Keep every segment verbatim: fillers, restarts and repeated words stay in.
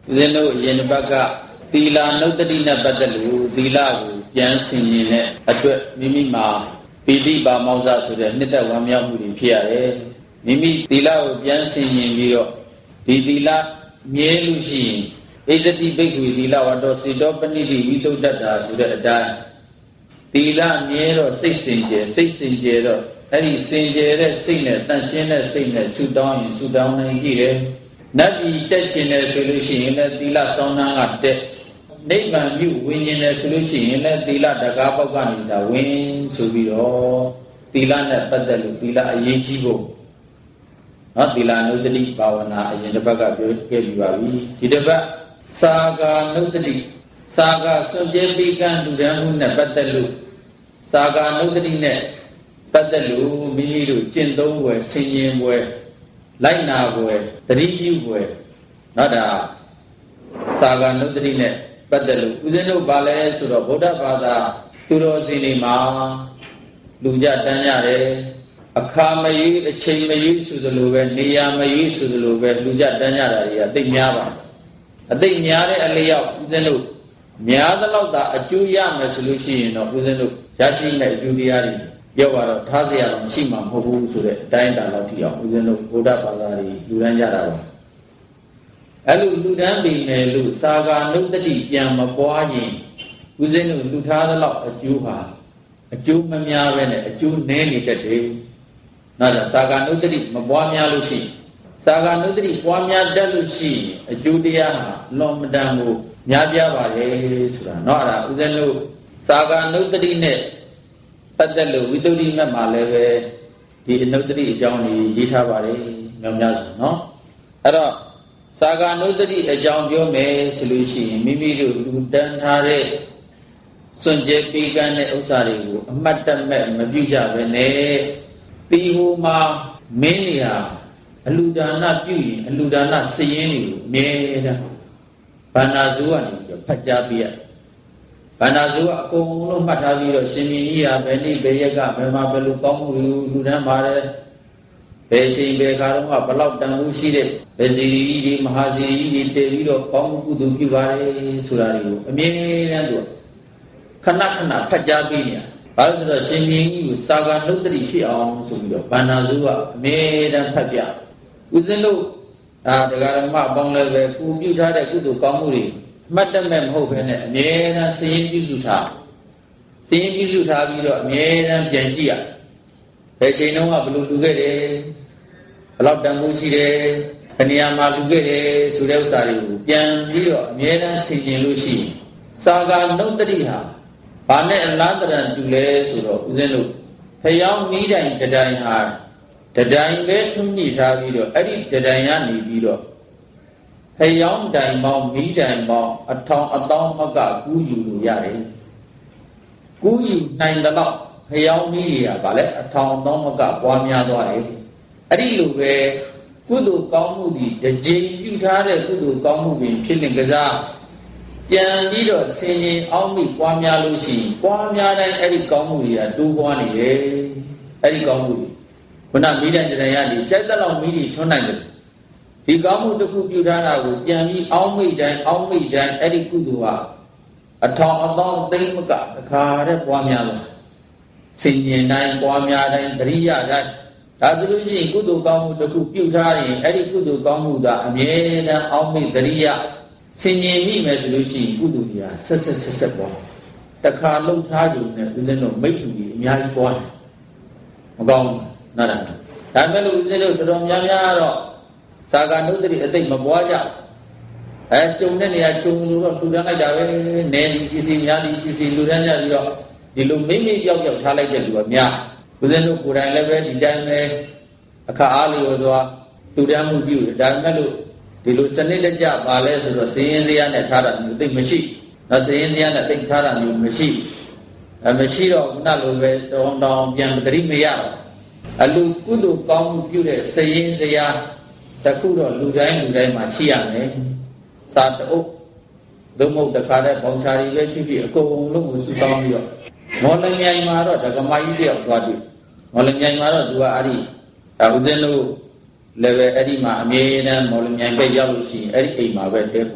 ဦးဇင်းတို့ယင်ဘက်ကသီလနုတ္တိနဲ့ပတ်သက်လို့သီလကိုပြန်ဆင်ခြင်တဲ့အတွက်မိမိမှာပီတိပါမောဇ္ဇဆိုတဲ့နှစ်သက်ဝမ်းမြောက်မှုတွေဖြစ်ရတယ်မိမိသီလကိုပြန်ဆင်ခြင်ပြီးတော့ဒီသီလမြဲလို့ရှိရင်ဣဇတိဘိက္ခုသီလဝတ္တောစေတောပဏိတိဝိသုဒ္ဓတာဆိုတဲ့အတိုင်းသီလမြဲတော့စိတ်စင်ကြယ်စိတ်စင်ကြယ်တော့အဲ့ဒီစင်ကြယ်တဲ့စိတ်နဲ့တန်ရှင်းတဲ့စိတ်နဲ့ဆုတောင်းရင်ဆုတောင်းနိုင်ကြည့်တယ်နတ်ပြည်တက်ချင်တယ်ဆိုလို့ရှိရင်လည်းသီလစောင်းနှံကတက်နိဗ္ဗာန်ပြုဝิญဉ်တယ်ဆိုလို့ရှိရင်လည်းသီလတကားပေါက်ကနေဒါဝင်ဆိုပြီးတော့သီလနဲ့ပတ်သက်လို့သီလအရေးကြီးဖို့နော်သီလနုတ္တိဘာဝနာအရင်တစ်ပတ်ကပြောခဲ့ပြီးပါပြီဒီတစ်ပတ်စာဂာနုတ္တိစာဂာစွန့်ကြဲပြီးကံလူတန်းမှုနဲ့ပတ်သက်လို့စာဂာနုတ္တိနဲ့ပတ်သက်လို့မိမိတို့ကျင့်သုံးွယ်ဆင်ခြင်ွယ်လိုက်နာွယ်သတိပြုွယ်နော်ဒါစာဂာနုတ္တိနဲ့ပတ်သက်လို့ဦးဇင်းတို့ဗာလဲဆိုတော့ဗုဒ္ဓဘာသာသူတော်စင်တွေမှာလူကြတန်းကြတယ်အခါမရွေးအချိန်မရွေးဆိုသလိုပဲနေရာမရွေးဆိုသလိုပဲလူကြတန်းကြတာတွေအသိများပါအသိများတဲ့အလျောက်ဦးဇင်းတို့များသလောက်သာအကျိုးရမယ်ဆိုလို့ရှိရင်တော့ဦးဇင်းတို့ရရှိမယ့်အကျိုးတရားတွေပြောပါတော့ထားเสียတော့မရှိမှာမဟုတ်ဘူးဆိုတဲ့အတိုင်းအတာလောက်ထိအောင်ဦးဇင်းတို့ဗုဒ္ဓဘာသာတွေလူတန်းကြတာပါအဲ့လိုလူတန်းပြီမယ်လို့စာဂာနုတ္တိပြန်မပွားရင်ဦးဇင်းတို့လူထားသလောက်အကျိုးဟာအကျိုးမများပဲနဲ့အကျိုးနည်းနေတတ်တယ်။နောက်တော့စာဂာနုတ္တိမပွားများလို့ရှိရင်စာဂာနုတ္တိပွားများတတ်လို့ရှိရင်အကျိုးတရားဟာလွန်မတန်ကိုများပြားပါလေဆိုတာเนาะအဲ့ဒါဦးဇင်းတို့စာဂာနုတ္တိနဲ့ပတ်သက်လို့ဝိသုဒ္ဓိမတ်မှာလည်းပဲဒီအနုတ္တိအကြောင်းကြီးရေးထားပါတယ်မြောက်များစွာเนาะအဲ့တော့စာဂာနုတ္တိအကြောင်းပြောမယ်ဆိုလို့ရှိရင်မိမိတို့လူတန်းထားတဲ့စွန့်ကြဲပြီးကမ်းတဲ့ဥစ္စာတွေကိုအမှတ်တမဲ့မပြုကြပဲနဲ့ဒီဟိုမှာမင်းနေဟာအလူဒါနပြုရင်အလူဒါနစည်ရင်းတွေကိုအမြဲတမ်းဗန္နာဇိုးကနေပြီးတော့ဖတ်ကြားပြရဗန္နာဇိုးကအကုန်လုံးမှတ်ထားပြီးတော့ရှင်မင်းကြီးဟာဘယ်နေ့ဘယ်ရက်ကဘယ်မှာဘယ်လိုကောင်းမှုတွေလူတန်းပါတယ်ဘယ်ချိန်ဘယ်ခါတော့ဘလောက်တန်ဖိုးရှိတဲ့ဘယ်စီကြီးဒီမဟာစီကြီးတွေတည်ပြီးတော့ကောင်းမှုကုသိုလ်ပြုပါတယ်ဆိုတာတွေကိုအမြဲတမ်းသူခဏခဏဖတ်ကြားပြီးနေရဘာလို့ဆိုတော့ရှင်မင်းကြီးကိုစာဂာနုတ္တိဖြစ်အောင်ဆိုပြီးတော့ဗန္နာဇိုးကအမြဲတမ်းဖတ်ပြဦးဇင်းတို့ဒါတရားဓမ္မအပေါင်းလည်းပဲကိုပြုထားတဲ့ကုသိုလ်ကောင်းမှုတွေမှတ်တမဲ့မဟုတ်ဘဲနဲ့အမြဲတမ်းစည်ရင်းပြုစုထားစည်ရင်းပြုစုထားပြီးတော့အမြဲတမ်းပြန်ကြည့်ရဘယ်ချိန်တော့ဘယ်လိုလူခဲ့တယ်ဘယ်လောက်တန်ဖိုးရှိတယ်ဘယ်နေရာမှာလူခဲ့တယ်ဆိုတဲ့ဥစ္စာတွေကိုပြန်ပြီးတော့အမြဲတမ်းဆင်ခြင်လို့ရှိရင်စာဂာနုတ္တိဟာဘာနဲ့အလားတရံတူလဲဆိုတော့ဦးဇင်းတို့ဖျောင်းနီးတိုင်တတိုင်ဟာတတိုင်ပဲထွန်းညှိထားပြီးတော့အဲ့ဒီတတိုင်ကနေပြီးတော့ဖျောင်းတိုင်ပေါင်းမီးတိုင်ပေါင်းအထောင်အသောင်းမကကူးယူလို့ရတယ်ကူးယူနိုင်တဲ့တော့ဖျောင်းနီးတွေကဗာလဲအထောင်အသောင်းမကပွားများသွားတယ်အဲ့ဒီလိုပဲကုသိုလ်ကောင်းမှုဒီတကြိမ်ပြုထားတဲ့ကုသိုလ်ကောင်းမှုပင်ဖြစ်လင်ကစားပြန်ပြီးတော့ဆင်ခြင်အောင်မိပွားများလို့ရှိရင်ပွားများတိုင်းအဲ့ဒီကောင်းမှုတွေကတိုးပွားနေတယ်အဲ့ဒီကောင်းမှုတွေခုနမိတဲ့တရားရည်ကြိုက်တဲ့လောက်မိတွေထွန်းနိုင်တယ်ဒီကောင်းမှုတစ်ခုပြုထားတာကိုပြန်ပြီးအောင်မိတိုင်းအောင်မိတိုင်းအဲ့ဒီကုသိုလ်ဟာအထောင်အသောင်းသိမ့်မကအခါတဲ့ပွားများလို့ဆင်ခြင်တိုင်းပွားများတိုင်းတရိယာတိုင်းဒါဆိုလို့ရှိရင်ကုသိုလ်ကောင်းမှုတစ်ခုပြုထားရင်အဲ့ဒီကုသိုလ်ကောင်းမှုကအမြဲတမ်းအောင်မိတရိယာဆင်ញင်မိမယ်ဆိုလို့ရှိရင်ကုသိုလ်ကြီးဆက်ဆက်ဆက်ဆက်ပေါ်တခါလှုပ်ထားကြုံနဲ့ဦးဇင်းတို့မိတ်တူကြီးအများကြီးပွားတယ်မကောင်းနားတာဒါမဲ့လို့ဦးဇင်းတို့တော်တော်များများတော့စာဂာနုတ္တိအသိမပွားကြအဲကြုံတဲ့နေရာကြုံလို့တော့လူတန်းလိုက်တာပဲနဲဒီဖြစ်စီများဒီဖြစ်စီလူတန်းကြပြီးတော့ဒီလိုမိမိပြောက်ပြောက်ထားလိုက်တဲ့လူကများဦးဇင်းတို့ကိုယ်တိုင်လည်းပဲဒီတိုင်းပဲအခါအားလျော်စွာလူတန်းမှုပြုတယ်ဒါမဲ့လို့ဒီလိုစနစ်တကျပါလဲဆိုတော့စည်ရင်တရားနဲ့ထားတာမျိုးသိမရှိနော်စည်ရင်တရားနဲ့သိထားတာမျိုးမရှိအဲမရှိတော့ခုနလိုပဲတောင်းတောင်းပြန်တတိမရတော့အလူကုသိုလ်ကောင်းမှုပြုတဲ့စည်ရင်တရားတခုတော့လူတိုင်းလူတိုင်းမှာရှိရမယ်စာတအုပ်သို့မဟုတ်တခါတည်းပေါင်ချာရီပဲဖြစ်ဖြစ်အကုန်လုံးကိုစုပေါင်းပြီးတော့မော်လမြိုင်မှာတော့ဒကမာကြီးတယောက်သွားတွေ့မော်လမြိုင်မှာတော့သူကအဲ့ဒီဒါဦးဇင်းတို့လည်းပဲအဲ့ဒီမှာအမြဲတမ်းမော်လမြိုင်ပဲရောက်လို့ရှိရင်အဲ့ဒီအိမ်မှာပဲတဲဖို့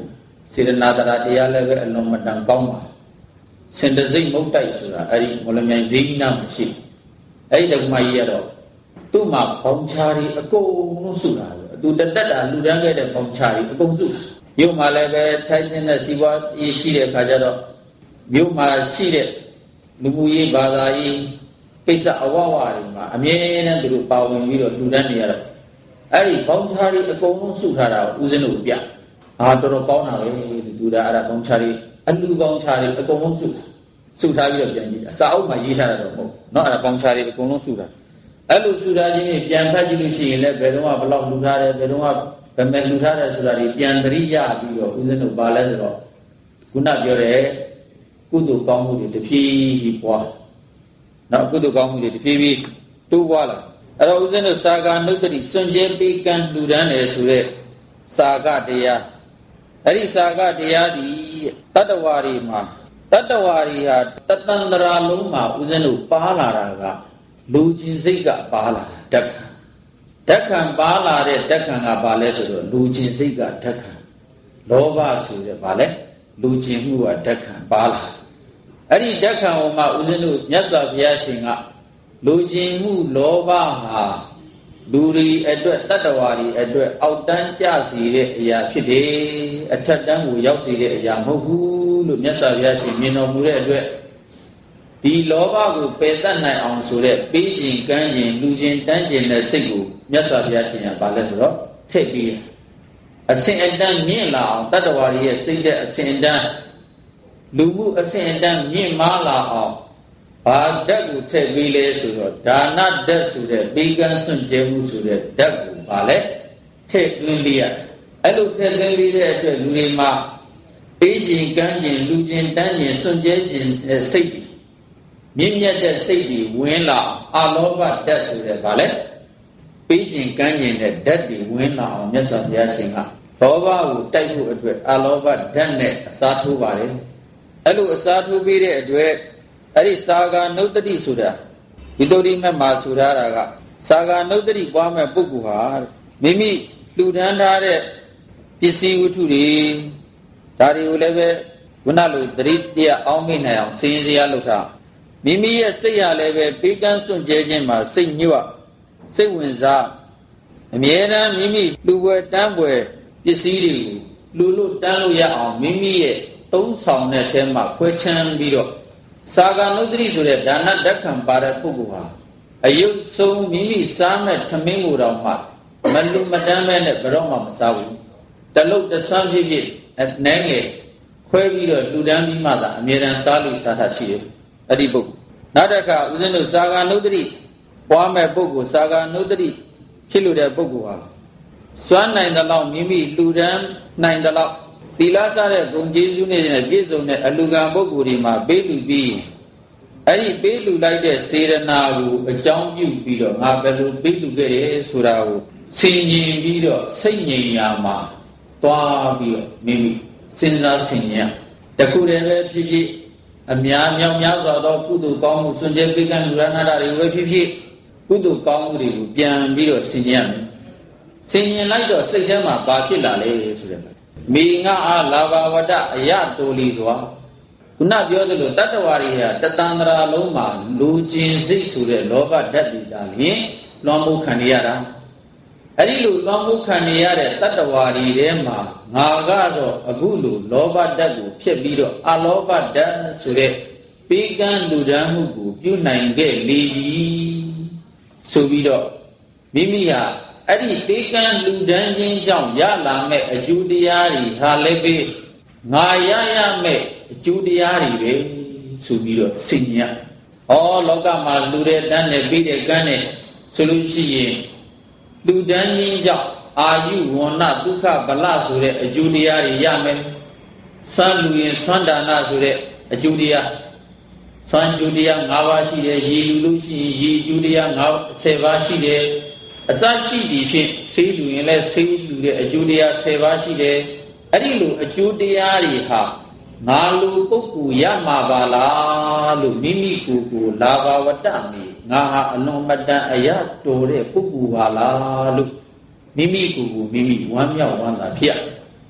စေတနာတရားလည်းပဲအလုံးမတန်ကောင်းပါစင်တစိတ်မုတ်တိုက်ဆိုတာအဲ့ဒီမော်လမြိုင်ဈေးကြီးနားမှာရှိအဲ့ဒီဓမ္မကြီးကတော့သူ့မှာပေါင်းချာတွေအကုန်လုံးစုတာပဲသူတတက်တာလူတန်းခဲ့တဲ့ပေါင်းချာတွေအကုန်စုမြို့မှာလည်းပဲထိုင်းတဲ့စီးပွားရေးရှိတဲ့အခါကျတော့မြို့မှာရှိတဲ့လူမှုရေးဘာသာရေးကိစ္စအဝဝတွေမှာအမြဲတမ်းသူတို့ပါဝင်ပြီးတော့လူတန်းနေရတော့အဲ့ဒီပေါင်းချာတွေအကုန်လုံးစုထားတာကိုဦးဇင်းတို့ပြအာတော်တော်ကောင်းတာပဲသူကအဲ့ဒါပေါင်းချာတွေအလူပေါင်းချာတွေအကုန်လုံးစုစုထားပြီးတော့ပြန်ကြည့်အစာအုပ်မှာရေးထားတာတော့မဟုတ်เนาะအဲ့ဒါပေါင်းချာတွေအကုန်လုံးစုထားအဲ့လိုစုထားခြင်းနဲ့ပြန်ဖတ်ကြည့်လို့ရှိရင်လည်းဘယ်တော့မှဘလောက်လူထားတယ်ဘယ်တော့မှဗမဲ့လူထားတယ်ဆိုတာဒီပြန်သတိရပြီးတော့ဦးဇင်းတို့ပါလဲဆိုတော့ခုနပြောတဲ့ကုသိုလ်ကောင်းမှုတွေတဖြည်းဖြည်းပွားနော်ကုသိုလ်ကောင်းမှုတွေတဖြည်းဖြည်းတိုးပွားလာအဲ့တော့ဦးဇင်းတို့စာကာနုတ္တိစွန့်ကြဲပေးကမ်းလူတန်းတယ်ဆိုတဲ့စာကတရားအဲ့ဒီစာကတရားဒီတတ္တဝါတွေမှာတတ္တဝါတွေဟာတတန္တရာလုံးမှာဦးဇင်းတို့ပါလာတာကလူကျင်စိတ်ကပါလာတာဓက္ခံဓက္ခံပါလာတဲ့ဓက္ခံကဘာလဲဆိုတော့လူကျင်စိတ်ကဓက္ခံလောဘဆိုတဲ့ဘာလဲလူကျင်မှုကဓက္ခံပါလာအဲ့ဒီဓက္ခံဟောမှာဦးဇင်းတို့မြတ်စွာဘုရားရှင်ကလူကျင်မှုလောဘဟာလူတွေအတွက်တတ္တဝါတွေအတွက်အောက်တန်းကျစီတဲ့အရာဖြစ်တယ်အထက်တန်းကိုရောက်စေတဲ့အရာမဟုတ်ဘူးလို့မြတ်စွာဘုရားရှင်မြင်တော်မူတဲ့အတွက်ဒီလောဘကိုပယ်တတ်နိုင်အောင်ဆိုတဲ့ပေးခြင်းကမ်းခြင်းလူခြင်းတန်းခြင်းတဲ့စိတ်ကိုမြတ်စွာဘုရားရှင်ကဘာလဲဆိုတော့ထည့်ပြီးအစဉ်အတန်းမြင့်လာအောင်တတ္တဝါတွေရဲ့စိတ်တဲ့အစဉ်အတန်းလူမှုအစဉ်အတန်းမြင့်မားလာအောင်ဘာဓာတ်ကိုထည့်ပြီးလဲဆိုတော့ဒါနဓာတ်ဆိုတဲ့ပေးကမ်းစွန့်ကြဲမှုဆိုတဲ့ဓာတ်ကိုဘာလဲထည့်သွင်းပြီးရအဲ့လိုထည့်သွင်းပြီးတဲ့အတွက်လူတွေမှာပေးခြင်းကမ်းခြင်းလူခြင်းတန်းခြင်းစွန့်ကြဲခြင်းစိတ်မြင့်မြတ်တဲ့စိတ်တွေဝင်လာအလောဘဓာတ်ဆိုတဲ့ဘာလဲပေးခြင်းကမ်းခြင်းတဲ့ဓာတ်တွေဝင်လာအောင်မြတ်စွာဘုရားရှင်ကလောဘကိုတိုက်ဖို့အတွက်အလောဘဓာတ်နဲ့အစားထိုးပါတယ်အဲ့လိုအစားထိုးပြီးတဲ့အတွက်အဲ့ဒီစာကာနုတ္တိဆိုတာဝိတ္တုရိမတ်မှာဆိုထားတာကစာကာနုတ္တိပွားမဲ့ပုဂ္ဂိုလ်ဟာမိမိလှူဒန်းထားတဲ့ပစ္စည်းဝတ္ထုတွေဒါတွေကိုလည်းပဲခုနလိုသတိတရားအောင်းမိနိုင်အောင်စင်ရင်စရာလုပ်ထားမိမိရဲ့စိတ်ရလည်းပဲပေးကမ်းစွန့်ကြဲခြင်းမှာစိတ်ညွတ်စိတ်ဝင်စားအမြဲတမ်းမိမိလူပွဲတန်းပွဲပစ္စည်းတွေကိုလူလို့တန်းလို့ရအောင်မိမိရဲ့သုံးဆောင်တဲ့အဲမှာခွဲချမ်းပြီးတော့စာကာနုတ္တိဆိုတဲ့ဒါနဓက္ခံပါတဲ့ပုဂ္ဂိုလ်ဟာအယုတ်ဆုံးမိမိစားမဲ့ထမင်းကိုတော့မှမလူမတန်းမဲ့နဲ့ဘယ်တော့မှမစားဘူးတလုတ်တဆွမ်းဖြစ်ဖြစ်အနေငယ်ခွဲပြီးတော့လူတန်းပြီးမှသာအမြဲတမ်းစားလို့စားတာရှိတယ်အဲ့ဒီပုဂ္ဂိုလ်နောက်တစ်ခါဦးဇင်းတို့စာကာနုတ္တိပွားမဲ့ပုဂ္ဂိုလ်စာကာနုတ္တိဖြစ်လို့တဲ့ပုဂ္ဂိုလ်ဟာစွမ်းနိုင်တဲ့လောက်မိမိလူတန်းနိုင်တဲ့လောက်သီလစားတဲ့ဂုဏ်ကျေးဇူးနဲ့ပြည့်စုံတဲ့အလူကံပုဂ္ဂိုလ်တွေမှာပေးလူပြီးအဲ့ဒီပေးလူလိုက်တဲ့စေရနာကိုအကြောင်းပြုပြီးတော့ငါဘယ်လိုပေးလူခဲ့ရဲဆိုတာကိုဆင်ញင်ပြီးတော့စိတ်ငြိမ်ရာမှာတွားပြီးတော့မိမိစဉ်းစားဆင်ញင်တခုတည်းပဲဖြစ်ဖြစ်အများမြောက်များစွာသောကုသိုလ်ကောင်းမှုစွန့်ကြဲပေးကမ်းလူရဏတာတွေပဲဖြစ်ဖြစ်ကုသိုလ်ကောင်းမှုတွေကိုပြန်ပြီးတော့ဆင်ញင်ရမယ်ဆင်ញင်လိုက်တော့စိတ်ထဲမှာဘာဖြစ်လာလဲဆိုတဲ့မိငါအားလာဘဝတ္တအယတိုလီစွာခုနပြောသလိုတတ္တဝါတွေဟာတတန္တရာလုံးမှာလူကျင်စိတ်ဆိုတဲ့လောဘဓာတ်တွေဒါလျှင်လွန်မှုခံရတာအဲ့ဒီလိုလွန်မှုခံရတဲ့တတ္တဝါတွေထဲမှာငါကတော့အခုလိုလောဘဓာတ်ကိုဖြစ်ပြီးတော့အလောဘဓာတ်ဆိုတဲ့ပေးကမ်းလူဒန်းမှုကိုပြုနိုင်ခဲ့လေပြီဆိုပြီးတော့မိမိဟာအဲ့ဒီပေးကမ်းလူဒန်းခြင်းကြောင့်ရလာမဲ့အကျိုးတရားတွေဟာလည်းပဲငါရရမဲ့အကျိုးတရားတွေပဲဆိုပြီးတော့စိတ်ညစ်ဩလောကမှာလူတဲ့တန်းနဲ့ပြီးတဲ့ကန်းနဲ့ဆိုလို့ရှိရင်လူဒန်းခြင်းကြောင့်အာယုဝဏဒုက္ခဗလဆိုတဲ့အကျိုးတရားတွေရမယ်ဆွမ်းလူရင်ဆွမ်းဒါနဆိုတဲ့အကျိုးတရားဆွမ်းကျိုးတရား၅ပါးရှိတယ်ရေလူလို့ရှိရင်ရေကျိုးတရား၅ဆယ်ပါးရှိတယ်အစရှိသည်ဖြင့်ဆေးလူရင်လည်းဆေးလူတဲ့အကျိုးတရားဆယ်ပါးရှိတယ်အဲ့ဒီလိုအကျိုးတရားတွေဟာငါလူပုဂ္ဂိုလ်ရမှာပါလားလို့မိမိကိုယ်ကိုလာဘဝတ္တမိငါဟာအလွန်မတန်အရတော်တဲ့ပုဂ္ဂိုလ်ပါလားလို့မိမိကိုယ်ကိုမိမိဝမ်းမြောက်ဝမ်းသာဖြစ်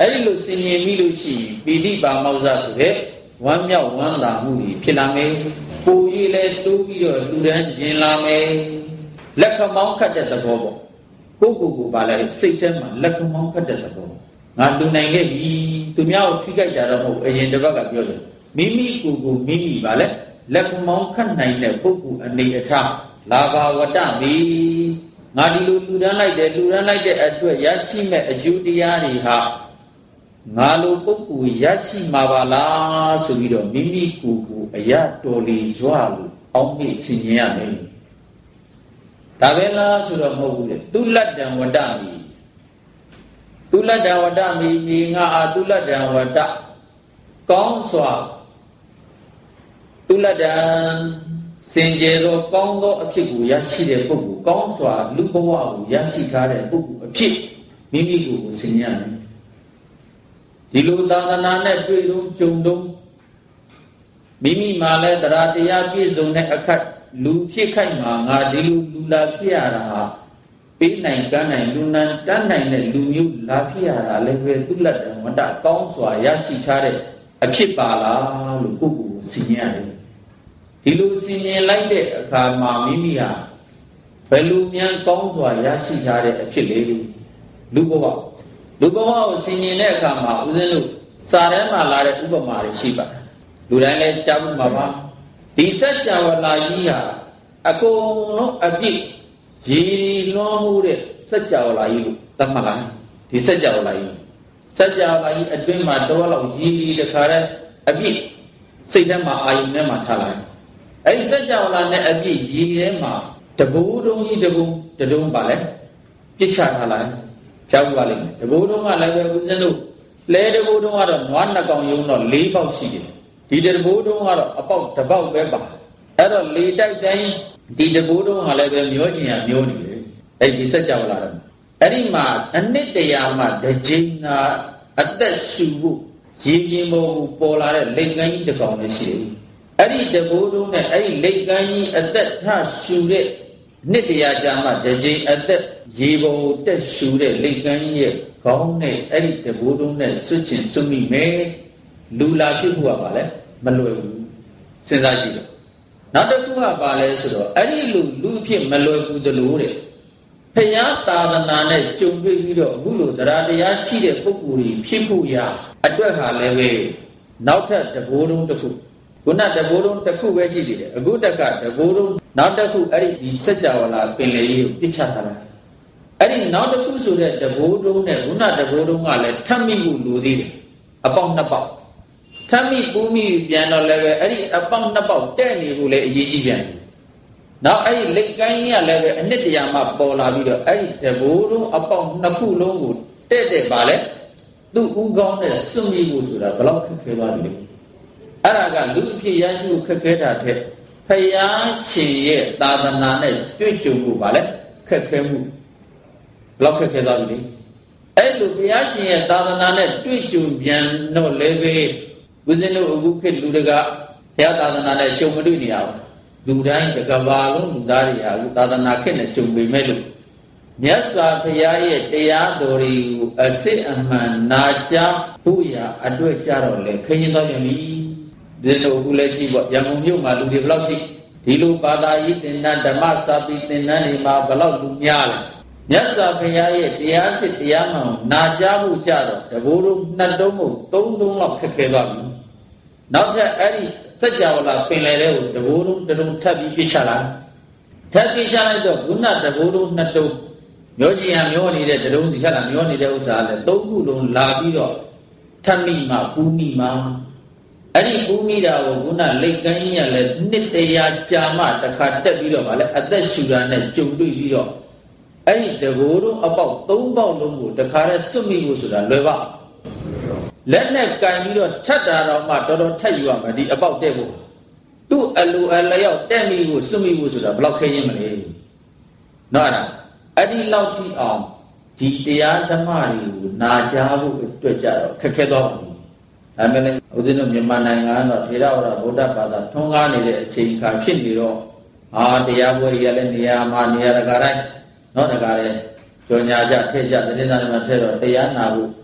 အဲ့ဒီလိုဆင်ញင်မိလို့ရှိရင်ပိဋိပါမောဇ္ဇဆိုတဲ့ဝမ်းမြောက်ဝမ်းသာမှုတွေဖြစ်လာမယ်ပူရည်လဲတိုးပြီးတော့လူတန်းကျင်လာမယ်လက်ခမောင်းခတ်တဲ့သဘောပေါ့ကိုကိုကိုပါလဲစိတ်ထဲမှာလက်ခမောင်းခတ်တဲ့သဘောငါလူနိုင်ခဲ့ပြီသူများကိုထိခိုက်ကြတော့မဟုတ်အရင်တစ်ပတ်ကပြောတယ်မိမိကိုကိုမိမိပါလဲလက်ခမောင်းခတ်နိုင်တဲ့ပုဂ္ဂိုလ်အနေအထားလာဘာဝတ္တမီငါဒီလိုလူတန်းလိုက်တယ်လူတန်းလိုက်တဲ့အတွက်ရရှိမဲ့အကျိုးတရားတွေဟာငါလိုပုဂ္ဂိုလ်ရရှိမှာပါလားဆိုပြီးတော့မိမိကိုယ်ကိုအရတော်လီရွာလို့အောင်းမိဆင်ញင်ရမယ်ဒါပဲလားဆိုတော့မဟုတ်ဘူးလေသူလတ္တံဝတ္တမီသူလတ္တံဝတ္တမီမြေငါအာသူလတ္တံဝတ္တကောင်းစွာသူလတ္တံစင်ကြယ်သောကောင်းသောအဖြစ်ကိုရရှိတဲ့ပုဂ္ဂိုလ်ကောင်းစွာလူဘဝကိုရရှိထားတဲ့ပုဂ္ဂိုလ်အဖြစ်မိမိကိုယ်ကိုဆင်ញင်ရတယ်ဒီလိုသာသနာနဲ့တွေ့လို့ကြုံတော့မိမိမှလည်းတရားတရားပြည့်စုံတဲ့အခါလူဖြစ်ခိုက်မှာငါဒီလိုလူလာဖြစ်ရတာဟာပေးနိုင်ကမ်းနိုင်လူနန်းတန်းနိုင်တဲ့လူမျိုးလာဖြစ်ရတာလည်းပဲသူလတ္တဝတ္တကောင်းစွာရရှိထားတဲ့အဖြစ်ပါလားလို့ကိုယ့်ကိုယ်ကိုဆင်ញင်ရတယ်ဒီလိုဆင်ញင်လိုက်တဲ့အခါမှာမိမိဟာဘယ်လိုများကောင်းစွာရရှိထားတဲ့အဖြစ်လေလူဘဝလူဘဝကိုဆင်ញင်တဲ့အခါမှာဦးဇင်းတို့စာထဲမှာလာတဲ့ဥပမာတွေရှိပါတယ်လူတိုင်းလည်းကြားမှုမှာပါဒီစัจ java လာကြီးဟာအကုန်လုံးအပြည့်ရည်လွှမ်းမှုတဲ့စัจ java လာကြီးကိုသတ်မှတ်လိုက်ဒီစัจ java လာကြီးစัจ java လာကြီးအတွင်းမှာတော့လောက်ရည်တခါတည်းအပြည့်စိတ်ထဲမှာအာယုန်ထဲမှာထားလိုက်အဲ့ဒီစัจ java လာနဲ့အပြည့်ရည်ထဲမှာတဘူတုံးကြီးတဘူတတုံးပါလဲပြစ်ချထားလိုက်ကြောက်ပါလိမ့်မယ်တဘိုးတုံးကလည်းပဲဦးဇင်းတို့လဲတဘိုးတုံးကတော့နွားနှစ်ကောင်ယုံတော့၄ပေါက်ရှိတယ်ဒီတဘိုးတုံးကတော့အပေါက်တစ်ပေါက်ပဲပါအဲ့တော့လေတိုက်တိုင်းဒီတဘိုးတုံးကလည်းပဲမျောချင်ရမျောနေတယ်အဲ့ဒီစัจ java လာတယ်အဲ့ဒီမှာအနှစ်တရာမှတစ်ချိန်သာအသက်ရှူဖို့ရည်ပြင်းဖို့ပေါ်လာတဲ့လိမ်ကန်းကြီးတစ်ကောင်လည်းရှိတယ်အဲ့ဒီတဘိုးတုံးနဲ့အဲ့ဒီလိမ်ကန်းကြီးအသက်ထရှူတဲ့နှစ်တရာကြာမှတစ်ချိန်အသက်ရေပုံတက်ရှူတဲ့လိတ်ကန်းရဲ့ခေါင်းနဲ့အဲ့ဒီတဘိုးတုံးနဲ့စွတ်ချင်စွတ်မိမယ်လူလာဖြစ်ဖို့ကပါလဲမလွယ်ဘူးစဉ်းစားကြည့်တော့နောက်တစ်ခုကပါလဲဆိုတော့အဲ့ဒီလူလူဖြစ်မလွယ်ဘူးတလို့တဲ့ဖယားသာသနာနဲ့ကြုံတွေ့ပြီးတော့အခုလိုတရားတရားရှိတဲ့ပုဂ္ဂိုလ်ကြီးဖြစ်ဖို့ရအတွက်ဟာလည်းပဲနောက်ထပ်တဘိုးတုံးတစ်ခုခုနတဘိုးတုံးတစ်ခုပဲရှိသေးတယ်အခုတက်ကတဘိုးတုံးနောက်တစ်ခုအဲ့ဒီဒီစัจ java လာပင်လေကြီးကိုပြစ်ချထားတာအဲ့ဒီနောက်တစ်ခုဆိုတဲ့တဘိုးတုံးနဲ့ခုနတဘိုးတုံးကလည်းထပ်မိဖို့လိုသေးတယ်အပေါက်နှစ်ပေါက်ထပ်မိပူးမိပြန်တော့လည်းပဲအဲ့ဒီအပေါက်နှစ်ပေါက်တဲ့နေဖို့လည်းအရေးကြီးပြန်တယ်နောက်အဲ့ဒီလက်ကန်းကြီးကလည်းပဲအနှစ်တရာမှပေါ်လာပြီးတော့အဲ့ဒီတဘိုးတုံးအပေါက်နှစ်ခုလုံးကိုတဲ့တဲ့ပါလဲသူ့ဦးကောင်းနဲ့စွန့်မိဖို့ဆိုတာဘယ်လောက်ခက်ခဲသွားလဲအဲ့ဒါကလူအဖြစ်ရရှိဖို့ခက်ခဲတာတဲ့ဖယားရှင်ရဲ့သာသနာနဲ့တွေ့ကြုံဖို့ပါလဲခက်ခဲမှုလောက်ခက်ခဲသွားပြီလေအဲ့လိုဘုရားရှင်ရဲ့သာသနာနဲ့တွေ့ကြုံပြန်တော့လည်းပဲဦးဇင်းတို့အခုခေတ်လူတွေကဘုရားသာသနာနဲ့ကြုံမတွေ့နေရဘူးလူတိုင်းတစ်ကမ္ဘာလုံးလူသားတွေဟာအခုသာသနာခေတ်နဲ့ကြုံပေမဲ့လို့မြတ်စွာဘုရားရဲ့တရားတော်တွေကိုအစစ်အမှန်နာကြားဖို့ရာအတွက်ကြတော့လေခရင်သွားပြန်ပြီဒီလိုအခုလည်းကြည့်ပေါ့ရန်ကုန်မြို့မှာလူတွေဘယ်လောက်ရှိဒီလိုဘာသာရေးသင်္นานဓမ္မစာပေသင်္นานတွေမှာဘယ်လောက်လူများလဲမြတ်စွာဘုရားရဲ့တရားစစ်တရားမှန်နာကြားဖို့ကြတော့တဘိုးတို့နှစ်တုံးမို့သုံးတုံးလောက်ခက်ခဲသွားပြီနောက်ထပ်အဲ့ဒီစัจ java လာပင်လေတဲ့ကိုတဘိုးတို့တတုံးထပ်ပြီးပြစ်ချလာထပ်ပြစ်ချလိုက်တော့ခုနတဘိုးတို့နှစ်တုံးမျောကြီးဟန်မျောနေတဲ့တတုံးစီဟဲ့လားမျောနေတဲ့ဥစ္စာလည်းသုံးခုလုံးလာပြီးတော့ထပ်မိမှပူးမိမှအဲ့ဒီပူးမိတာကိုခုနလိတ်ကန်းကြီးကလည်းနှစ်တရာကြာမှတစ်ခါတက်ပြီးတော့ဗာလဲအသက်ရှူတာနဲ့ကြုံတွေ့ပြီးတော့အဲ့ဒီတဘိုးတို့အပေါက်သုံးပေါက်လုံးကိုတခါတည်းစွတ်မိဖို့ဆိုတာလွယ်ပါလက်နဲ့ကင်ပြီးတော့ထတ်တာတော့မှတော်တော်ထက်ယူရမှာဒီအပေါက်တဲ့ဖို့သူ့အလိုအလျောက်တက်မိဖို့စွတ်မိဖို့ဆိုတာဘယ်လောက်ခဲရင်မလဲနော်အဲ့ဒါအဲ့ဒီလောက်ထိအောင်ဒီတရားဓမ္မတွေကိုနာကြားဖို့အတွက်ကြတော့ခက်ခဲတော့ဘူးဒါပေမဲ့ဦးဇင်းတို့မြန်မာနိုင်ငံကတော့ထေရဝါဒဗုဒ္ဓဘာသာထွန်းကားနေတဲ့အချိန်အခါဖြစ်နေတော့အာတရားပွဲတွေကလည်းနေရာမှာနေရာတကာတိုင်းနော်တကာလည်းကြော်ညာကြထည့်ကြသတင်းစာတွေမှာထည့်တော့တရားနာဖို့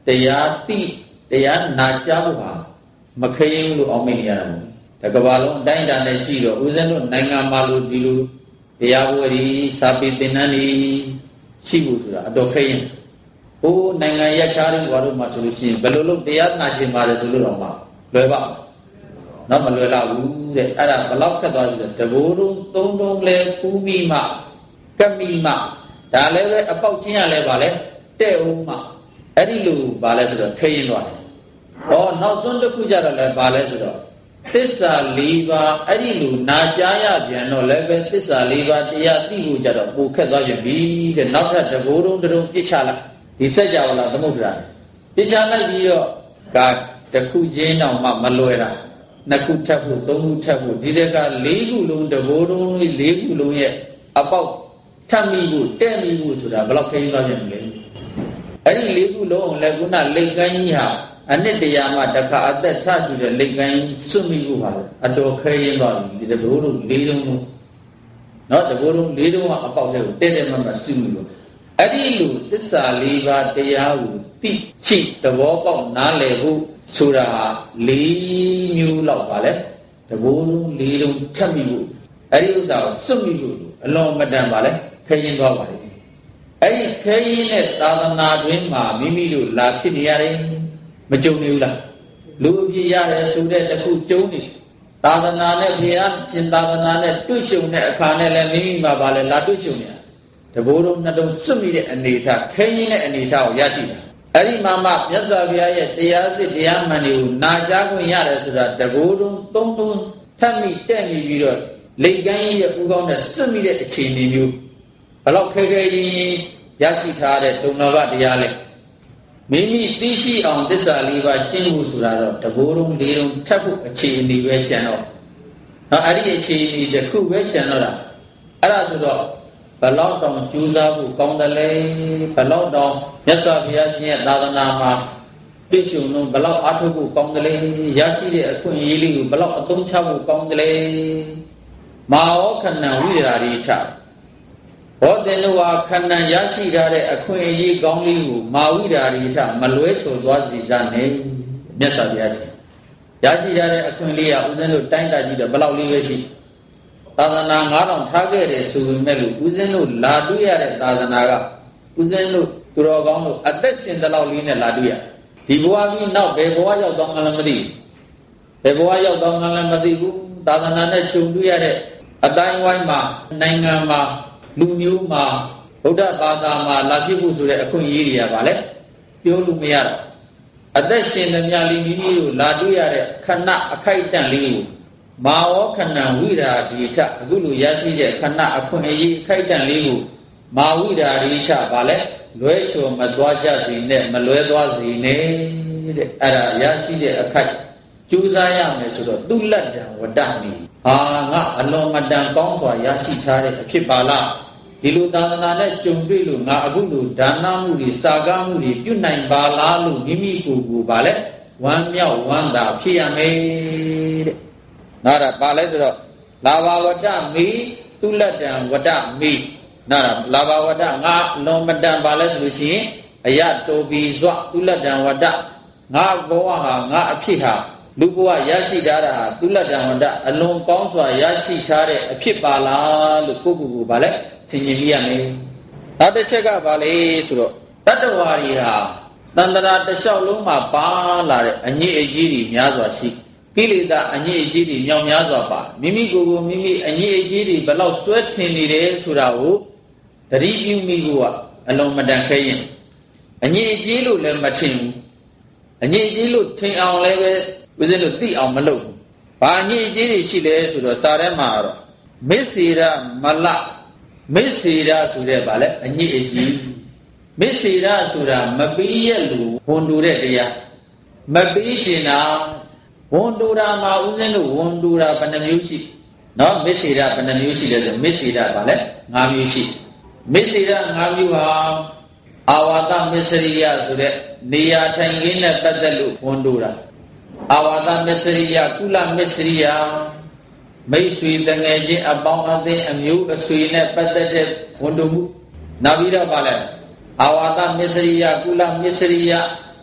တရားတိတရားနာကြားဖို့ဟာမခရင်လို့အောင်မိနေရတာမို့တကဘာလုံးအတိုင်းအတာနဲ့ကြည့်တော့ဦးဇင်းတို့နိုင်ငံမှာလို့ဒီလိုတရားဝရီစာပေသင်တန်းတွေရှိဖို့ဆိုတာအတော်ခရင်ဟိုနိုင်ငံရခြားတွေဘာလို့မှဆိုလို့ရှိရင်ဘယ်လိုလုပ်တရားနာကျင်ပါတယ်ဆိုလို့တော့မှလွယ်ပါတော့မလွယ်လာဘူးတဲ့အဲ့ဒါဘလောက်ခက်သွားပြီလဲတဘိုးလုံးသုံးလုံးလဲပူးမိမှကပ်မိမှဒါလည်းပဲအပေါက်ချင်းရလဲပါလဲတဲ့ဦးမှအဲ့ဒီလိုပါလဲဆိုတော့ခရင်သွားတယ်ဟောနောက်ဆုံးတစ်ခုကြတော့လဲပါလဲဆိုတော့သစ္စာ၄ပါးအဲ့ဒီလိုနာကြားရပြန်တော့လည်းပဲသစ္စာ၄ပါးတရားသိဖို့ကြတော့ပိုခက်သွားပြန်ပြီတဲ့နောက်ထပ်တဘိုးလုံးတုံးပြစ်ချလိုက်ဒီစัจ java လာသမုဒ္ဒရာပြစ်ချလိုက်ပြီးတော့ကတစ်ခုချင်းတော့မှမလွယ်တာနှစ်ခုထပ်ဖို့သုံးခုထပ်ဖို့ဒီတက်ကလေးခုလုံးတဘိုးလုံးလေးခုလုံးရဲ့အပေါက်ထပ်မိဖို့တဲ့မိဖို့ဆိုတာဘယ်လောက်ခရင်သွားပြန်လဲအဲ့ဒီလေးခုလုံးအောင်လည်းခုနလိတ်ကန်းကြီးဟာအနှစ်တရာမှတစ်ခါအသက်ထဆူတဲ့လိတ်ကန်းစွတ်မိဖို့ပါလေအတော်ခရင်သွားပြီဒီတဘိုးလုံးလေးလုံးလုံးနော်တဘိုးလုံးလေးလုံးကအပေါက်ထဲကိုတဲ့တဲ့မှမှစွတ်မိလို့အဲ့ဒီလိုသစ္စာ၄ပါးတရားကိုသိရှိသဘောပေါက်နားလည်ဖို့ဆိုတာ၄မျိုးလောက်ပါလေတဘိုးလုံး၄လုံးထပ်မိဖို့အဲ့ဒီဥစ္စာကိုစွတ်မိဖို့အလွန်မတန်ပါလေခရင်သွားပါလေအဲ့ဒီခရင်နဲ့သာသနာတွင်မှာမိမိတို့လာဖြစ်နေရတယ်မကြုံနေဘူးလားလူအပြည့်ရတယ်ဆိုတဲ့တခုကြုံနေသာသနာနဲ့ဘုရားရှင်သာသနာနဲ့တွေ့ကြုံတဲ့အခါနဲ့လည်းမိမိမှာပါလေလာတွေ့ကြုံနေတာတဘိုးလုံးနှစ်တုံးစွတ်မိတဲ့အနေထားခရင်တဲ့အနေထားကိုရရှိတာအဲ့ဒီမှာမှမြတ်စွာဘုရားရဲ့တရားစစ်တရားမှန်တွေကိုနာကြားခွင့်ရတယ်ဆိုတာတဘိုးလုံးသုံးတုံးထပ်မိတက်မိပြီးတော့လိတ်ကန်းကြီးရဲ့ဥကောင်းနဲ့စွတ်မိတဲ့အခြေအနေမျိုးဘလောက်ခဲခဲကြီးရရှိထားတဲ့တုံတော်ဘတရားလဲမိမိသိရှိအောင်သစ္စာလေးပါးကျင့်ဖို့ဆိုတာတော့တဘိုးလုံးလေးလုံးထပ်ဖို့အခြေအနေပဲကြံတော့နော်အဲ့ဒီအခြေအနေတစ်ခုပဲကြံတော့တာအဲ့ဒါဆိုတော့ဘလောက်တောင်ကြိုးစားဖို့ကောင်းတယ်လေဘလောက်တောင်မြတ်စွာဘုရားရှင်ရဲ့သာသနာမှာပြည့်စုံလို့ဘလောက်အားထုတ်ဖို့ကောင်းတယ်လေရရှိတဲ့အခွင့်အရေးလေးကိုဘလောက်အသုံးချဖို့ကောင်းတယ်လေမာဟောခဏဝိရာရိထဘောတင်တို့ဟာခဏရရှိထားတဲ့အခွင့်အရေးကောင်းလေးကိုမာဝိရာရိထမလွဲချော်သွားစေကြနဲ့မြတ်စွာဘုရားရှင်ရရှိထားတဲ့အခွင့်လေးကဦးဇင်းတို့တိုင်းတာကြည့်တော့ဘလောက်လေးပဲရှိသာသနာငါးထောင်ထားခဲ့တယ်ဆိုပေမဲ့လို့ဦးဇင်းတို့လာတွေ့ရတဲ့သာသနာကဦးဇင်းတို့သူတော်ကောင်းတို့အသက်ရှင်တဲ့လောက်လေးနဲ့လာတွေ့ရဒီဘဝပြီးနောက်ဘယ်ဘဝရောက်တော့မှလည်းမသိဘူးဘယ်ဘဝရောက်တော့မှလည်းမသိဘူးသာသနာနဲ့ကြုံတွေ့ရတဲ့အတိုင်းဝိုင်းမှာနိုင်ငံမှာလူမျိုးမှာဗုဒ္ဓဘာသာမှာလာဖြစ်ဖို့ဆိုတဲ့အခွင့်အရေးတွေကပါလေပြောလို့မရတော့အသက်ရှင်သမျှလေးမိမိတို့လာတွေ့ရတဲ့ခဏအခိုက်အတန့်လေးကိုမာဝခဏဝိရာဒီထအခုလိုရရှိတဲ့ခဏအခွင့်အရေးခိုက်တန့်လေးကိုမာဝိရာဒီထဗာလဲလွဲချော်မသွားကြစေနဲ့မလွဲသွားစေနဲ့တဲ့အဲ့ဒါရရှိတဲ့အခိုက်ကြိုးစားရမယ်ဆိုတော့သူလက်တံဝတ္တမီဟာငါအလွန်မတန်ကောင်းစွာရရှိထားတဲ့အဖြစ်ပါလားဒီလိုသာသနာနဲ့ကြုံတွေ့လို့ငါအခုလိုဒါနမှုတွေစာကားမှုတွေပြုနိုင်ပါလားလို့မိမိကိုယ်ကိုဗာလဲဝမ်းမြောက်ဝမ်းသာဖြစ်ရမယ်တဲ့နာရပါလဲဆိုတော့လာဘဝတ္တမိသူလက်တံဝတ္တမိနာရလာဘဝတ္တငါလွန်မတန်ပါလဲဆိုလို့ရှိရင်အယတောဘီစွသူလက်တံဝတ္တငါဘဝဟာငါအဖြစ်ဟာလူဘဝရရှိထားတာသူလက်တံဝတ္တအလွန်ကောင်းစွာရရှိထားတဲ့အဖြစ်ပါလားလို့ကိုယ့်ကိုယ်ကိုဗာလဲဆင်ခြင်မိရမယ်နောက်တစ်ချက်ကဗာလေဆိုတော့တတ္တဝါတွေဟာတန္တရာတစ်လျှောက်လုံးမှာပါလာတဲ့အညစ်အကြေးတွေများစွာရှိကိလေသာအညစ်အကြေးတွေမြောက်များစွာပါမိမိကိုယ်ကိုမိမိအညစ်အကြေးတွေဘယ်လောက်ဆွဲထင်နေတယ်ဆိုတာကိုသတိပြုမိဖို့ကအလုံးမတန်ခဲရင်အညစ်အကြေးလို့လည်းမထင်ဘူးအညစ်အကြေးလို့ထင်အောင်လည်းပဲဦးဇင်းတို့သိအောင်မလုပ်ဘူးဘာအညစ်အကြေးတွေရှိလဲဆိုတော့စာထဲမှာတော့မစ္စေရမလမစ္စေရဆိုတဲ့ဗာလဲအညစ်အကြေးမစ္စေရဆိုတာမပေးရလို့ဝန်တူတဲ့တရားမပေးချင်တာဝန်တူတာမှာဦးဇင်းတို့ဝန်တူတာဘယ်နှမျိုးရှိနော်မစ္စေရဘယ်နှမျိုးရှိလဲဆိုမစ္စေရဗာလဲ၅မျိုးရှိမစ္စေရ၅မျိုးဟာအာဝါဒမစ္စရိယဆိုတဲ့နေရာထိုင်ခင်းနဲ့ပတ်သက်လို့ဝန်တူတာအာဝါဒမစ္စရိယကုလမစ္စရိယမိတ်ဆွေတငယ်ချင်းအပေါင်းအသင်းအမျိုးအဆွေနဲ့ပတ်သက်တဲ့ဝန်တူမှုနောက်ပြီးတော့ဗာလဲအာဝါဒမစ္စရိယကုလမစ္စရိယ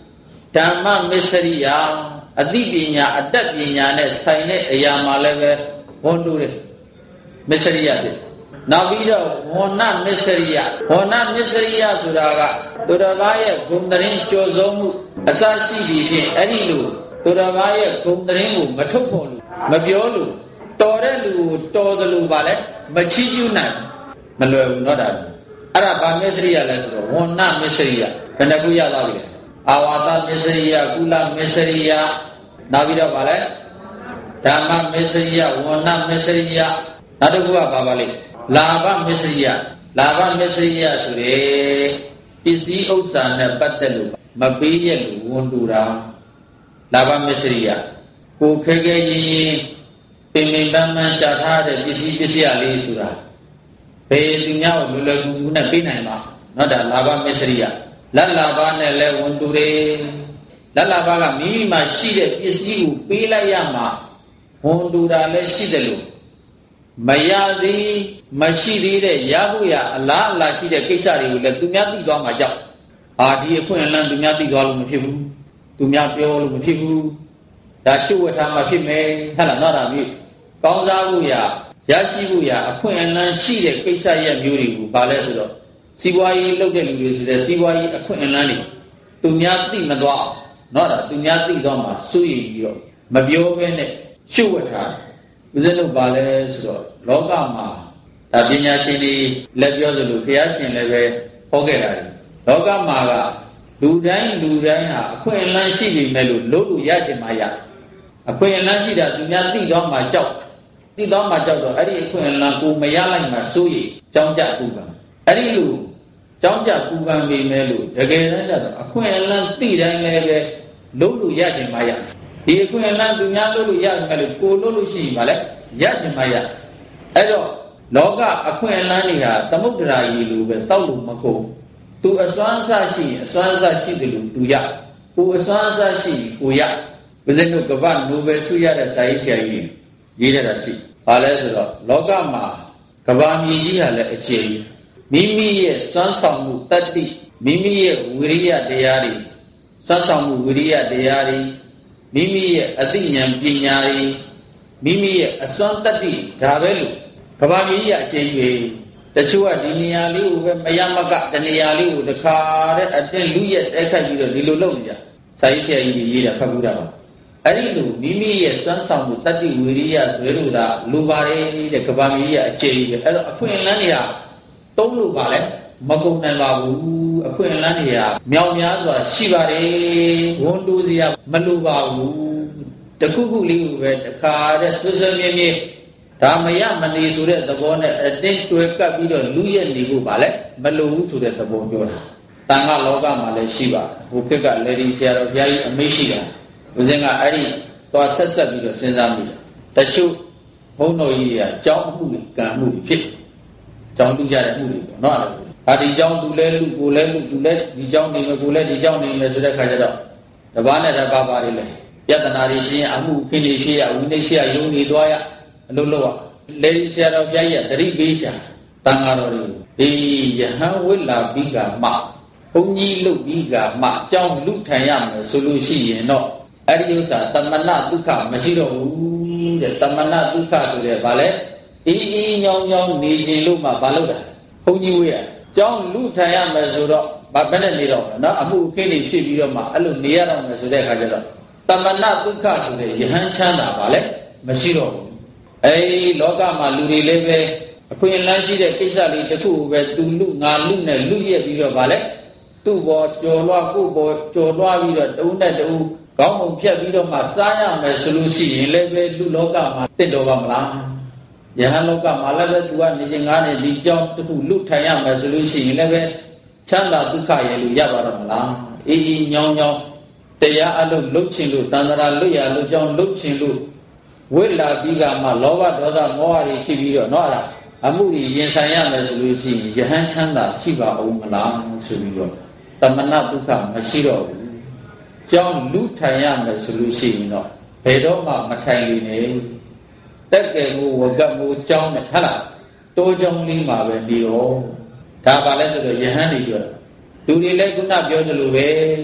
ဓမ္မမစ္စရိယအသိပညာအတ္တပညာနဲ့ဆိုင်တဲ့အရာမှလည်းပဲဝန်တူတယ်မစ္စရိယဖြစ်နောက်ပြီးတော့ဝဏ္ဏမစ္စရိယဝဏ္ဏမစ္စရိယဆိုတာကသူတော်ဘာရဲ့ဂုဏ်သတင်းကြော်စုံမှုအစရှိပြီးဖြင့်အဲ့ဒီလိုသူတော်ဘာရဲ့ဂုဏ်သတင်းကိုမထုတ်ဖို့လို့မပြောလို့တော်တဲ့လူကိုတော်သလိုပါလဲမချီးကျူးနိုင်မလွယ်ဘူးတော့ဒါအဲ့ဒါဗာမစ္စရိယလဲဆိုတော့ဝဏ္ဏမစ္စရိယဘယ်နှခုရသွားပြီလဲအာဝါဒမစ္စရိယကုလမစ္စရိယနောက်ပြီးတော့ဗာလဲဓမ္မမစ္စရိယဝဏ္ဏမစ္စရိယနောက်တစ်ခုကဘာပါလဲလာဘမစ္စရိယလာဘမစ္စရိယဆိုတဲ့ပစ္စည်းဥစ္စာနဲ့ပတ်သက်လို့မပေးရလို့ဝန်တူတာလာဘမစ္စရိယကိုခဲခဲရင်ရင်ပင်ပင်ပန်းပန်းရှာထားတဲ့ပစ္စည်းပစ္စည်းလေးဆိုတာဘယ်သူများကိုလွယ်လွယ်ကူကူနဲ့ပေးနိုင်မှာနော်ဒါလာဘမစ္စရိယလက်လာဘနဲ့လည်းဝန်တူတယ်လက်လာဘကမိမိမှာရှိတဲ့ပစ္စည်းကိုပေးလိုက်ရမှာဝန်တူတာလည်းရှိတယ်လို့မရသေးမရှိသေးတဲ့ရဖို့ရအလားအလာရှိတဲ့ကိစ္စတွေကိုလည်းသူများသိသွားမှာကြောက်အာဒီအခွင့်အလမ်းသူများသိသွားလို့မဖြစ်ဘူးသူများပြောလို့မဖြစ်ဘူးဒါရှုဝတ်ထားမှဖြစ်မယ်ဟုတ်လားနော်ဒါမျိုးကောင်းစားဖို့ရရရှိဖို့ရအခွင့်အလမ်းရှိတဲ့ကိစ္စရပ်မျိုးတွေကိုဘာလဲဆိုတော့စီးပွားရေးလုပ်တဲ့လူတွေဆိုတဲ့စီးပွားရေးအခွင့်အလမ်းတွေသူများသိမသွားအောင်နော်ဒါသူများသိသွားမှာစိုးရိမ်ပြီးတော့မပြောဘဲနဲ့ရှုဝတ်ထားဦးဇင်းတို့ပါလဲဆိုတော့လောကမှာဒါပညာရှင်တွေလက်ပြောသလိုဘုရားရှင်လည်းပဲဟောခဲ့တာလေလောကမှာကလူတိုင်းလူတိုင်းဟာအခွင့်အလမ်းရှိနေမယ်လို့လို့လို့ရချင်မှရအခွင့်အလမ်းရှိတာသူများသိတော့မှကြောက်သိတော့မှကြောက်တော့အဲ့ဒီအခွင့်အလမ်းကိုမရလိုက်မှစိုးရိမ်ကြောင်းကြပူပန်အဲ့ဒီလိုကြောင်းကြပူပန်မိမယ်လို့တကယ်တမ်းကျတော့အခွင့်အလမ်းသိတိုင်းလည်းပဲလို့လို့ရချင်မှရဒီအခွင့်အလမ်းသူများလို့လို့ရမယ်လို့ကိုလို့လို့ရှိရင်ဗာလဲရချင်မှရအဲ့တော့လောကအခွင့်အလမ်းတွေဟာသမုဒ္ဒရာကြီးလိုပဲတောက်လို့မကုန်သူအစွမ်းအစရှိရင်အစွမ်းအစရှိတယ်လို့သူရကိုအစွမ်းအစရှိရင်ကိုရဘုရားတို့ကမ္ဘာနိုဘယ်ဆုရတဲ့စာရေးဆရာကြီးရေးတဲ့တာရှိဘာလဲဆိုတော့လောကမှာကမ္ဘာမြေကြီးဟာလည်းအကျဉ်းမိမိရဲ့စွမ်းဆောင်မှုတတ္တိမိမိရဲ့ဝိရိယတရားတွေစွမ်းဆောင်မှုဝိရိယတရားတွေမိမိရဲ့အသိဉာဏ်ပညာတွေမိမိရဲ့အစွမ်းတတ္တိဒါပဲလို့ကမ္ဘာမြေကြီးအကျဉ်းကြီးတချို့ကဒီနေရာလေးကိုပဲမရမကတနေရာလေးကိုတခါတဲ့အတင်းလူရက်တိုက်ခတ်ပြီးတော့ဒီလိုလုပ်နေကြစာရေးဆရာကြီးရေးတာဖတ်ဘူးတာပါအဲ့ဒီလိုမိမိရဲ့စွမ်းဆောင်မှုတတ္တိဝိရိယဆိုရလို့ဒါလိုပါတယ်တဲ့ကမ္ဘာမြေကြီးအကျဉ်းကြီးအဲ့တော့အခွင့်အလမ်းတွေကသုံးလို့ပါလဲမကုန်နိုင်ပါဘူးအခွင့်အလမ်းတွေကမြောင်များစွာရှိပါတယ်ဝန်တိုးစရာမလိုပါဘူးတခုခုလေးကိုပဲတခါတဲ့ဆွဆွမြဲမြဲဒါမရမနေဆိုတဲ့သဘောနဲ့အတင်းတွဲကပ်ပြီးတော့လူရဲ့နေဖို့ပါလဲမလိုဘူးဆိုတဲ့သဘောပြောတာတန်ခါလောကမှာလည်းရှိပါဟိုခေတ်ကလေဒီဆရာတော်ဘုရားကြီးအမေးရှိတာဦးဇင်းကအဲ့ဒီသွားဆက်ဆက်ပြီးတော့စဉ်းစားမိတယ်တချို့ဘုန်းတော်ကြီးကကြောင်းမှုကံမှုဖြစ်ကြောင်းတူကြတဲ့မှုတွေပေါ့နော်ဟာဒီကြောင်းသူလဲလူကိုလဲလူသူလဲဒီကြောင်းနေမယ်ကိုလဲဒီကြောင်းနေမယ်ဆိုတဲ့ခါကျတော့တပားနဲ့တပားပါလေပြဿနာတွေရှင်းအမှုခင်းနေဖြစ်ရဝိနည်းရှိရယုံနေသွားရအလုံးလုံးလေဒီဆရာတော်ဘုရားကြီးကတတိပေးရှာတန်ဃာတော်တွေအေးယဟန်ဝိလာပြီးကမှဘုန်းကြီးလုတ်ပြီးကမှအကြောင်းလူထံရမယ်ဆိုလို့ရှိရင်တော့အဲ့ဒီဥစ္စာတမနာဒုက္ခမရှိတော့ဘူးတဲ့တမနာဒုက္ခဆိုတဲ့ဘာလဲအေးအေးညောင်းညောင်းနေခြင်းလို့မှဘာလို့တာဘုန်းကြီးဝေးရကြောင်းလူထံရမယ်ဆိုတော့ဘာပဲနဲ့နေတော့နော်အမှုအခင်းတွေဖြစ်ပြီးတော့မှအဲ့လိုနေရတော့မယ်ဆိုတဲ့အခါကျတော့တမနာဒုက္ခဆိုတဲ့ယဟန်ချမ်းသာဘာလဲမရှိတော့ဘူးအဲဒီလောကမှာလူတွေလည်းပဲအခွင့်အလမ်းရှိတဲ့ကိစ္စလေးတစ်ခုပဲသူလူငါလူနဲ့လူရက်ပြီးတော့ဗာလဲသူ့ဘောကြော်လွှားကိုဘောကြော်လွှားပြီးတော့တဦးနဲ့တဦးခေါင်းပုံဖြတ်ပြီးတော့မှစားရမယ်ဆိုလို့ရှိရင်လည်းပဲလူလောကမှာတင့်တော်ပါမလားယဟန်လောကမှာလည်းပဲသူကနေခြင်းငါးနဲ့ဒီကြောင်းတစ်ခုလူထိုင်ရမယ်ဆိုလို့ရှိရင်လည်းပဲချမ်းသာဒုက္ခရဲ့လူရပါတော့မလားအေးအေးညောင်းညောင်းတရားအလုပ်လုပ်ချင်လို့တန်ត្រာလွတ်ရလို့ကြောင်းလုပ်ချင်လို့ဝိလာပြီးကမှလောဘဒေါသမောဟတွေဖြစ်ပြီးတော့เนาะအဲ့ဒါအမှုတွေရင်ဆိုင်ရမယ်ဆိုလို့ရှိရင်ယဟန်ချမ်းသာရှိပါဦးမလားဆိုပြီးတော့တမနာဒုက္ခမရှိတော့ဘူးကြောင်းလူထိုင်ရမယ်ဆိုလို့ရှိရင်တော့ဘယ်တော့မှမထိုင်နေနဲ့တက်ကယ်ကိုဝကတ်ကိုကြောင်းနဲ့ဟုတ်လားတိုးကြောင်းလေးမှာပဲနေရောဒါပါလဲဆိုတော့ယဟန်တွေပြောလူတွေလည်းခုနပြောသလိုပဲ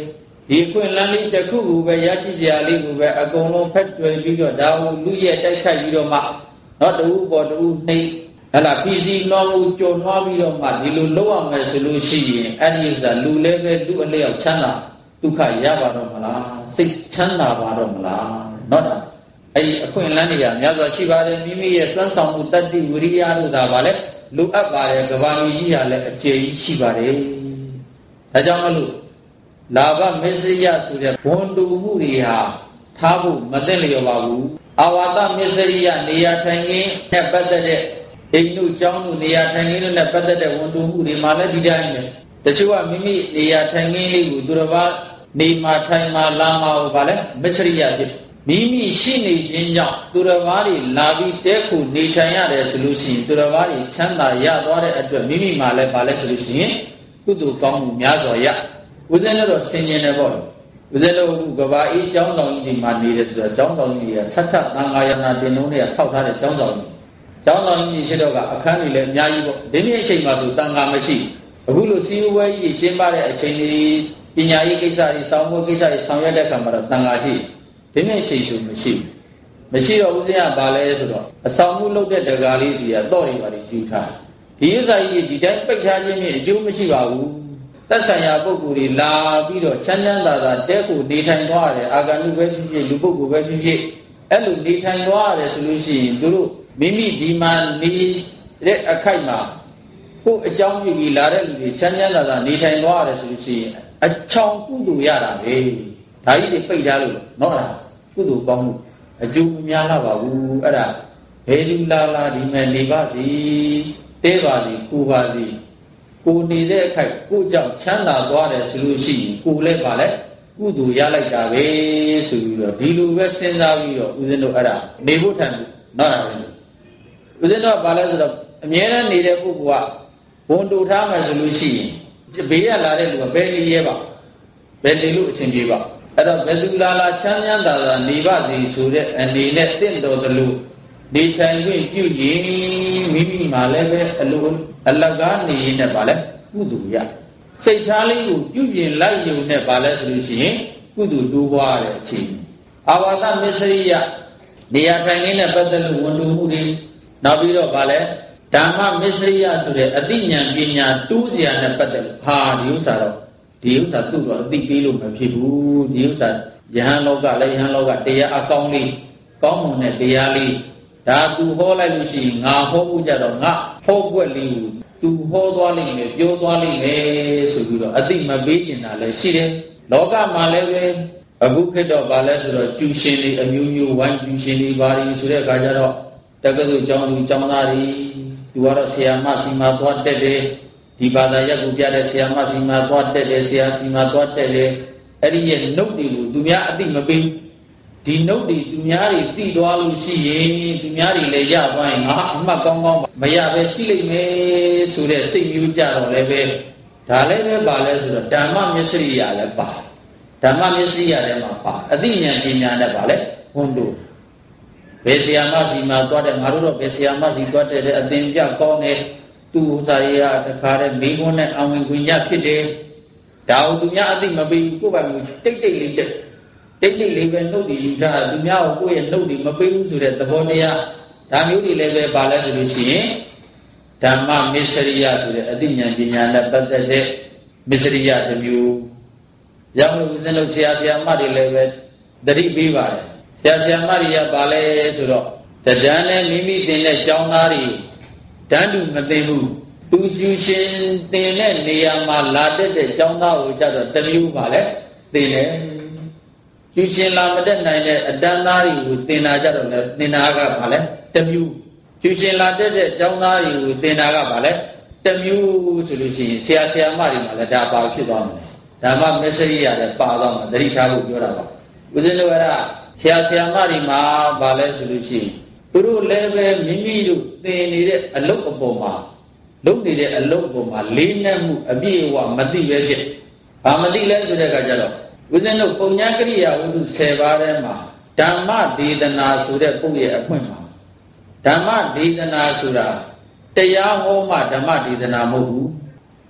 ဒီအခွင့်အလမ်းလေးတစ်ခုခုပဲရရှိကြလေးကိုပဲအကုန်လုံးဖက်တွယ်ပြီးတော့ဒါကိုလူရဲ့တိုက်ခိုက်ပြီးတော့မှတော့တူပေါ်တူနှိမ့်ဟလာပြည်စည်းနှောမှုကြုံနှွားပြီးတော့မှဒီလိုလုပ်ရမယ်ဆိုလို့ရှိရင်အဲ့ဒီဥစ္စာလူလည်းပဲလူအလျောက်ချမ်းသာဒုက္ခရပါတော့မလားစိတ်ချမ်းသာပါတော့မလားနော်ဒါအဲ့ဒီအခွင့်အလမ်းတွေကများစွာရှိပါတယ်မိမိရဲ့စွမ်းဆောင်မှုတတ္တိဝိရိယတို့သာပါလေလူအပ်ပါတယ်ကဘာလူကြီးရလည်းအကျေကြီးရှိပါတယ်ဒါကြောင့်မလို့လာဘမစ္စရိယဆိုတဲ့ဝန်တူမှုတွေဟာထားဖို့မသင့်လျော်ပါဘူးအာဝါဒမစ္စရိယနေရာထိုင်ခင်းနဲ့ပတ်သက်တဲ့အိမ်တို့ကျောင်းတို့နေရာထိုင်ခင်းတို့နဲ့ပတ်သက်တဲ့ဝန်တူမှုတွေမှာလည်းဒီတိုင်းပဲတချို့ကမိမိနေရာထိုင်ခင်းလေးကိုသူတစ်ပါးနေမှာထိုင်မှာလာမှာဟောပါလေမစ္စရိယဖြစ်မိမိရှိနေခြင်းကြောင့်သူတစ်ပါးတွေလာပြီးတဲခုနေထိုင်ရတယ်ဆိုလို့ရှိရင်သူတစ်ပါးတွေချမ်းသာရသွားတဲ့အတွက်မိမိမှာလည်းပါလဲဆိုလို့ရှိရင်ကုသိုလ်ကောင်းမှုများစွာရဦးဇင်းတို့ဆင်ញင်တယ်ပေါ့ဦးဇင်းတို့ကဘာအေးကျောင်းဆောင်ကြီးဒီမှာနေတယ်ဆိုတော့ကျောင်းဆောင်ကြီးကဆက်ထသံဃာယနာတင်လုံးတွေကဆောက်ထားတဲ့ကျောင်းဆောင်ကြီးကျောင်းဆောင်ကြီးဖြစ်တော့ကအခန်းတွေလည်းအများကြီးပေါ့ဒီနေ့အချိန်မှာဆိုတန်ဃာမရှိအခုလိုစီဝဲကြီးကျင်းပတဲ့အချိန်ကြီးပညာရေးကိစ္စတွေစောင့်ဖို့ကိစ္စတွေဆောင်ရွက်တဲ့အခါမှာတော့တန်ဃာရှိဒီနေ့အချိန်ဆိုမရှိမရှိတော့ဦးဇင်းကဘာလဲဆိုတော့အဆောင်မှုလုပ်တဲ့တကားလေးစီကတော့တွေပါယူထားဒီဥစ္စာကြီးဒီတိုင်းပိတ်ထားခြင်းဖြင့်အကျိုးမရှိပါဘူးသက်ဆိုင်ရာပုဂ္ဂိုလ်တွေလာပြီးတော့ချမ်းချမ်းသာသာတဲကိုနေထိုင်သွားရတယ်အာဂန္တုပဲဖြစ်ဖြစ်လူပုဂ္ဂိုလ်ပဲဖြစ်ဖြစ်အဲ့လိုနေထိုင်သွားရတယ်ဆိုလို့ရှိရင်သူတို့မိမိဒီမှာနေတဲ့အခိုက်မှာကိုယ်အကြောင်းပြုပြီးလာတဲ့လူတွေချမ်းချမ်းသာသာနေထိုင်သွားရတယ်ဆိုလို့ရှိရင်အချောင်ကုသိုလ်ရတာပဲဒါကြီးတွေပိတ်ထားလို့နော်လားကုသိုလ်ကောင်းမှုအကျိုးမများလာပါဘူးအဲ့ဒါဘယ်လူလာလာဒီမဲ့နေပါစီတဲပါစီကိုပါစီကိုနေတဲ့အခိုက်ကိုကြောင့်ချမ်းသာသွားတယ်ဆိုလို့ရှိရင်ကိုလည်းပါလဲကုသိုလ်ရလိုက်တာပဲဆိုပြီးတော့ဒီလိုပဲစဉ်းစားပြီးတော့ဦးဇင်းတို့အဲ့ဒါနေဖို့ထန်နော်လားဦးဇင်းတို့ကပါလဲဆိုတော့အမြဲတမ်းနေတဲ့ပုဂ္ဂိုလ်ကဝန်တူထားမယ်ဆိုလို့ရှိရင်ဘေးရလာတဲ့လူကဘယ်နေရဲပါဘယ်နေလို့အရှင်ပြေပါအဲ့တော့ဘယ်သူလာလာချမ်းချမ်းသာသာနေပါစေဆိုတဲ့အနေနဲ့တင့်တော်သလိုနေထိုင်ခွင့်ပြုရင်မိမိမှာလည်းပဲအလိုအလကားနေရင်လည်းပါလဲကုသိုလ်ရစိတ်ထားလေးကိုပြုပြင်လိုက်ရုံနဲ့ပါလဲဆိုလို့ရှိရင်ကုသိုလ်တိုးပွားတဲ့အချိန်အာဝါဒမစ္စရိယနေရာထိုင်ခင်းနဲ့ပတ်သက်လို့ဝန်တူမှုတွေနောက်ပြီးတော့ပါလဲဓမ္မမစ္စရိယဆိုတဲ့အသိဉာဏ်ပညာတိုးစရာနဲ့ပတ်သက်လို့ဟာဒီဥစ္စာတော့ဒီဥစ္စာသူ့တော့အသိပေးလို့မဖြစ်ဘူးဒီဥစ္စာယဟန်လောကလည်းယဟန်လောကတရားအကောင်းလေးကောင်းမွန်တဲ့တရားလေးဒါသူဟောလိုက်လို့ရှိရင်ငါဟောဖို့ကြတော့ငါဟောွက်လေးကိုသူဟောသွားလိမ့်မယ်ပြောသွားလိမ့်မယ်ဆိုပြီးတော့အသိမပေးချင်တာလည်းရှိတယ်လောကမှာလည်းပဲအခုခေတ်တော့ဗာလဲဆိုတော့ကျူရှင်တွေအမျိုးမျိုးဝိုင်းကျူရှင်တွေဘာတွေဆိုတဲ့အခါကျတော့တက္ကသိုလ်ကျောင်းသူကျောင်းသားတွေသူကတော့ဆရာမစီမှာသွားတက်တယ်ဒီဘာသာရပ်ကိုပြတဲ့ဆရာမစီမှာသွားတက်တယ်ဆရာစီမှာသွားတက်တယ်အဲ့ဒီရဲ့နှုတ်တွေကိုသူများအသိမပေးဒီနှုတ်တွေသူများတွေသိသွားလို့ရှိရင်သူများတွေလည်းရသွားရင်ငါအမှတ်ကောင်းကောင်းမရပဲရှိလိမ့်မယ်ဆိုတဲ့စိတ်မျိုးကြတော့လည်းပဲဒါလည်းပဲပါလဲဆိုတော့ဓမ္မမစ္စရိယလည်းပါဓမ္မမစ္စရိယလည်းမှာပါအသိဉာဏ်ပညာနဲ့ပါလဲဝန်တို့ဘယ်ဆရာမစီမှာသွားတဲ့ငါတို့တော့ဘယ်ဆရာမစီသွားတဲ့အသင်ပြကောင်းတဲ့သူ့ဥစ္စာရတခါတဲ့မိခွန်းနဲ့အဝင်ခွင့်ရဖြစ်တယ်ဒါကိုသူများအသိမပေးဘူးကိုယ်ပိုင်ကိုတိတ်တိတ်လေးတက်တိတ်တိတ်လေးပဲနှုတ်တွေယူထားသူများကိုကိုယ့်ရဲ့နှုတ်တွေမပေးဘူးဆိုတဲ့သဘောတရားဒါမျိုးတွေလည်းပဲပါလဲဆိုလို့ရှိရင်ဓမ္မမစ္စရိယဆိုတဲ့အသိဉာဏ်ပညာနဲ့ပတ်သက်တဲ့မစ္စရိယတစ်မျိုးရောက်လို့ဦးဇင်းတို့ဆရာဆရာမတွေလည်းပဲသတိပေးပါတယ်ဆရာဆရာမတွေကပါလဲဆိုတော့တဒန်းနဲ့မိမိတင်တဲ့ကျောင်းသားတွေတန်းတူမသိဘူးသူကျူရှင်တင်တဲ့နေရာမှာလာတက်တဲ့ကျောင်းသားကိုကြတော့တမျိုးပါလဲသိတယ်ကျူရှင်လာမတက်နိုင်တဲ့အတန်းသားတွေကိုတင်တာကြတော့လေတင်တာကပါလဲတမျိုးကျူရှင်လာတက်တဲ့ကျောင်းသားတွေကိုတင်တာကပါလဲတမျိုးဆိုလို့ရှိရင်ဆရာဆရာမတွေမှာလည်းဒါပါဖြစ်သွားမယ်ဓမ္မမစ္စရိယလည်းပါသွားမှာသတိထားဖို့ပြောတာပါဦးဇင်းတို့ကဆရာဆရာမတွေမှာပါလဲဆိုလို့ရှိရင်သူတို့လည်းပဲမိမိတို့သင်နေတဲ့အလုပ်အပေါ်မှာလုပ်နေတဲ့အလုပ်အပေါ်မှာလေးနက်မှုအပြည့်အဝမသိပဲဖြစ်ဘာမသိလဲဆိုတဲ့အခါကျတော့ဦးဇင်းတို့ပုံညာကရိယာဝတ္ထုဆယ်ပါးထဲမှာဓမ္မဒေသနာဆိုတဲ့ပုဂ္ဂိုလ်ရဲ့အဖွင့်မှာဓမ္မဒေသနာဆိုတာတရားဟောမှဓမ္မဒေသနာမဟုတ်ဘူး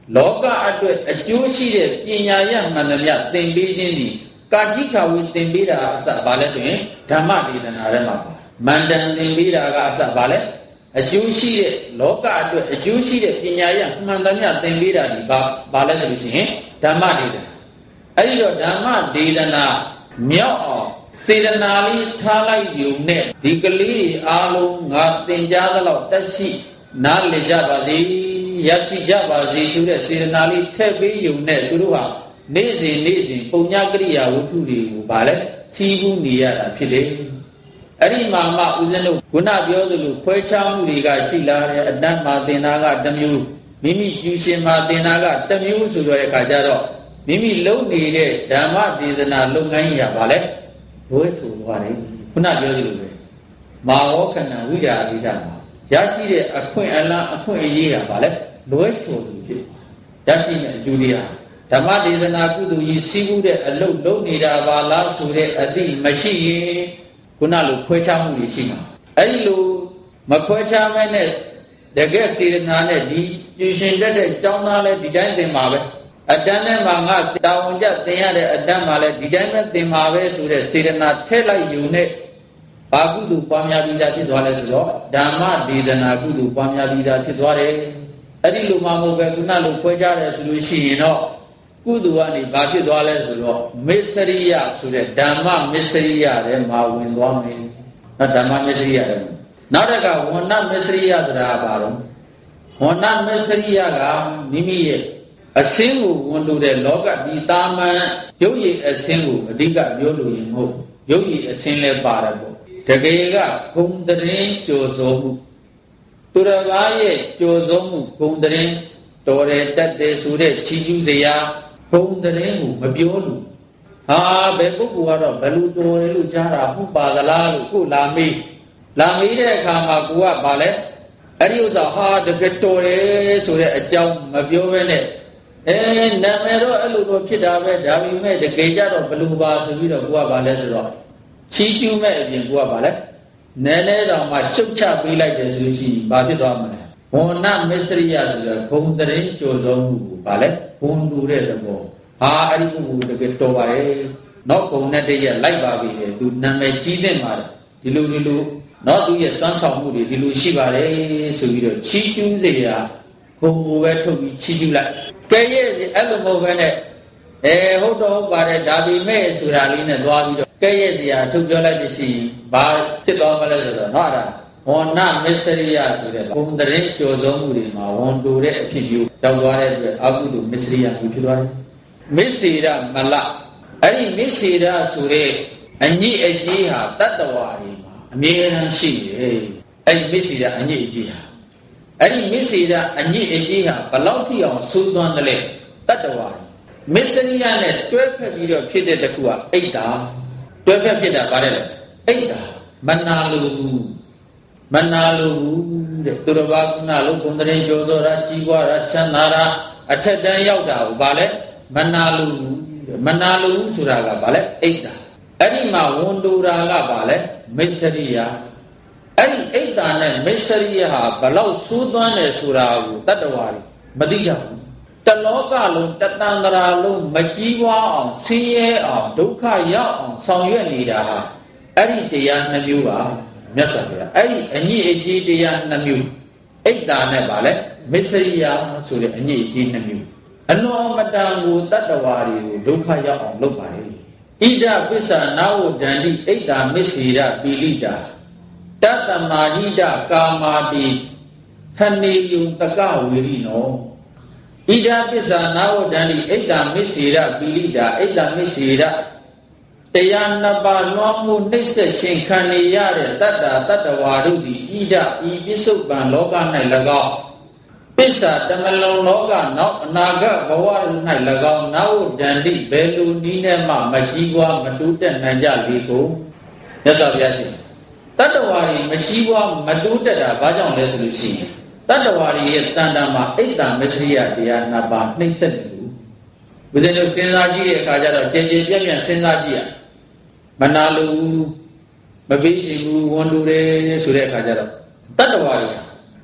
လောကအတွေ့အကျိုးရှိတဲ့ပညာရမှန်သမျှသင်ပေးခြင်းဒီကာကြီးခါဝေသင်ပေးတာအစဘာလဲဆိုရင်ဓမ္မဒေသနာထဲမှာမန္တန်သင်ပေးတာကအစဘာလဲအကျိုးရှိတဲ့လောကအတွက်အကျိုးရှိတဲ့ပညာရမှန်သမျှသင်ပေးတာဒီဘာဘာလဲဆိုလို့ရှိရင်ဓမ္မဒေသနာအဲ့ဒီတော့ဓမ္မဒေသနာမြောက်အောင်စေတနာလေးထားလိုက်ယူနဲ့ဒီကလေးတွေအားလုံးငါသင်ကြားသလောက်တက်ရှိနားလည်ကြပါစေရရှိကြပါစေဆိုတဲ့စေတနာလေးထည့်ပေးယူနဲ့သူတို့ဟာနေ့စဉ်နေ့စဉ်ပုံညကရိယာဝတ္ထုတွေကိုဗာလဲစီးပူးနေရတာဖြစ်တယ်အဲ့ဒီမှာမှဦးဇင်းတို့ခုနပြောသလိုခွဲခြားမှုတွေကရှိလာတယ်အတ္တမှာသင်္နာကတစ်မျိုးမိမိကျူရှင်မှာသင်္နာကတစ်မျိုးဆိုတော့အခါကျတော့မိမိလုံနေတဲ့ဓမ္မဒေသနာလုပ်ငန်းကြီးကဗာလဲလွဲချူသွားတယ်ခုနပြောသလိုပဲမာဟောခဏဝိဒါအဓိဋ္ဌမှာရရှိတဲ့အခွင့်အလန်းအခွင့်အရေးကဗာလဲလွဲချူလို့ဖြစ်ရရှိတဲ့အကျိုးတရားဓမ္မဒေသနာကုသိုလ်ကြီးစီးပူးတဲ့အလုပ်လုပ်နေတာပါလားဆိုတဲ့အသည့်မရှိရင်ခုနလိုခွဲခြားမှုတွေရှိမှာအဲ့ဒီလိုမခွဲခြားမဲနဲ့တကယ်စေတနာနဲ့ဒီကျူရှင်တက်တဲ့ကျောင်းသားလဲဒီတိုင်းသင်ပါပဲအတန်းထဲမှာငါတာဝန်ကျသင်ရတဲ့အတန်းမှာလဲဒီတိုင်းပဲသင်ပါပဲဆိုတဲ့စေတနာထည့်လိုက်ယူနဲ့ဘာကုသိုလ်ပွားများပြီးသားဖြစ်သွားလဲဆိုတော့ဓမ္မဒေသနာကုသိုလ်ပွားများပြီးသားဖြစ်သွားတယ်အဲ့ဒီလိုမှမဟုတ်ပဲခုနလိုခွဲခြားတယ်ဆိုလို့ရှိရင်တော့ကုသိုလ်ကနေဘာဖြစ်သွားလဲဆိုတော့မစ္စရိယဆိုတဲ့ဓမ္မမစ္စရိယထဲမှာဝင်သွားမယ်။နော်ဓမ္မမစ္စရိယထဲမှာနောက်တစ်ခါဝဏ္ဏမစ္စရိယဆိုတာဘာလို့ဝဏ္ဏမစ္စရိယကမိမိရဲ့အစင်းကိုဝန်လို့တဲ့လောကဒီတာမန်ရုပ်ရည်အစင်းကိုအဓိကပြောလို့ရင်မဟုတ်ရုပ်ရည်အစင်းလည်းပါတယ်ပေါ့တကယ်ကဂုံတရင်ကြော်စိုးမှုသူတော်ဘာရဲ့ကြော်စိုးမှုဂုံတရင်တော်တယ်တက်တယ်ဆိုတဲ့ချီးကျူးစရာဘုံတရင်ကိုမပြောလို့ဟာဘယ်ပုဂ္ဂိုလ်ကတော့ဘယ်လိုတော်တယ်လို့ကြားတာဟုတ်ပါသလားလို့ကိုလာမေးလာမေးတဲ့အခါမှာကိုကဗာလဲအဲ့ဒီဥစ္စာဟာတကယ်တော်တယ်ဆိုတဲ့အကြောင်းမပြောဘဲနဲ့အဲနာမည်တော့အဲ့လိုတော့ဖြစ်တာပဲဒါပေမဲ့တကယ်ကြတော့ဘယ်လိုပါဆိုပြီးတော့ကိုကဗာလဲဆိုတော့ချီးကျူးမဲ့အပြင်ကိုကဗာလဲနည်းနည်းတော့မှရှုတ်ချပေးလိုက်တယ်ဆိုလို့ရှိရင်ဘာဖြစ်သွားမလဲဝဏ္ဏမစ္စရိယဆိုတဲ့ဂုံတရင်ကြော်စိုးမှုကိုဗာလဲဘုံတူတဲ့သဘောဟာအဲ့ဒီပုဂ္ဂိုလ်တကယ်တော်ပါရဲ့နောက်ဂုံနဲ့တည်းရဲ့လိုက်ပါပြီလေသူနာမည်ကြီးတဲ့မှာဒီလိုဒီလိုနောက်သူရဲ့စွမ်းဆောင်မှုတွေဒီလိုရှိပါတယ်ဆိုပြီးတော့ချီးကျူးစရာဂုံကိုပဲထုတ်ပြီးချီးကျူးလိုက်ကဲရဲ့အဲ့လိုမဟုတ်ဘဲနဲ့အဲဟုတ်တော့ဟုတ်ပါတယ်ဒါပေမဲ့ဆိုတာလေးနဲ့သွားပြီးတော့ကဲရဲ့စရာထုတ်ပြောလိုက်လို့ရှိရင်ဘာဖြစ်သွားမလဲဆိုတော့နော်အဲ့ဒါဝဏ္ဏမစ္စရိယဆိုတဲ့ဘုံတရင်ကြော်စိုးမှုတွေမှာဝန်တူတဲ့အဖြစ်မျိုးရောက်သွားတဲ့အတွက်အကုသိုလ်မစ္စရိယမျိုးဖြစ်သွားတယ်မစ္စေရမလအဲ့ဒီမစ္စေရဆိုတဲ့အညစ်အကြေးဟာတတ္တဝါတွေမှာအမြဲတမ်းရှိတယ်အဲ့ဒီမစ္စေရအညစ်အကြေးဟာအဲ့ဒီမစ္စေရအညစ်အကြေးဟာဘလောက်ထိအောင်ဆိုးသွမ်းတယ်လဲတတ္တဝါမစ္စရိယနဲ့တွဲဖက်ပြီးတော့ဖြစ်တဲ့တခုကအိတ်တာတွဲဖက်ဖြစ်တာဗါတယ်လေအိတ်တာမနာလိုမနာလိုတဲ့သူတော်ဘာကုဏလို့ဘုံတရင်ကျော်စောတာကြီးပွားတာချမ်းသာတာအထက်တန်းရောက်တာကိုဗါလဲမနာလူမနာလူဆိုတာကဗာလဲအိတ်တာအဲ့ဒီမှာဝန်တူတာကဗာလဲမစ္စရိယအဲ့ဒီအိတ်တာနဲ့မစ္စရိယဟာဘလောက်ဆိုးသွမ်းတယ်ဆိုတာကိုတတ္တဝါတွေမသိကြဘူးတလောကလုံးတတန်တရာလုံးမကြီးပွားအောင်ဆင်းရဲအောင်ဒုက္ခရောက်အောင်ဆောင်ရွက်နေတာဟာအဲ့ဒီတရားနှမျိုးပါမြတ်စွာဘုရားအဲ့ဒီအညစ်အကြေးတရားနှမျိုးအိတ်တာနဲ့ဗာလဲမစ္စရိယဆိုတဲ့အညစ်အကြေးနှမျိုးအလွန်မတန်ကိုတတ္တဝါတွေကိုဒုက္ခရောက်အောင်လုပ်ပါလေဣဒပစ္ဆနာဝဒန္တိဣဒ္ဓမစ္စေရပိလိတာတတမဟိတကာမာတိခဏေယုတကဝေရိနောဣဒပစ္ဆနာဝဒန္တိဣဒ္ဓမစ္စေရပိလိတာဣဒ္ဓမစ္စေရတရားနှစ်ပါးလွှမ်းမှုနှိမ့်ဆက်ခြင်းခံနေရတဲ့တတ္တတတ္တဝါတို့သည်ဣဒဤပစ္စုပန်လောက၌၎င်းပစ္စာတမလုံးလောကနောက်အနာဂတ်ဘဝ၌၎င်းနာဝဒန္တိဘယ်လိုနည်းနဲ့မှမကြီးပွားမတိုးတက်နိုင်ကြလေကိုမြတ်စွာဘုရားရှင်တတ္တဝါတွေမကြီးပွားမတိုးတက်တာဘာကြောင့်လဲဆိုလို့ရှိရင်တတ္တဝါတွေရဲ့တန်တာမှာအိတ်တမစ္စရိယတရားနှစ်ပါးနှိမ့်ဆက်တယ်လို့ဘုရားတို့စဉ်းစားကြည့်တဲ့အခါကျတော့ကြည်ကြည်ပြည့်ပြည့်စဉ်းစားကြည့်ရမနာလိုမပေးချင်ဘူးဝန်တူတယ်ဆိုတဲ့အခါကျတော့တတ္တဝါတွေ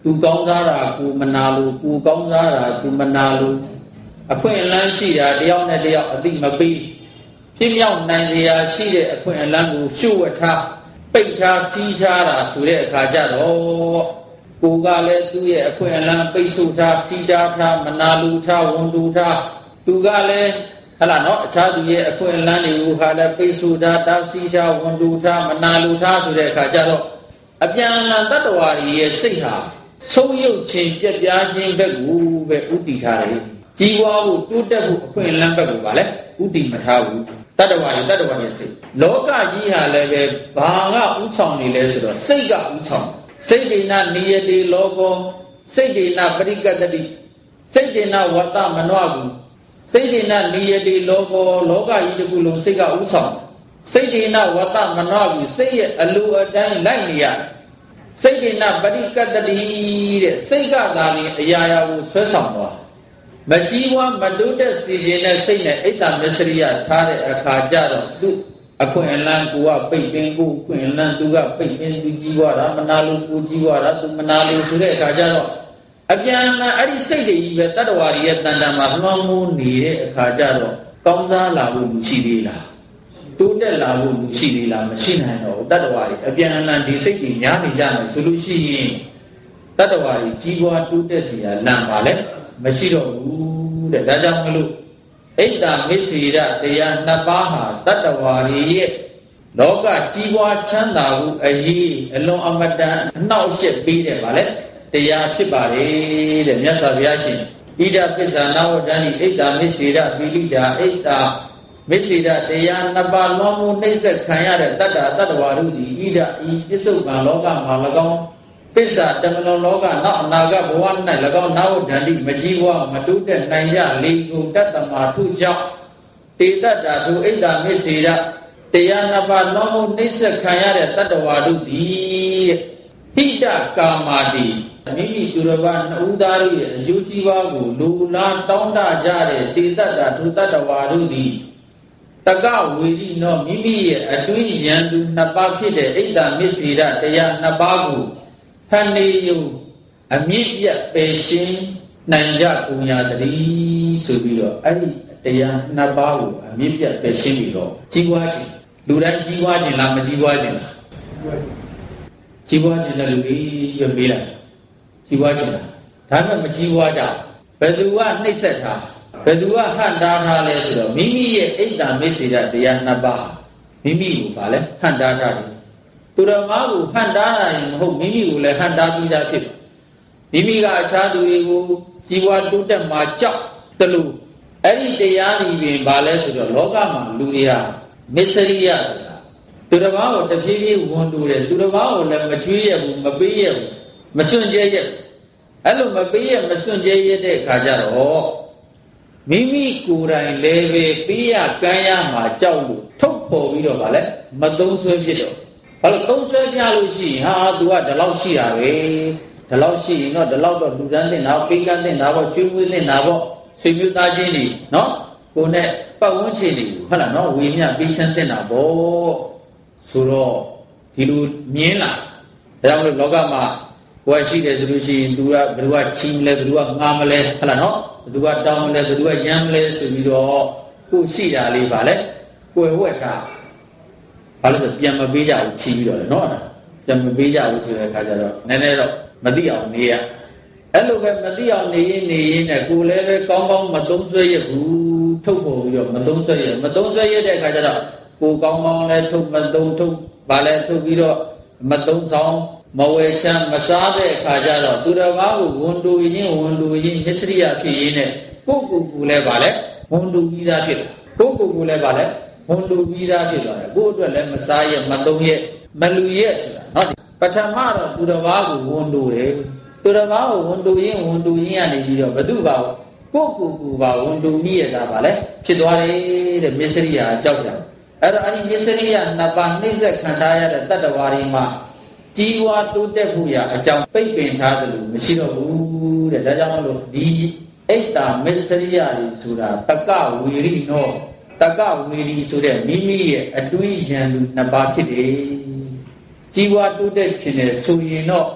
သူကောင်းစားတာကိုမနာလို့ကိုကောင်းစားတာသူမနာလို့အခွင့်အလမ်းရှိတာတယောက်နဲ့တယောက်အသိမပေးဖြစ်မြောက်နိုင်စရာရှိတဲ့အခွင့်အလမ်းကိုရှုဝတ်ထားပိတ်ထားစီးထားတာဆိုတဲ့အခါကျတော့ကိုကလည်းသူ့ရဲ့အခွင့်အလမ်းပိတ်ဆို့ထားစီးထားထားမနာလူထားဝန်တူထားသူကလည်းဟလာနော်အခြားသူရဲ့အခွင့်အလမ်းတွေကိုခါလည်းပိတ်ဆို့ထားတာစီးထားဝန်တူထားမနာလူထားဆိုတဲ့အခါကျတော့အပြန်အလှန်တတ္တဝါတွေရဲ့စိတ်ဟာဆုံးယုတ်ခြင်းပြက်ပြားခြင်းဘက်ကိုပဲဥတည်ထားတယ်ကြီးပွားဖို့တိုးတက်ဖို့အခွင့်အလမ်းဘက်ကိုပါလေဥတည်မထားဘူးတတ္တဝါတွေတတ္တဝါတွေစိတ်လောကကြီးဟာလည်းပဲဘာကဥဆောင်နေလဲဆိုတော့စိတ်ကဥဆောင်စိတ်ဒိနာနိယတိလောကောစိတ်ဒိနာပရိကတတိစိတ်ဒိနာဝတ္တမနောကူစိတ်ဒိနာနိယတိလောကောလောကကြီးတစ်ခုလုံးစိတ်ကဥဆောင်စိတ်ဒိနာဝတ္တမနောကူစိတ်ရဲ့အလိုအတိုင်းလိုက်နေရစိတ်ဒိနာပရိကတတိတဲ့စိတ်ကသာလျှင်အရာရာကိုဆွဲဆောင်သွားမကြီးဝါမတိုးတက်စီခြင်းနဲ့စိတ်နဲ့အိတ်တမစ္စရိယထားတဲ့အခါကျတော့သူအခွင့်အလမ်းကိုကပိတ်ပင်ကိုအခွင့်အလမ်းသူကပိတ်ပင်သူကြီးဝါတာမနာလို့ကိုကြီးဝါတာသူမနာလို့ဆိုတဲ့အခါကျတော့အပြန်အလှန်အဲ့ဒီစိတ်တွေကြီးပဲတတ္တဝါတွေရဲ့တန်တန်မှာလွှမ်းမိုးနေတဲ့အခါကျတော့ကောင်းစားလာဖို့မရှိသေးလားတိုးတက်လာဖို့မရှိသေးလားမရှိနိုင်တော့တတ္တဝါတွေအပြန်အလှန်ဒီစိတ်တွေများနေကြမယ်ဆိုလို့ရှိရင်တတ္တဝါတွေကြီးပွားတိုးတက်စီရလမ်းပါလေမရှိတော့ဘူးတဲ့ဒါကြောင့်မလို့အိတ်တာမစ္ဆေရတရားနှစ်ပါးဟာတတ္တဝါတွေရဲ့လောကကြီးပွားချမ်းသာမှုအရေးအလွန်အမတန်အနှောက်အယှက်ပေးတယ်ဗါလဲတရားဖြစ်ပါလေတဲ့မြတ်စွာဘုရားရှင်ဣဒပစ္ဆာနာဝတ္တန်အိတ်တာမစ္ဆေရပိလိတာအိတ်တာမစ္ဆေရတရားနှစ်ပါးလွန်မှုနှိမ့်ဆက်ခံရတဲ့တတ္တတတ္တဝါတို့သည်ဣဒဤပစ္စုပန်လောကမှာ၎င်းပစ္စာတမလွန်လောကနောက်အနာဂတ်ဘဝ၌၎င်းနာဝဒန္တိမကြီးဘဝမတုတဲ့နိုင်ရလေကိုတတ္တမာထုကြောင့်တေတ္တာသူဣဒ္ဓမစ္ဆေရတရားနှစ်ပါးလုံးမှုနှိမ့်ဆက်ခံရတဲ့တတ္တဝါတို့သည်ဟိတကာမာတိမိမိသူတစ်ပါးနှစ်ဦးသားတို့ရဲ့အကျိုးစီးပွားကိုလူလားတောင်းတကြတဲ့တေတ္တာသူတတ္တဝါတို့သည်တကဝေရိနောမိမိရဲ့အတွင်းယံသူနှစ်ပါးဖြစ်တဲ့ဣဒ္ဓမစ္ဆေရတရားနှစ်ပါးကိုဟန်နေယုအမြင့်ပြတ်ပယ်ရှင်းနိုင်ကြကုန်ရတည်းဆိုပြီးတော့အဲ့ဒီတရားနှစ်ပါးကိုအမြင့်ပြတ်ပယ်ရှင်းပြီးတော့ကြီးပွားခြင်းလူတိုင်းကြီးပွားခြင်းလားမကြီးပွားခြင်းလားကြီးပွားခြင်းတဲ့လူတွေရမေးလိုက်ကြီးပွားခြင်းလားဒါမှမကြီးပွားကြဘယ်သူကနှိပ်စက်ထားဘယ်သူကဟန်တားထားလဲဆိုတော့မိမိရဲ့အိတ်တံမစ္ဆေရတရားနှစ်ပါးမိမိကိုဗာလဲဟန်တားထားတယ်သူတော်မကိုဟန်တားနိုင်မဟုတ်မိမိကိုလည်းဟန်တားပြီးသားဖြစ်မိမိကအခြားသူတွေကိုကြီးပွားတိုးတက်မှာကြောက်တလို့အဲ့ဒီတရားတွေပင်ဗာလဲဆိုတော့လောကမှာလူတွေဟာမစ္စရိယဆိုတာသူတော်မကိုတဖြည်းဖြည်းဝန်တိုးတယ်သူတော်မကိုလည်းမကြွေးရဘူးမပေးရဘူးမစွန့်ကြဲရအဲ့လိုမပေးရမစွန့်ကြဲရတဲ့အခါကျတော့မိမိကိုယ်တိုင်လည်းပဲပေးရကမ်းရမှာကြောက်လို့ထုတ်ပေါ်ပြီးတော့ဗာလဲမသုံးဆွဲဖြစ်တော့ဘာလို့သုံးဆွဲပြလို့ရှိရင်ဟာ तू ကဒီလောက်ရှိတာပဲဒီလောက်ရှိရင်တော့ဒီလောက်တော့လူတန်းတင်တာပေးကန်းတင်တာပေါ့ကျွေးမွေးတင်တာပေါ့ဆွေမျိုးသားချင်းတွေနော်ကိုနဲ့ပတ်ဝန်းကျင်တွေဟုတ်လားနော်ဝေမျှပေးချမ်းတင်တာပေါ့ဆိုတော့ဒီလိုမြင်လာဒါကြောင့်မလို့လောကမှာကိုယ်ရှိတယ်ဆိုလို့ရှိရင် तू ကဘယ်သူကချီးမလဲဘယ်သူကငားမလဲဟုတ်လားနော်ဘယ်သူကတောင်းမလဲဘယ်သူကရမ်းမလဲဆိုပြီးတော့ကိုရှိတာလေးပါလေကိုယ်ဝက်တာဘာလို့လဲပြန်မပေးကြဘူးချီးပြီးတော့လေနော်ပြန်မပေးကြဘူးဆိုတဲ့အခါကျတော့နည်းနည်းတော့မသိအောင်နေရအဲ့လိုပဲမသိအောင်နေရင်နေရင်နဲ့ကိုယ်လည်းပဲကောင်းကောင်းမသုံးဆွဲရဘူးထုတ်ဖို့ပြီးတော့မသုံးဆွဲရမသုံးဆွဲရတဲ့အခါကျတော့ကိုယ်ကောင်းကောင်းလည်းထုတ်မသုံးထုတ်ဘာလဲထုတ်ပြီးတော့မသုံးဆောင်မဝယ်ချမ်းမစားတဲ့အခါကျတော့သူတော်ဘာကိုဝန်တူရင်းဝန်တူရင်းမစ္စရိယဖြစ်ရင်းနဲ့ကိုယ့်ကိုယ်ကိုလည်းဗာလဲဝန်တူပြီးသားဖြစ်တယ်ကိုယ့်ကိုယ်ကိုလည်းဗာလဲဝန်တူပြီးသားဖြစ်သွားတယ်ကိုယ့်အတွက်လည်းမစားရမသုံးရမလူရဆိုတာနော်ပထမတော့သူတော်ဘာကိုဝန်တူတယ်သူတော်ဘာကိုဝန်တူရင်းဝန်တူရင်းကနေပြီးတော့ဘု து ပါကိုယ့်ကိုယ်ကိုပါဝန်တူမိရတာဗာလဲဖြစ်သွားတယ်တဲ့မစ္စရိယကြောက်ကြအဲ့တော့အဲ့ဒီမစ္စရိယနှစ်ပါးနှိမ့်ဆက်ခံထားရတဲ့တတ္တဝါတွေမှာကြီးပွားတိုးတက်ဖို့ရအကြောင်းပိတ်ပင်ထားသလိုမရှိတော့ဘူးတဲ့ဒါကြောင့်မလို့ဒီအိတ်တာမစ္စရိယတွေဆိုတာတကဝေရိနောတကဝေရိဆိုတဲ့မိမိရဲ့အတွင်းယံလူနှစ်ပါးဖြစ်တယ်ကြီးပွားတိုးတက်ခြင်းနဲ့ဆိုရင်တော့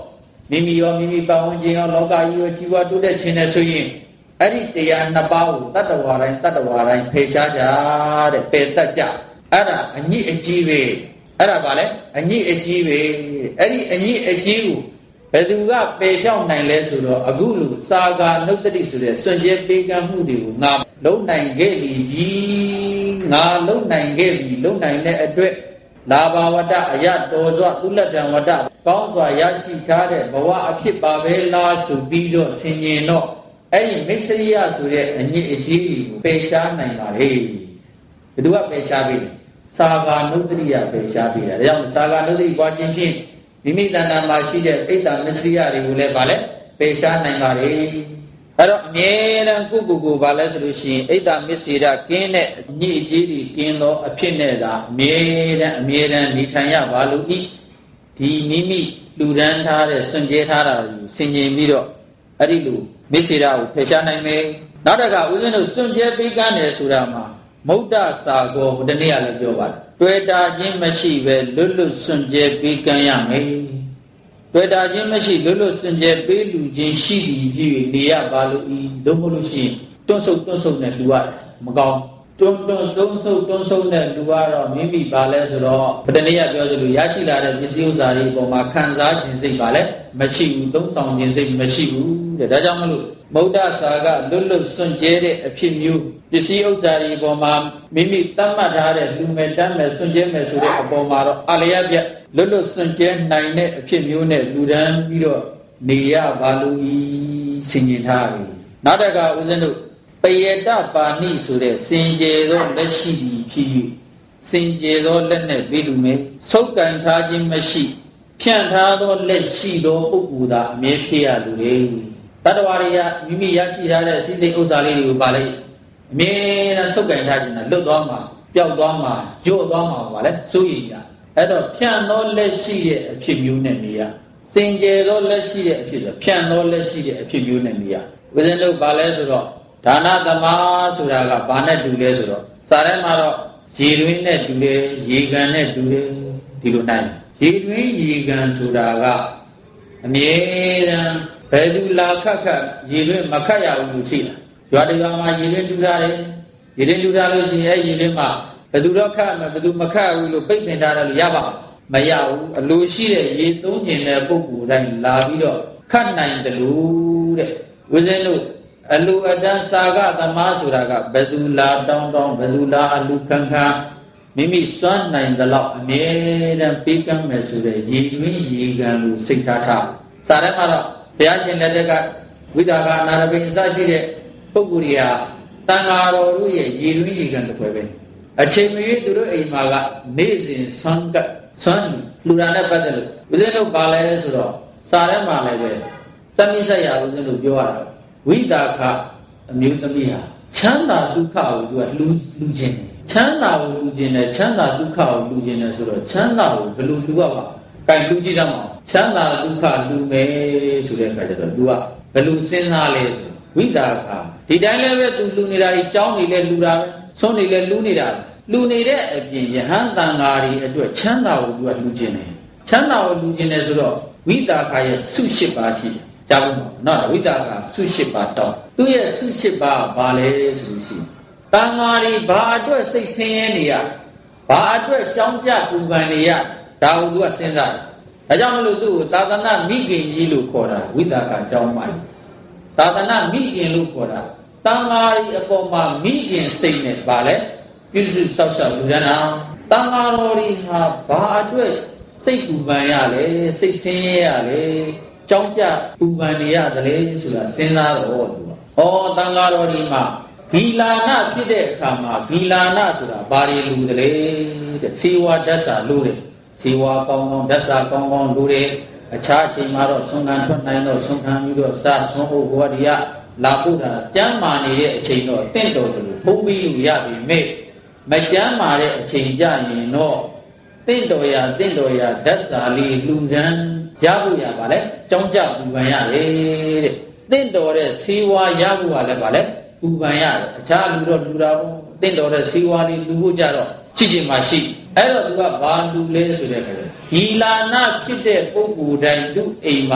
မိမိရောမိမိပတ်ဝန်းကျင်ရောလောကကြီးရောကြီးပွားတိုးတက်ခြင်းနဲ့ဆိုရင်အဲ့ဒီတရားနှစ်ပါးကိုတတ္တဝါတိုင်းတတ္တဝါတိုင်းဖယ်ရှားကြတဲ့ပယ်တတ်ကြအဲ့ဒါအညစ်အကြေးပဲအဲ့ဒါဗာလဲအညစ်အကြေးပဲအဲ့ဒီအညစ်အကြေးကိုဘယ်သူကပယ်ဖြောင်းနိုင်လဲဆိုတော့အခုလိုစာဂာနုတ္တိဆိုတဲ့စွန့်ကြဲပေးကမ်းမှုတွေကိုငါလုံနိုင်ခဲ့ပြီငါလုံနိုင်ခဲ့ပြီလုံနိုင်တဲ့အတွက်လာဘဝတ္တအယတော်စွာသုလတ္တံဝတ္တကောင်းစွာရရှိထားတဲ့ဘဝအဖြစ်ပါပဲလားဆိုပြီးတော့ဆင်ញင်တော့အဲ့ဒီမစ္စရိယဆိုတဲ့အညစ်အကြေးကိုပယ်ရှားနိုင်ပါလေဘယ်သူကပယ်ရှားပြီစာဂာနုတ္တိယပယ်ရှားပြီဒါကြောင့်စာဂာနုတ္တိပွားခြင်းဖြင့်မိမိတဏ္ဍာမှာရှိတဲ့အိတ်တာမစ္စရိယတွေကိုလည်းဗာလဲပယ်ရှားနိုင်ပါလေအဲ့တော့အမြဲတမ်းကိုကိုကိုဗာလဲဆိုလို့ရှိရင်အိတ်တာမစ္စရိယကင်းတဲ့အညစ်အကြေးတွေကင်းသောအဖြစ်နဲ့သာအမြဲတမ်းအမြဲတမ်းနေထိုင်ရပါလို့ဤဒီမိမိလူဒန်းထားတဲ့စွန့်ကြဲထားတာကိုဆင်ញင်ပြီးတော့အဲ့ဒီလိုမစ္စရိယကိုဖယ်ရှားနိုင်မယ်နောက်တကဦးဇင်းတို့စွန့်ကြဲပေးကမ်းတယ်ဆိုတာမှာမုဒ္ဒစာကောဒီနေ့ကလည်းပြောပါတယ်တွေ့တာချင်းမရှိပဲလွတ်လွတ်စွန့်ကြဲပေးကမ်းရမယ်တွေ့တာချင်းမရှိလွတ်လွတ်စွန့်ကြဲပေးလူချင်းရှိပြီးဖြစ်နေရပါလို့ဤတို့မလို့ရှိရင်တွန့်ဆုပ်တွန့်ဆုပ်နဲ့လူရတယ်မကောင်းတွန့်တွန့်တွန့်ဆုပ်တွန့်ဆုပ်နဲ့လူကတော့မိမိပါလဲဆိုတော့ဒီနေ့ကပြောသလိုရရှိလာတဲ့ပစ္စည်းဥစ္စာတွေအပေါ်မှာခံစားခြင်းစိတ်ပါလဲမရှိဘူးသုံးဆောင်ခြင်းစိတ်မရှိဘူးတဲ့ဒါကြောင့်မလို့မုဒ္ဒစာကလွတ်လွတ်စွန့်ကြဲတဲ့အဖြစ်မျိုးပစ္စည်းဥစ္စာတွေအပေါ်မှာမိမိတတ်မှတ်ထားတဲ့လူမဲ့တတ်မဲ့စွန့်ကြဲမဲ့ဆိုတဲ့အပေါ်မှာတော့အလျက်ပြလွတ်လွတ်စွန့်ကြဲနိုင်တဲ့အဖြစ်မျိုးနဲ့လူဒန်းပြီးတော့နေရပါလို့ဤဆင်ញင်ထားပြီနောက်တကဦးဇင်းတို့ပယတပါဏိဆိုတဲ့စင်ကြယ်သောလက်ရှိပြီးဖြစ်၍စင်ကြယ်သောလက်နဲ့ပြီးလူမဲ့ဆုပ်ကန်ထားခြင်းမရှိဖြန့်ထားသောလက်ရှိသောပုဂ္ဂိုလ်သာအမြဲဖြစ်ရလူလေတတ္တဝါတွေကမိမိရရှိထားတဲ့စိစိဥစ္စာလေးတွေကိုပါလေအမြဲတမ်းဆုပ်ကန်ထားခြင်းနဲ့လွတ်သွားမှာပျောက်သွားမှာညှို့သွားမှာပါလေစိုးရိမ်ကြအဲ့တော့ဖြန့်သောလက်ရှိတဲ့အဖြစ်မျိုးနဲ့နေရစင်ကြယ်သောလက်ရှိတဲ့အဖြစ်ဆိုဖြန့်သောလက်ရှိတဲ့အဖြစ်မျိုးနဲ့နေရဝိဇ္ဇနုပါလဲဆိုတော့ဒါနသမားဆိုတာကဘာနဲ့တူလဲဆိုတော့စာထဲမှာတော့ရေတွင်းနဲ့တူတယ်ရေကန်နဲ့တူတယ်ဒီလိုနိုင်ရေတွင်းရေကန်ဆိုတာကအမြဲတမ်းဘယ်သူလာခတ်ခတ်ရေတွင်းမခတ်ရဘူးလို့ရှိတာရွာတရွာမှာရေတွင်းတူထားတယ်ရေတွင်းတူထားလို့ရှိရင်အဲရေတွင်းမှာဘယ်သူတော့ခတ်မယ်ဘယ်သူမခတ်ဘူးလို့ပိတ်ပင်ထားတယ်လို့ရပါမရဘူးအလိုရှိတဲ့ရေသုံးကျင်တဲ့ပုဂ္ဂိုလ်တိုင်းလာပြီးတော့ခတ်နိုင်တယ်လို့တဲ့ဝိဇ္ဇနုအလူအတန်းစာကသမားဆိုတာကဘယ်သူလာတောင်းတောင်းဘယ်သူလာအလူခံခံမိမိစွမ်းနိုင်သလောက်အမြဲတမ်းပေးကမ်းမယ်ဆိုတဲ့ရည်တွင်းရည်ခံလို့စိတ်ထားထားစာထဲမှာတော့ဘုရားရှင်လက်ထက်ကဝိဒါကအနာရပိအစရှိတဲ့ပုဂ္ဂိုလ်တွေဟာတန်ဃာတော်တို့ရဲ့ရည်တွင်းရည်ခံတစ်ခွဲပဲအချိန်မရွေးသူတို့အိမ်မှာကနေ့စဉ်ဆွမ်းကဆွမ်းလူရာနဲ့ပတ်သက်လို့ဦးဇင်းတို့ပါလဲဆိုတော့စာထဲမှာလည်းပဲသမိဆက်ရဦးဇင်းတို့ပြောရတာဝိဒါကအမျိုးသမီးဟာချမ်းသာဒုက္ခကိုသူကလူလူခြင်းချမ်းသာကိုလူခြင်းနဲ့ချမ်းသာဒုက္ခကိုလူခြင်းနဲ့ဆိုတော့ချမ်းသာကိုဘယ်လိုလူရပါကဲလူကြည့်ရမှာချမ်းသာဒုက္ခလူမယ်ဆိုတဲ့အခါကျတော့ तू ကဘယ်လိုစဉ်းစားလဲဆိုဝိဒါကဒီတိုင်းလည်းပဲ तू လူနေတာကြီးကြောင်းနေလဲလူတာပဲဆုံးနေလဲလူနေတာလူနေတဲ့အပြင်ယဟန်တန်ဃာတွေအတွက်ချမ်းသာကို तू ကလူခြင်းတယ်ချမ်းသာကိုလူခြင်းတယ်ဆိုတော့ဝိဒါကရဲ့စု၈ပါးရှိတယ်ကြားဘူးနော်ဝိဒါကစု၈ပါးတောင်းသူ့ရဲ့စု၈ပါးဘာလဲဆိုလို့ရှိရင်တန်ဃာတွေဘာအတွက်စိတ်ဆင်းရဲနေရဘာအတွက်ကြောင်းကြပူပန်နေရဒါကိုသူကစဉ်းစားတယ်ဒါကြောင့်မလို့သူ့ကိုသာသနာမိခင်ကြီးလို့ခေါ်တာဝိဒါကအကြောင်းမှသာသနာမိခင်လို့ခေါ်တာတန်ဃာတွေအပေါ်မှာမိခင်စိတ်နဲ့ဘာလဲပြုစုဆောက်ရှောက်လူရဏတန်ဃာတော်တွေဟာဘာအတွက်စိတ်ပူပန်ရလဲစိတ်ဆင်းရဲရလဲကြောင်းကြပူပန်နေရတယ်လေဆိုတာစဉ်းစားတော့သူကဩတန်ဃာတော်ဒီမှာဂီလာနဖြစ်တဲ့အခါမှာဂီလာနဆိုတာဘာတွေလူတယ်လေတဲ့စေဝါဓာတ်စာလူတယ်စေဝါကောင်းကောင်းဓာတ်စာကောင်းကောင်းလူတယ်အခြားအချိန်မှာတော့ဆွမ်းခံထွက်နိုင်တော့ဆွမ်းခံပြီးတော့စဆွမ်းဟုတ်ဘောဒီကလာဖို့တာကျမ်းမာနေတဲ့အချိန်တော့တင့်တော်တယ်လို့ဘုံပြီးလို့ရပြီမေမကျမ်းမာတဲ့အချိန်ကြရင်တော့တင့်တော်ရတင့်တော်ရဓာတ်စာလေးလူဒန်းရဖို့ရပါလေကြောင်းကြပူပန်ရတယ်တဲ့တင့်တော်တဲ့စေဝါရဖို့ကလည်းပါလေပူပန်ရတယ်အခြားလူတော့လူတာပေါ့တင့်တော်တဲ့စေဝါလေးလူဖို့ကြတော့ရှိချင်မှရှိအဲ့တော့သူကဘာလူလဲဆိုတဲ့ခါကျဂီလာနဖြစ်တဲ့ပုဂ္ဂိုလ်တိုင်းသူ့အိမ်မှာ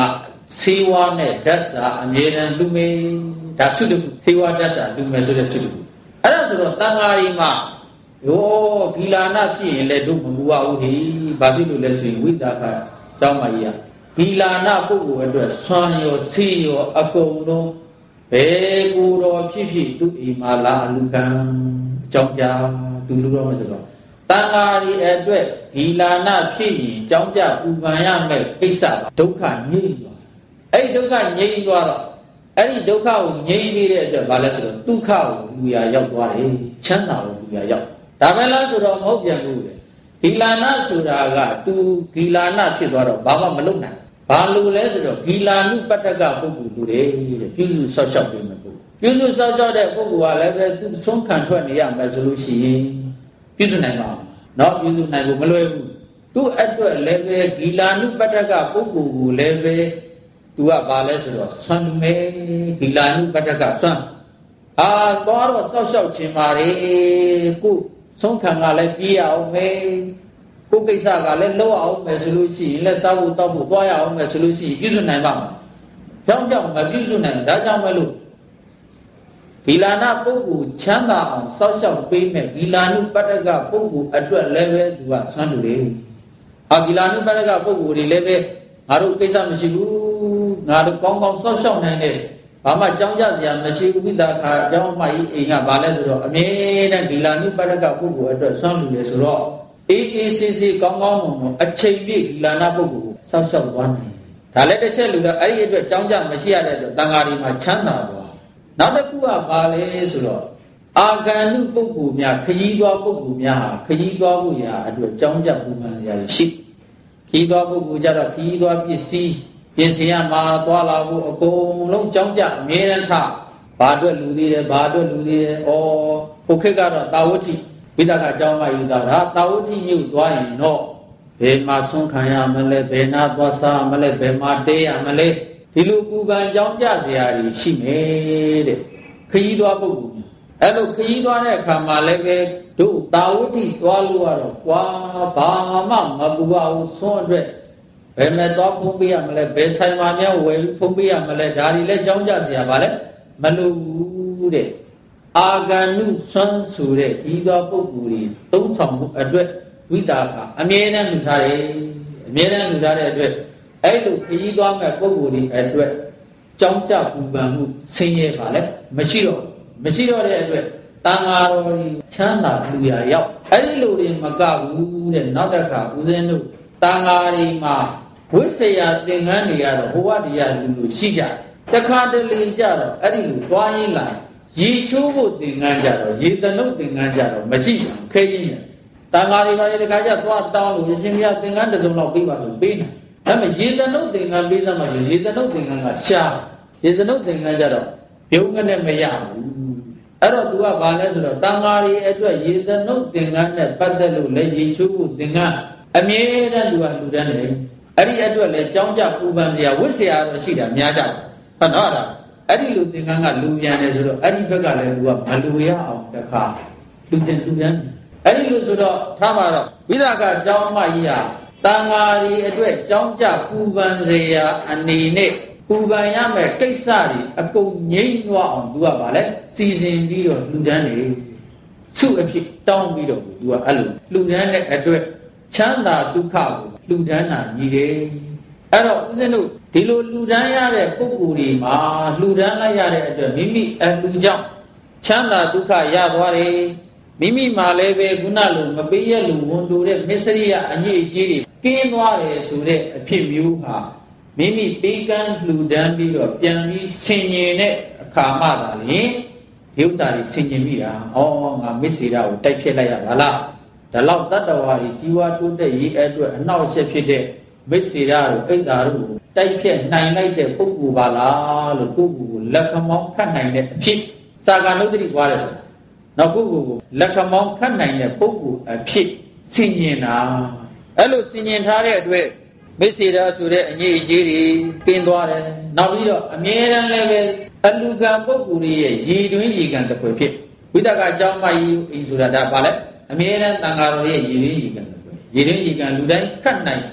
စေဝါနဲ့ဓာတ်စာအမြဲတမ်းလူမယ်ဒါဆုတခုစေဝါဓာတ်စာလူမယ်ဆိုတဲ့ဆုတခုအဲ့ဒါဆိုတော့တန်ဃာရီမှာယောဂီလာနာဖြစ်ရင်လည်းတို့မလူရဘူးဟိဘာဖြစ်လို့လဲဆိုရင်ဝိတာခကျောင်းမကြီးကဂီလာနာပုဂ္ဂိုလ်အတွက်ဆွမ်းရောဆေးရောအကုန်လုံးဘယ်ကိုယ်တော်ဖြစ်ဖြစ်သူ့အိမ်မှာလာလူခံအကြောင်းကြားသူလူတော်မဆိုတော့တန်ဃာရီအတွက်ဂီလာနာဖြစ်ရင်အကြောင်းကြားပူပန်ရမယ်ကိစ္စဒုက္ခငြိမ့်သွားအဲ့ဒီဒုက္ခငြိမ့်သွားတော့အဲ့ဒီဒုက္ခကိုငြိမ့်ပြီးတဲ့အတွက်ဘာလဲဆိုတော့ဒုက္ခကိုလူရရောက်သွားတယ်ချမ်းသာကိုလူရရောက်ဒါပဲလားဆိုတော့မဟုတ်ပြန်ဘူးလေဂီလာနာဆိုတာကသူဂီလာနာဖြစ်သွားတော့ဘာမှမလုပ်နိုင်ဘာလို့လဲဆိုတော့ဂီလာနုပတ္တကပုဂ္ဂိုလ်လူတွေတဲ့ပြုစုဆောက်ရှောက်ပေးမယ်ပုဂ္ဂိုလ်ပြုစုဆောက်ရှောက်တဲ့ပုဂ္ဂိုလ်ကလည်းပဲသူဆုံးခံထွက်နေရမယ်ဆိုလို့ရှိရင်ပြုစုနိုင်ပါနော်ပြုစုနိုင်ဖို့မလွယ်ဘူးသူအတွက်လည်းပဲဂီလာနုပတ္တကပုဂ္ဂိုလ်ကိုလည်းပဲသူကဘာလဲဆိုတော့ဆွမ်းလူမယ်ဂီလာနုပတ္တကဆွမ်းအာတော့တော့ဆောက်ရှောက်ခြင်းပါလေကိုဆုံးခံကလည်းပြေးရအောင်မယ်ကိုကိစ္စကလည်းလောက်အောင်မယ်ဆိုလို့ရှိရင်လက်စားဖို့တောက်ဖို့သွားရအောင်မယ်ဆိုလို့ရှိရင်ပြုစုနိုင်ပါမှာကြောင်းကြောင်းမပြုစုနိုင်ဒါကြောင့်ပဲလို့ဂီလာနာပုဂ္ဂိုလ်ချမ်းသာအောင်စောက်ရှောက်ပေးမယ်ဂီလာနုပတ္တကပုဂ္ဂိုလ်အတွက်လည်းပဲသူကဆွမ်းလူတယ်ဟာဂီလာနုပတ္တကပုဂ္ဂိုလ်တွေလည်းပဲငါတို့ကိစ္စမရှိဘူးငါတို့ကောင်းကောင်းစောက်ရှောက်နိုင်တဲ့ဘာမှကြောင်းကြစရာမရှိဘူးဝိသခာအကြောင်းမကြီးအိမ်ကဘာလဲဆိုတော့အမြဲတမ်းဂီလာနုပတ္တကပုဂ္ဂိုလ်အတွက်ဆွမ်းလူတယ်ဆိုတော့အေးအေးဆေးဆေးကောင်းကောင်းမွန်မွန်အချိန်ပြည့်ဂီလာနာပုဂ္ဂိုလ်ကိုစောက်ရှောက်သွားနိုင်ဒါလည်းတစ်ချက်လူကအဲ့ဒီအတွက်ကြောင်းကြမရှိရတဲ့အတွက်တန်ဃာတွေမှာချမ်းသာသွားနောက်တစ်ခုကဘာလဲဆိုတော့အာဂန္တုပုဂ္ဂိုလ်များခရီးသွားပုဂ္ဂိုလ်များဟာခရီးသွားဖို့ရာအတွက်ကြောင်းကြပူပန်ရာရှိခရီးသွားပုဂ္ဂိုလ်ကြတော့ခရီးသွားပစ္စည်းပြင်ဆင်ရမှာသွားလာဖို့အကုန်လုံးကြောင်းကြအမြဲတမ်းထားဘာအတွက်လူသေးတယ်ဘာအတွက်လူသေးတယ်ဩဟိုခေတ်ကတော့တာဝတိဝိသကအကြောင်းမှယူတာဒါတာဝတိမြို့သွားရင်တော့ဘယ်မှာဆုံးခံရမလဲဘယ်နာသွားစားမလဲဘယ်မှာတေးရမလဲဒီလိုပူပန်ကြောင်းကြစရာတွေရှိမယ်တဲ့ခရီးသွားပုဂ္ဂိုလ်အဲ့လိုခရီးသွားတဲ့အခါမှာလည်းပဲတို့တာဝတိသွားလို့ရတော့ကွာဘာမှမပူပါဘူးဆွန့်အတွက်ဘယ်မဲ့သွားဖုံးပေးရမလဲဘယ်ဆိုင်မှာများဝယ်ပြီးဖုံးပေးရမလဲဒါတွေလည်းကြောင်းကြစရာပါလဲမလိုဘူးတဲ့အာဂန္တုဆွမ်းဆိုတဲ့ဒီသောပုဂ္ဂိုလ်တွေသုံးဆောင်မှုအတွက်ဝိတာကအမြဲတမ်းလူထားတယ်အမြဲတမ်းလူထားတဲ့အတွက်အဲ့လိုခရီးသွားမဲ့ပုဂ္ဂိုလ်တွေအတွက်ကြောင်းကြပူပန်မှုဆင်းရဲပါလဲမရှိတော့မရှိတော့တဲ့အတွက်တန်ဃာတော်ကြီးချမ်းသာလူရရောက်အဲ့ဒီလိုတွေမကဘူးတဲ့နောက်တစ်ခါဦးဇင်းတို့တန်ဃာတွေမှာဝိဆရာသင်္ကန်းတွေကတော့ဟိုဝတ္တရားလူလူရှိကြတခါတလေကြတော့အဲ့ဒီလိုသွားရင်းလာရေချိုးဖို့သင်္ကန်းကြတော့ရေတနုတ်သင်္ကန်းကြတော့မရှိဘူးခဲရင်းတယ်တန်ဃာတွေပါလေတခါကျသွားတောင်းလို့အရှင်ဘုရားသင်္ကန်းတစ်စုံလောက်ပေးပါလို့ပေးတယ်ဒါပေမဲ့ရေတနုတ်သင်္ကန်းပေးသမှာရေတနုတ်သင်္ကန်းကရှားရေတနုတ်သင်္ကန်းကြတော့ပြုံးကနဲ့မရဘူးအဲ့တော့ तू ကဘာလဲဆိုတော့တန်ဃာတွေအတွက်ရေတနုတ်သင်္ကန်းနဲ့ပတ်သက်လို့လည်းရေချိုးဖို့သင်္ကန်းအမြဲတမ်း तू ကလူတန်းတယ်အဲ့ဒီအတွက်လည်းကြောင်းကြပူပန်စရာဝိဆရာတော့ရှိတာများကြတယ်ဟုတ်တော့အဲ့ဒီလူသင်္ကန်းကလူပြန်တယ်ဆိုတော့အဲ့ဒီဘက်ကလည်း तू ကမလူရအောင်တခါလူကျင်လူပြန်အဲ့ဒီလိုဆိုတော့ထားပါတော့ဝိသကအကြောင်းမကြီးဟာတန်ဃာတွေအတွက်ကြောင်းကြပူပန်စရာအနေနဲ့ပူပန်ရမယ်ကိစ္စတွေအကုန်ငြိမ့်သွားအောင် तू ကဗာလဲစီစဉ်ပြီးတော့လူတန်းနေသူ့အဖြစ်တောင်းပြီးတော့ तू ကအဲ့လိုလူတန်းတဲ့အတွက်ချမ်းသာဒုက္ခကိုလူတန်းတာညီတယ်အဲ့တော့ဦးဇင်းတို့ဒီလိုလူတန်းရတဲ့ပုဂ္ဂိုလ်တွေမှာလူတန်းလိုက်ရတဲ့အတွက်မိမိအလူကြောင့်ချမ်းသာဒုက္ခရသွားတယ်မိမိမှာလည်းပဲခုနလိုမပေးရလူဝန်တူတဲ့မစ္စရိယအညစ်အကြေးတွေကင်းသွားတယ်ဆိုတဲ့အဖြစ်မျိုးဟာမိမိပေးကမ်းလှူဒန်းပြီးတော့ပြန်ပြီးဆင်ញင်တဲ့အခါမှသာလေဒီဥစ္စာတွေဆင်ញင်မိတာဩငါမစ္စေရကိုတိုက်ဖြစ်လိုက်ရပါလားဒါလောက်တတ္တဝါတွေကြီးဝါတိုးတက်ရေးအတွက်အနှောက်အယှက်ဖြစ်တဲ့မစ္စေရကိုအိတ်တာတို့ကိုတိုက်ဖြစ်နိုင်လိုက်တဲ့ပုဂ္ဂိုလ်ပါလားလို့ကိုယ့်ကိုယ်ကိုလက်ခမောင်းခတ်နိုင်တဲ့အဖြစ်စာကနုဒ္ဒတိပွားတယ်ဆိုတာနောက်ကိုယ့်ကိုယ်ကိုလက်ခမောင်းခတ်နိုင်တဲ့ပုဂ္ဂိုလ်အဖြစ်ဆင်ញင်တာအဲ့လိုဆင်ញင်ထားတဲ့အတွက်မစ္စေရဆိုတဲ့အငြိအကျေးတွေပင်သွားတယ်နောက်ပြီးတော့အမြဲတမ်းလည်းပဲအလူကံပုဂ္ဂိုလ်ရဲ့ရည်တွင်းရည်ကံတစ်ခွေဖြစ်ဝိတကအကြောင်းမကြီးအိမ်ဆိုတာဒါပါလဲအမြဲတမ်းတန်ဃာတော်ရဲ့ရည်တွင်းရည်ကံတစ်ခွေရည်တွင်းရည်ကံလူတိုင်းခတ်နိုင်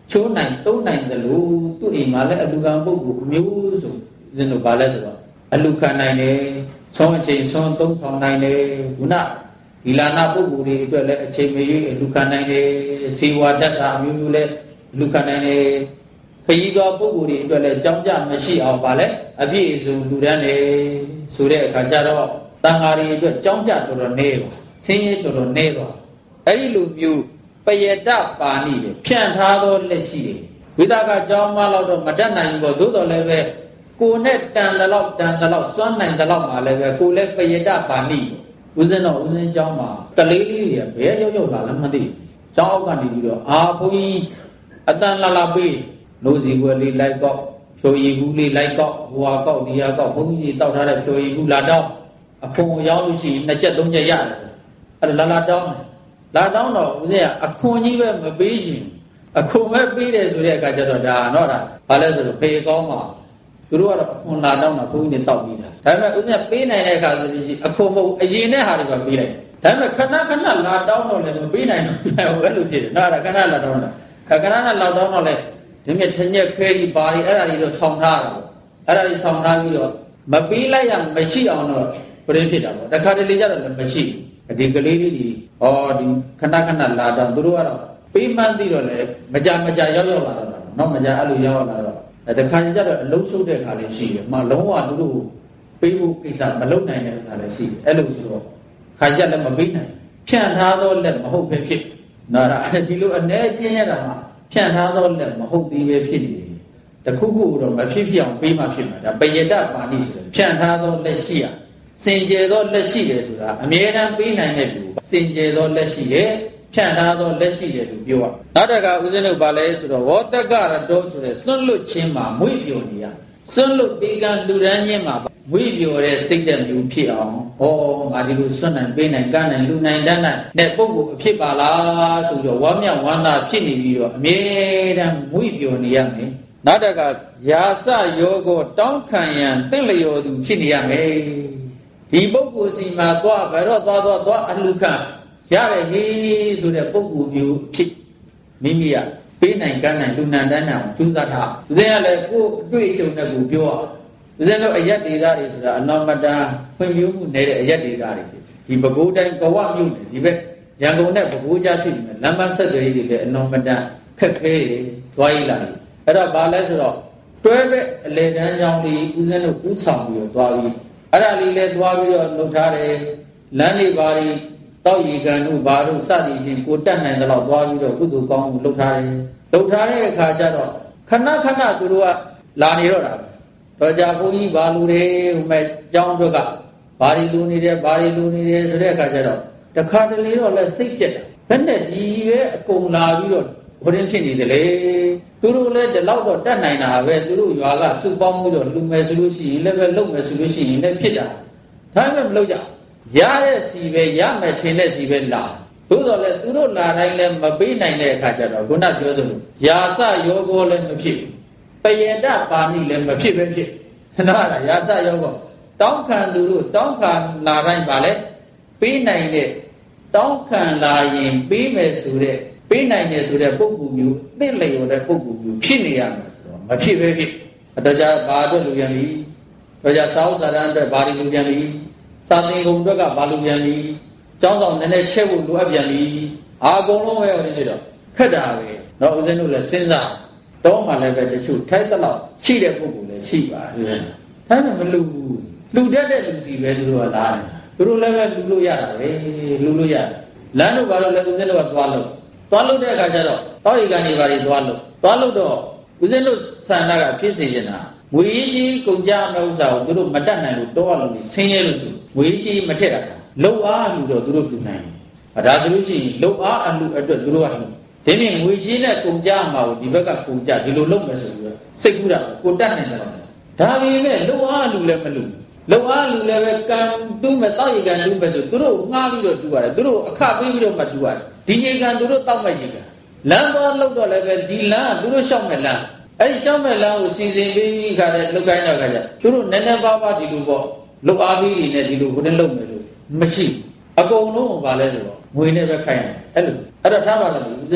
ချိုးနိုင်သုံးနိုင်တယ်လို့သူ့အိမ်မှာလည်းအလူခံပုဂ္ဂိုလ်မျိုးစုံဦးဇင်းတို့ဗာလဲဆိုတော့အလူခံနိုင်တယ်ဆောင်းအချိန်ဆောင်းသုံးဆောင်နိုင်တယ်ခုနဒီလာနာပုဂ္ဂိုလ်တွေအတွက်လည်းအချိန်မရွေးအလူခံနိုင်တယ်စေဝါတ္တစာအမျိုးမျိုးလည်းအလူခံနိုင်တယ်ခရီးသွားပုဂ္ဂိုလ်တွေအတွက်လည်းကြောင်းကြမရှိအောင်ဗာလဲအပြည့်အစုံလူတန်းတယ်ဆိုတဲ့အခါကျတော့တန်ဃာတွေအတွက်ကြောင်းကြတော်တော်နေပါဆင်းရဲတော်တော်နေပါအဲ့ဒီလိုမျိုးပယတပါဏိတွေဖြန့်ထားသောလက်ရှိတွေဝိသကကြောင်းမလောက်တော့မတတ်နိုင်ဘူးပေါ့သို့တော်လည်းပဲကိုယ်နဲ့တန်တလောက်တန်တလောက်စွမ်းနိုင်တလောက်မှလည်းပဲကိုယ်လည်းပယတပါဏိဦးဇင်းတော်ဦးဇင်းเจ้าမှာကလေးလေးတွေဘယ်ရောက်ရောက်လာလဲမသိเจ้าအောက်ကနေပြီးတော့အာဘုန်းကြီးအတန်လာလာပေးလို့စီွယ်လေးလိုက်ကောက်ဖြိုရည်ဘူးလေးလိုက်ကောက်ဟိုဟာကောက်ဒီဟာကောက်ဘုန်းကြီးတောက်ထားတဲ့ဖြိုရည်ဘူးလာတော့အဖုံရောက်လို့ရှိရင်နှစ်ချက်သုံးချက်ရတယ်အဲ့ဒါလာလာတောင်းလာတောင်းတော့ဦးဇင်းကအခွန်ကြီးပဲမပေးရှင်အခွန်ပဲပေးတယ်ဆိုတဲ့အခါကျတော့ဒါတော့ဒါဘာလဲဆိုတော့ဖေကောင်းမှာသူတို့ကတော့အခွန်လာတောင်းတာဘုန်းကြီးတွေတောက်ပြီးတာဒါပေမဲ့ဦးဇင်းပေးနိုင်တဲ့အခါဆိုရင်အခွန်မဟုတ်အရင်နဲ့ဟာတွေကပေးလိုက်ဒါပေမဲ့ခဏခဏလာတောင်းတော့လည်းမပေးနိုင်ဘူးအဲ့လိုဖြစ်တယ်နော်အဲ့ဒါခဏလာတောင်းတာခဏခဏလာတောင်းတော့လည်းဒီမြတ်ထညက်ခဲကြီးပါရီအဲ့ဒါကြီးတော့ဆောင်းထားတာပေါ့အဲ့ဒါကြီးဆောင်းထားပြီးတော့မပေးလိုက်ရမရှိအောင်တော့ပြင်းဖြစ်တာပေါ့တခါတလေကျတော့လည်းမရှိဒီကလေးလေးဒီဟောဒီခဏခဏလာတော့သူတို့ကတော့ပေးမှန်းသိတော့လေမကြမကြရောက်ရောက်လာတော့နော်မကြအဲ့လိုရောက်လာတော့တခါကျတော့အလုံးစုပ်တဲ့ခါလေးရှိတယ်မလုံးဝသူတို့ပေးဖို့ကိစ္စမလုပ်နိုင်တဲ့ခါလေးရှိတယ်အဲ့လိုဆိုတော့ခါကျလည်းမပေးနိုင်ဖြန့်ထားတော့လည်းမဟုတ်ပဲဖြစ်နော်အဲ့ဒီလိုအနေချင်းရတာမှာဖြန့်ထားတော့လည်းမဟုတ်သေးပဲဖြစ်နေတယ်တခုခုတော့မဖြစ်ဖြစ်အောင်ပေးမှဖြစ်မှာဒါပယတပါဏိဆိုဖြန့်ထားတော့လက်ရှိရစင်ကြယ်သောလက်ရှိတယ်ဆိုတာအမြဲတမ်းပေးနိုင်တဲ့လူစင်ကြယ်သောလက်ရှိတယ်ဖြန့်ထားသောလက်ရှိတယ်လို့ပြောရနောက်တကဦးဇင်းတို့ဗာလဲဆိုတော့ဝေါတကရတောဆိုတဲ့စွန့်လွတ်ခြင်းမှာမွေ့ပျော်နေရစွန့်လွတ်ပေးကံလူရန်ခြင်းမှာမွေ့ပျော်တဲ့စိတ်တဲ့လူဖြစ်အောင်ဟောငါဒီလိုစွန့်နိုင်ပေးနိုင်ကမ်းနိုင်လူနိုင်တတ်နိုင်တဲ့ပုဂ္ဂိုလ်အဖြစ်ပါလားဆိုတော့ဝမ်းမြောက်ဝမ်းသာဖြစ်နေပြီးတော့အမြဲတမ်းမွေ့ပျော်နေရမယ်နောက်တကယာစယောဂောတောင်းခံရန်တင့်လျော်သူဖြစ်နေရမယ်ဒီပုဂ္ဂိုလ်စီမှာသွားဘယ်တော့သွားသွားသွားအလှခံရတယ်ဟေးဆိုတဲ့ပုဂ္ဂိုလ်မျိုးဖြစ်မိမိကပေးနိုင်ကမ်းနိုင်လူနန်တန်းအောင်ကျူးစားထားဦးဇင်းကလည်းကိုယ်အတွေ့အကြုံနဲ့ကိုပြောအောင်ဦးဇင်းတို့အယက်ဒေသတွေဆိုတာအနောမတန်ဖွံ့ဖြိုးမှုနေတဲ့အယက်ဒေသတွေဒီပဲခူးတိုင်းကဝမြို့နယ်ဒီဘက်ရန်ကုန်နဲ့ပဲခူးကြားဖြစ်နေလမ်းမဆက်သွယ်ရေးတွေလည်းအနောမတန်ခက်ခဲတွေသွားရည်လာတယ်အဲ့တော့ဘာလဲဆိုတော့တွဲပဲအလေတန်းကြောင်းလေးဦးဇင်းတို့ဦးဆောင်ပြီးတော့သွားပြီးအဲ့ဒါလေးလည်းသွားပြီးတော့လုပ်ထားတယ်လမ်းလေးပါးတောက်ရီကံတို့ဘာတို့စသည်ဖြင့်ကိုတက်နိုင်တဲ့လောက်သွားပြီးတော့ကုသိုလ်ကောင်းမှုလုပ်ထားတယ်လုပ်ထားတဲ့အခါကျတော့ခဏခဏသူတို့ကလာနေတော့တာတော့ကြာဘုန်းကြီးဘာလူတွေဟိုမဲ့ကျောင်းအတွက်ကဘာတွေလူနေတယ်ဘာတွေလူနေတယ်ဆိုတဲ့အခါကျတော့တခါတလေတော့လည်းစိတ်ပြက်တာဘယ်နဲ့ဒီပဲအကုန်လာပြီးတော့ဘုရင်ဖြစ်နေတယ်လေသူတို့လည်းဒီလောက်တော့တတ်နိုင်တာပဲသူတို့ရွာကစုပေါင်းမှုတော့လူမယ်ဆိုလို့ရှိရင်လည်းပဲလုပ်မယ်ဆိုလို့ရှိရင်လည်းဖြစ်တာဒါပေမဲ့မလုပ်ကြရတဲ့စီပဲရမယ်ထင်တဲ့စီပဲလာသို့တော်လည်းသူတို့လာတိုင်းလည်းမပေးနိုင်တဲ့အခါကျတော့ခုနပြောသလိုယာစယောဂောလည်းမဖြစ်ပယတပါဏိလည်းမဖြစ်ပဲဖြစ်နော်ဒါယာစယောဂောတောင်းခံသူတို့တောင်းခံလာတိုင်းပါလေပေးနိုင်တဲ့တောင်းခံလာရင်ပေးမယ်ဆိုတဲ့ပေးနိုင်တယ်ဆိုတဲ့ပုဂ္ဂိုလ်မျိုးသိလျော်တဲ့ပုဂ္ဂိုလ်မျိုးဖြစ်နေရမယ်ဆိုတော့မဖြစ်ပဲဖြစ်အတကြဘာအတွက်လူပြန်ပြီတော့ကြစာဥစာရန်အတွက်ဘာတွေလူပြန်ပြီစာသင်ကုန်အတွက်ကဘာလူပြန်ပြီကျောင်းဆောင်နည်းနည်းချက်ဖို့လိုအပ်ပြန်ပြီအာအကုန်လုံးပဲဟိုနေတော့ခက်တာပဲတော့ဦးဇင်းတို့လည်းစဉ်းစားတော့မှလည်းပဲတချို့ထိုက်တလောက်ရှိတဲ့ပုဂ္ဂိုလ်လည်းရှိပါတယ်ဒါပေမဲ့မလူလူတတ်တဲ့လူစီပဲသူတို့ကလာတယ်သူတို့လည်းပဲလူလို့ရတာပဲလူလို့ရတယ်လမ်းတို့ဘာလို့လဲဦးဇင်းတို့ကသွားလို့သွားလို့တဲ့အခါကျတော့တောက်ရီကနေဘာတွေသွားလို့သွားလို့တော့ဦးဇင်းတို့ဆန္ဒကဖြစ်စေချင်တာငွေကြီးကုန်ကြမဲ့ဥစ္စာကိုသူတို့မတတ်နိုင်လို့တော့ရလို့ဆင်းရဲလို့ဆိုငွေကြီးမထက်တာလုံအားလူတော့သူတို့လူနိုင်တယ်ဒါဆိုလို့ရှိရင်လုံအားအလူအတွက်သူတို့ကဒီမြင်ငွေကြီးနဲ့ကုန်ကြမှာကိုဒီဘက်ကကုန်ကြဒီလိုလုပ်မယ်ဆိုပြီးတော့စိတ်ကူးတာကိုတတ်နိုင်တယ်ဒါပေမဲ့လုံအားလူလည်းမလူလုံအားလူလည်းပဲကံတူးမဲ့တောက်ရီကံတူးမဲ့ဆိုသူတို့ငှားပြီးတော့တူရတယ်သူတို့အခပေးပြီးတော့မှတူရတယ်ဒီရေကံသူတို့တောက်မဲ့ရေကံလမ်းသွားလို့တော့လည်းပဲဒီလမ်းကသူတို့ရှောက်မဲ့လမ်းအဲ့ဒီရှောက်မဲ့လမ်းကိုစီစဉ်ပြီးခါတဲ့လောက်ကိုင်းတော့ခါကျသူတို့နည်းနည်းပါးပါးဒီလိုပေါ့လုံအားပြီးနေတယ်ဒီလိုကိုလည်းလုပ်မယ်လို့မရှိအကုန်လုံးဘာလဲဆိုတော့ငွေနဲ့ပဲခိုင်းရတယ်အဲ့လိုအဲ့တော့ထားပါလို့ဦးဇင်းတို့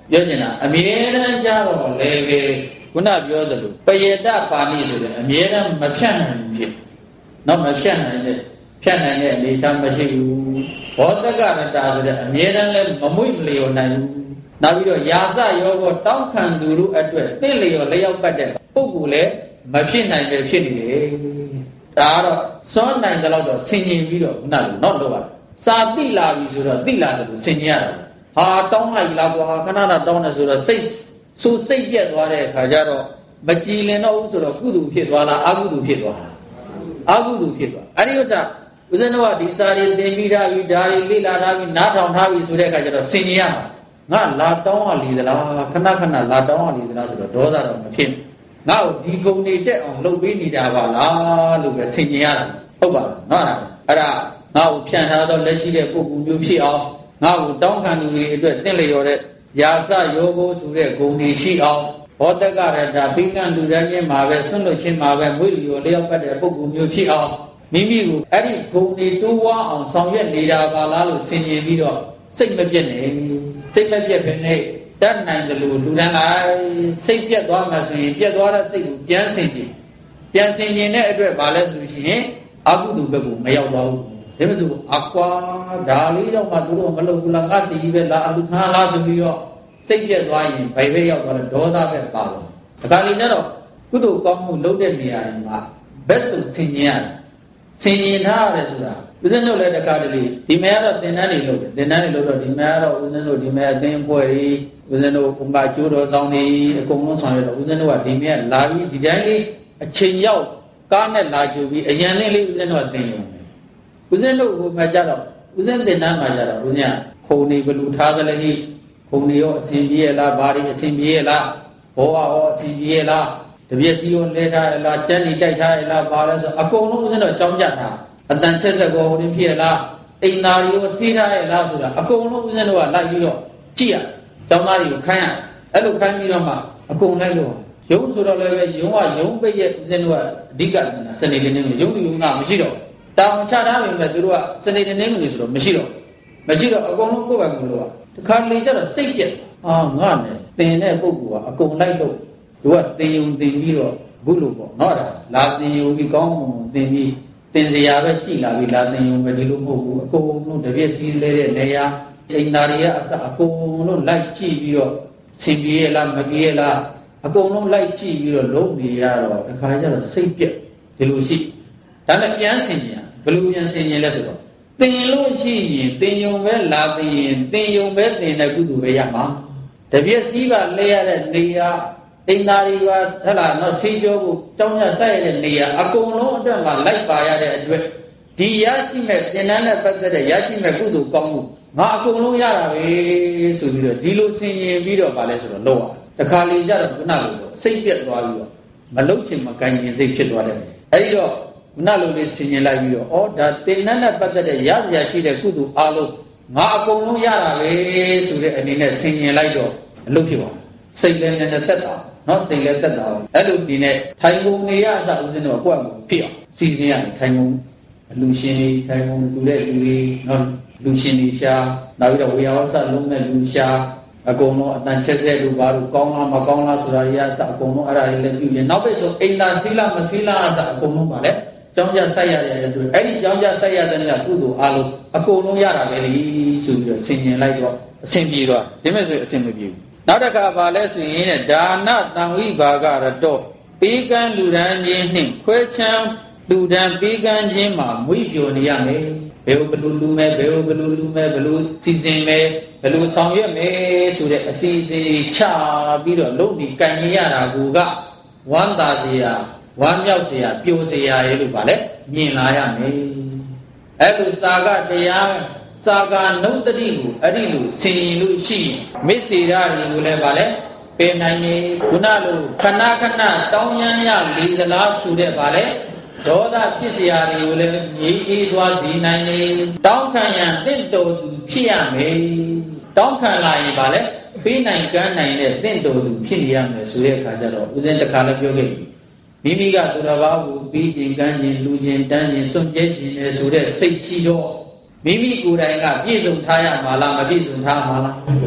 ပြောချင်တာအမြဲတမ်းကြတော့လေပဲခုနပြောသလိုပယတပါဠိဆိုတဲ့အမြဲတမ်းမဖြတ်နိုင်ဘူးဖြစ်တော့မဖြတ်နိုင်တဲ့ဖြတ်နိုင်တဲ့အနေအထားမရှိဘူးဘောဓကရတာဆိုတဲ့အမြဲတမ်းလည်းမမွေ့မလျော်နိုင်ဘူးနောက်ပြီးတော့ယာစယောဂတောင်းခံသူတို့အတွက်သိလျော်လျောက်ပတ်တဲ့ပုဂ္ဂိုလ်လည်းမဖြစ်နိုင်ပဲဖြစ်နေတယ်ဒါကတော့စွန့်နိုင်တဲ့လောက်တော့ဆင်ញင်ပြီးတော့ခုနလိုတော့တော့ပါစာတိလာပြီဆိုတော့တိလာတယ်လို့ဆင်ញင်ရတာဟာတောင်းလိုက်လားကွာခဏခဏတောင်းတယ်ဆိုတော့စိတ်စူစိတ်ပြက်သွားတဲ့အခါကျတော့မကြည်လင်တော့ဘူးဆိုတော့ကုသိုလ်ဖြစ်သွားလားအကုသိုလ်ဖြစ်သွားလားအကုသိုလ်ဖြစ်သွားအဲ့ဒီဥစ္စာဦးဇင်းတို့ကဒီစာတွေသင်ပြီးထားပြီးဒါတွေလေ့လာထားပြီးနားထောင်ထားပြီးဆိုတဲ့အခါကျတော့ဆင်ញင်ရမှာငါလာတောင်းရလေသလားခဏခဏလာတောင်းရလေသလားဆိုတော့ဒေါသတော့မဖြစ်ငါ့ကိုဒီကုံတွေတက်အောင်လုပ်ပေးနေတာပါလားလို့ပဲဆင်ញင်ရတာဟုတ်ပါလားနော်အဲ့ဒါငါ့ကိုဖြန့်ထားသောလက်ရှိတဲ့ပုဂ္ဂိုလ်မျိုးဖြစ်အောင်ငါ့ကိုတောင်းခံသူတွေအတွက်တင့်လျော်တဲ့ယာစယောဂဆိုတဲ့ဂုဏ်တွေရှိအောင်ဘောဓကရတာပိကံလူရန်ချင်းမှာပဲဆွန့်လွတ်ခြင်းမှာပဲမွေးလျော်လျောက်ပတ်တဲ့ပုဂ္ဂိုလ်မျိုးဖြစ်အောင်မိမိကိုအဲ့ဒီဂုဏ်တွေတိုးဝါအောင်ဆောင်ရွက်နေတာပါလားလို့ဆင်ញင်ပြီးတော့စိတ်မပြတ်နဲ့စိတ်မပြတ်ပဲနဲ့တတ်နိုင်တယ်လို့လူရန်လိုက်စိတ်ပြတ်သွားမှဆိုရင်ပြတ်သွားတဲ့စိတ်ကိုပြန်ဆင်ခြင်ပြန်ဆင်ခြင်တဲ့အတွက်ဘာလဲဆိုရှင်အကုသိုလ်ဘက်ကိုမရောက်သွားဘူးဒါမှမဟုတ်အကွာဒါလေးတော့မှသူတို့မလုပ်ဘူးလားငါစီကြီးပဲလားအလူခါလားဆိုပြီးတော့စိတ်ပြတ်သွားရင်ဘယ်ဘက်ရောက်သွားလဲဒေါသပဲပါတော့ဒါကလေးကျတော့ကုသိုလ်ကောင်းမှုလုပ်တဲ့နေရာမှာဘက်ဆိုဆင်ញင်ရတယ်ဆင်ញင်ထားရတယ်ဆိုတာဦးဇင်းတို့လည်းတခါတလေဒီမဲကတော့သင်္นานတွေလုပ်တယ်သင်္นานတွေလုပ်တော့ဒီမဲကတော့ဦးဇင်းတို့ဒီမဲအသင်းအဖွဲ့ကြီးဦးဇင်းတို့ဥပမာကျိုးတော်ဆောင်နေအကုန်လုံးဆောင်ရတော့ဦးဇင်းတို့ကဒီမဲကလာပြီးဒီတိုင်းလေးအချိန်ရောက်ကားနဲ့လာကြည့်ပြီးအရန်လေးလေးဦးဇင်းတို့ကသင်ရုံဦးဇင်းတို့ဟိုမှာကြတော့ဦးဇင်းသင်္นานမှာကြတော့ဦးဇင်းခုံနေဘလူထားသလဲဟိခုံနေရောအစဉ်ပြေးရလားဘာတွေအစဉ်ပြေးရလားဘောဝရောအစဉ်ပြေးရလားတပြည့်စီရောလဲထားရလားကျန်းနေတိုက်ထားရလားဘာလဲဆိုအကုန်လုံးဦးဇင်းတို့ကြောင်းကြတာအတန်ချက်ဆက်ကိုဟိုရင်းဖြစ်ရလားအိမ်သားတွေကိုစီးထားရလားဆိုတာအကုန်လုံးဦးဇင်းတို့ကလိုက်ပြီးတော့ကြည့်ရကျောင်းသားတွေကိုခိုင်းရအဲ့လိုခိုင်းပြီးတော့မှအကုန်လိုက်လို့ရုံးဆိုတော့လည်းရုံးကရုံးပိတ်ရဲ့ဦးဇင်းတို့ကအဓိကစနေတနေ့ရုံးတူရုံးကမရှိတော့တောင်ချထားပြီမဲ့သူတို့ကစနေတနေ့ကနေဆိုတော့မရှိတော့မရှိတော့အကုန်လုံးကိုယ့်ဘက်ကလို့ကတခါလေကျတော့စိတ်ပြက်အာငါနဲ့တင်တဲ့ပုဂ္ဂိုလ်ကအကုန်လိုက်လို့သူကတင်ယုံတင်ပြီးတော့အခုလို့ပေါ့နော်ဒါလာတင်ယုံပြီးကောင်းမှုတင်ပြီးတင်စရာပဲကြည်လာပြီးလာတင်ယုံပဲဒီလိုမဟုတ်ဘူးအကုန်လုံးတပြည့်စည်းလဲတဲ့နေရာအိမ်သားတွေကအစအကုန်လုံးလိုက်ကြည့်ပြီးတော့ဆင်ပြေရလားမပြေရလားအကုန်လုံးလိုက်ကြည့်ပြီးတော့လုံးနေရတော့တခါကျတော့စိတ်ပြက်ဒီလိုရှိဒါနဲ့ပြန်ဆင်ញင်ဘယ်လိုပြန်ဆင်ញင်လဲဆိုတော့တင်လို့ရှိရင်တင်ယုံပဲလာတင်ရင်တင်ယုံပဲတင်တဲ့ကုသိုလ်ပဲရမှာတပြည့်စည်းပါလဲရတဲ့နေရာအိမ်သားတွေကဟဲ့လားနော်ဆေးကြောကိုကြောင်းရဆက်ရတဲ့နေရာအကုန်လုံးအတွက်မှာလိုက်ပါရတဲ့အတွက်ဒီရရှိမဲ့တင်တဲ့နဲ့ပတ်သက်တဲ့ရရှိမဲ့ကုသိုလ်ကောင်းမှုငါအကုန်လုံးရတာပဲဆိုပြီးတော့ဒီလိုဆင်ញင်ပြီးတော့ဗာလဲဆိုတော့လောက်ရတခါလေကျတော့ခုနလိုတော့စိတ်ပြက်သွားပြီးတော့မလုတ်ချင်မကန်ရင်စိတ်ဖြစ်သွားတယ်အဲဒီတော့ခုနလိုလေးဆင်ញင်လိုက်ပြီးတော့ဩဒါတင်တဲ့နဲ့ပတ်သက်တဲ့ရစရာရှိတဲ့ကုသိုလ်အလုံးငါအကုန်လုံးရတာပဲဆိုတဲ့အနေနဲ့ဆင်ញင်လိုက်တော့အလုပ်ဖြစ်သွားစိတ်လည်းနဲ့တက်တာနော်စိတ်လည်းတက်တာအဲ့လိုဒီနဲ့ထိုင်ကုန်နေရအစဦးဇင်းတော့ကိုယ့်အမှုဖြစ်အောင်စီစဉ်ရထိုင်ကုန်အလူရှင်တွေထိုင်ကုန်လူတဲ့လူတွေနော်လူရှင်တွေရှာနောက်ပြီးတော့ဝေယဝဆလုံးတဲ့လူရှာအကုန်လုံးအတန်ချက်ဆက်လို့ဘာလို့ကောင်းလားမကောင်းလားဆိုတာတွေအစအကုန်လုံးအဲ့ဒါတွေလည်းပြုရင်နောက်ပဲဆိုအိမ်သာစီးလားမစီးလားအစအကုန်လုံးပါလေကြောင်းကြဆက်ရတဲ့အတွက်အဲ့ဒီကြောင်းကြဆက်ရတဲ့နေ့ကကုသိုလ်အလုံးအကုန်လုံးရတာပဲလေဆိုပြီးတော့ဆင်ញင်လိုက်တော့အဆင်ပြေတော့ဒီမဲ့ဆိုအဆင်မပြေဘူးနောက်တစ်ခါပါလဲဆိုရင်ဒါနတံဝိဘာကရတော့ပေးကမ်းလူဒန်းခြင်းနှင့်ခွဲချမ်းလူဒန်းပေးကမ်းခြင်းမှာမွေ့ပျော်နေရမယ်ဘယ်လိုဘလူလူမဲဘယ်လိုဘလူလူမဲဘလူစီစဉ်မဲဘလူဆောင်ရွက်မဲဆိုတဲ့အစီအစဉ်ချပြီးတော့လုပ်ပြီးကံရရတာကူကဝမ်းသာစရာဝမ်းမြောက်စရာပျော်စရာရဲ့လို့ပါလေမြင်လာရမယ်အဲ့လိုစာကတရားစာကနုတ္တိကိုအဲ့ဒီလိုဆင်ရင်လို့ရှိရင်မေစေရတွေကိုလည်းပါလေပင်နိုင်နေခုနလိုခဏခဏတောင်းရမ်းရလေသလားဆိုတဲ့ပါလေဒေါသဖြစ်เสียတွေကိုလည်းငြိအေးသွားစေနိုင်လေတောင်းခံရန်တင့်တော်သူဖြစ်ရမယ်တောင်းခံလာရင်ပါလေပေးနိုင်ကမ်းနိုင်တဲ့တင့်တော်သူဖြစ်နေရမယ်ဆိုတဲ့အခါကျတော့ဦးဇင်းတစ်ခါလည်းပြောခဲ့ပြီမိမိကသူတစ်ပါးကိုပြီးခြင်းကမ်းခြင်းလူခြင်းတန်းခြင်းစွန့်ကြဲခြင်းလေဆိုတဲ့စိတ်ရှိတော့မိမိကိုယ်တိုင်ကပြည့်စုံထားရမှာလားမပြည့်စုံထားမှာလား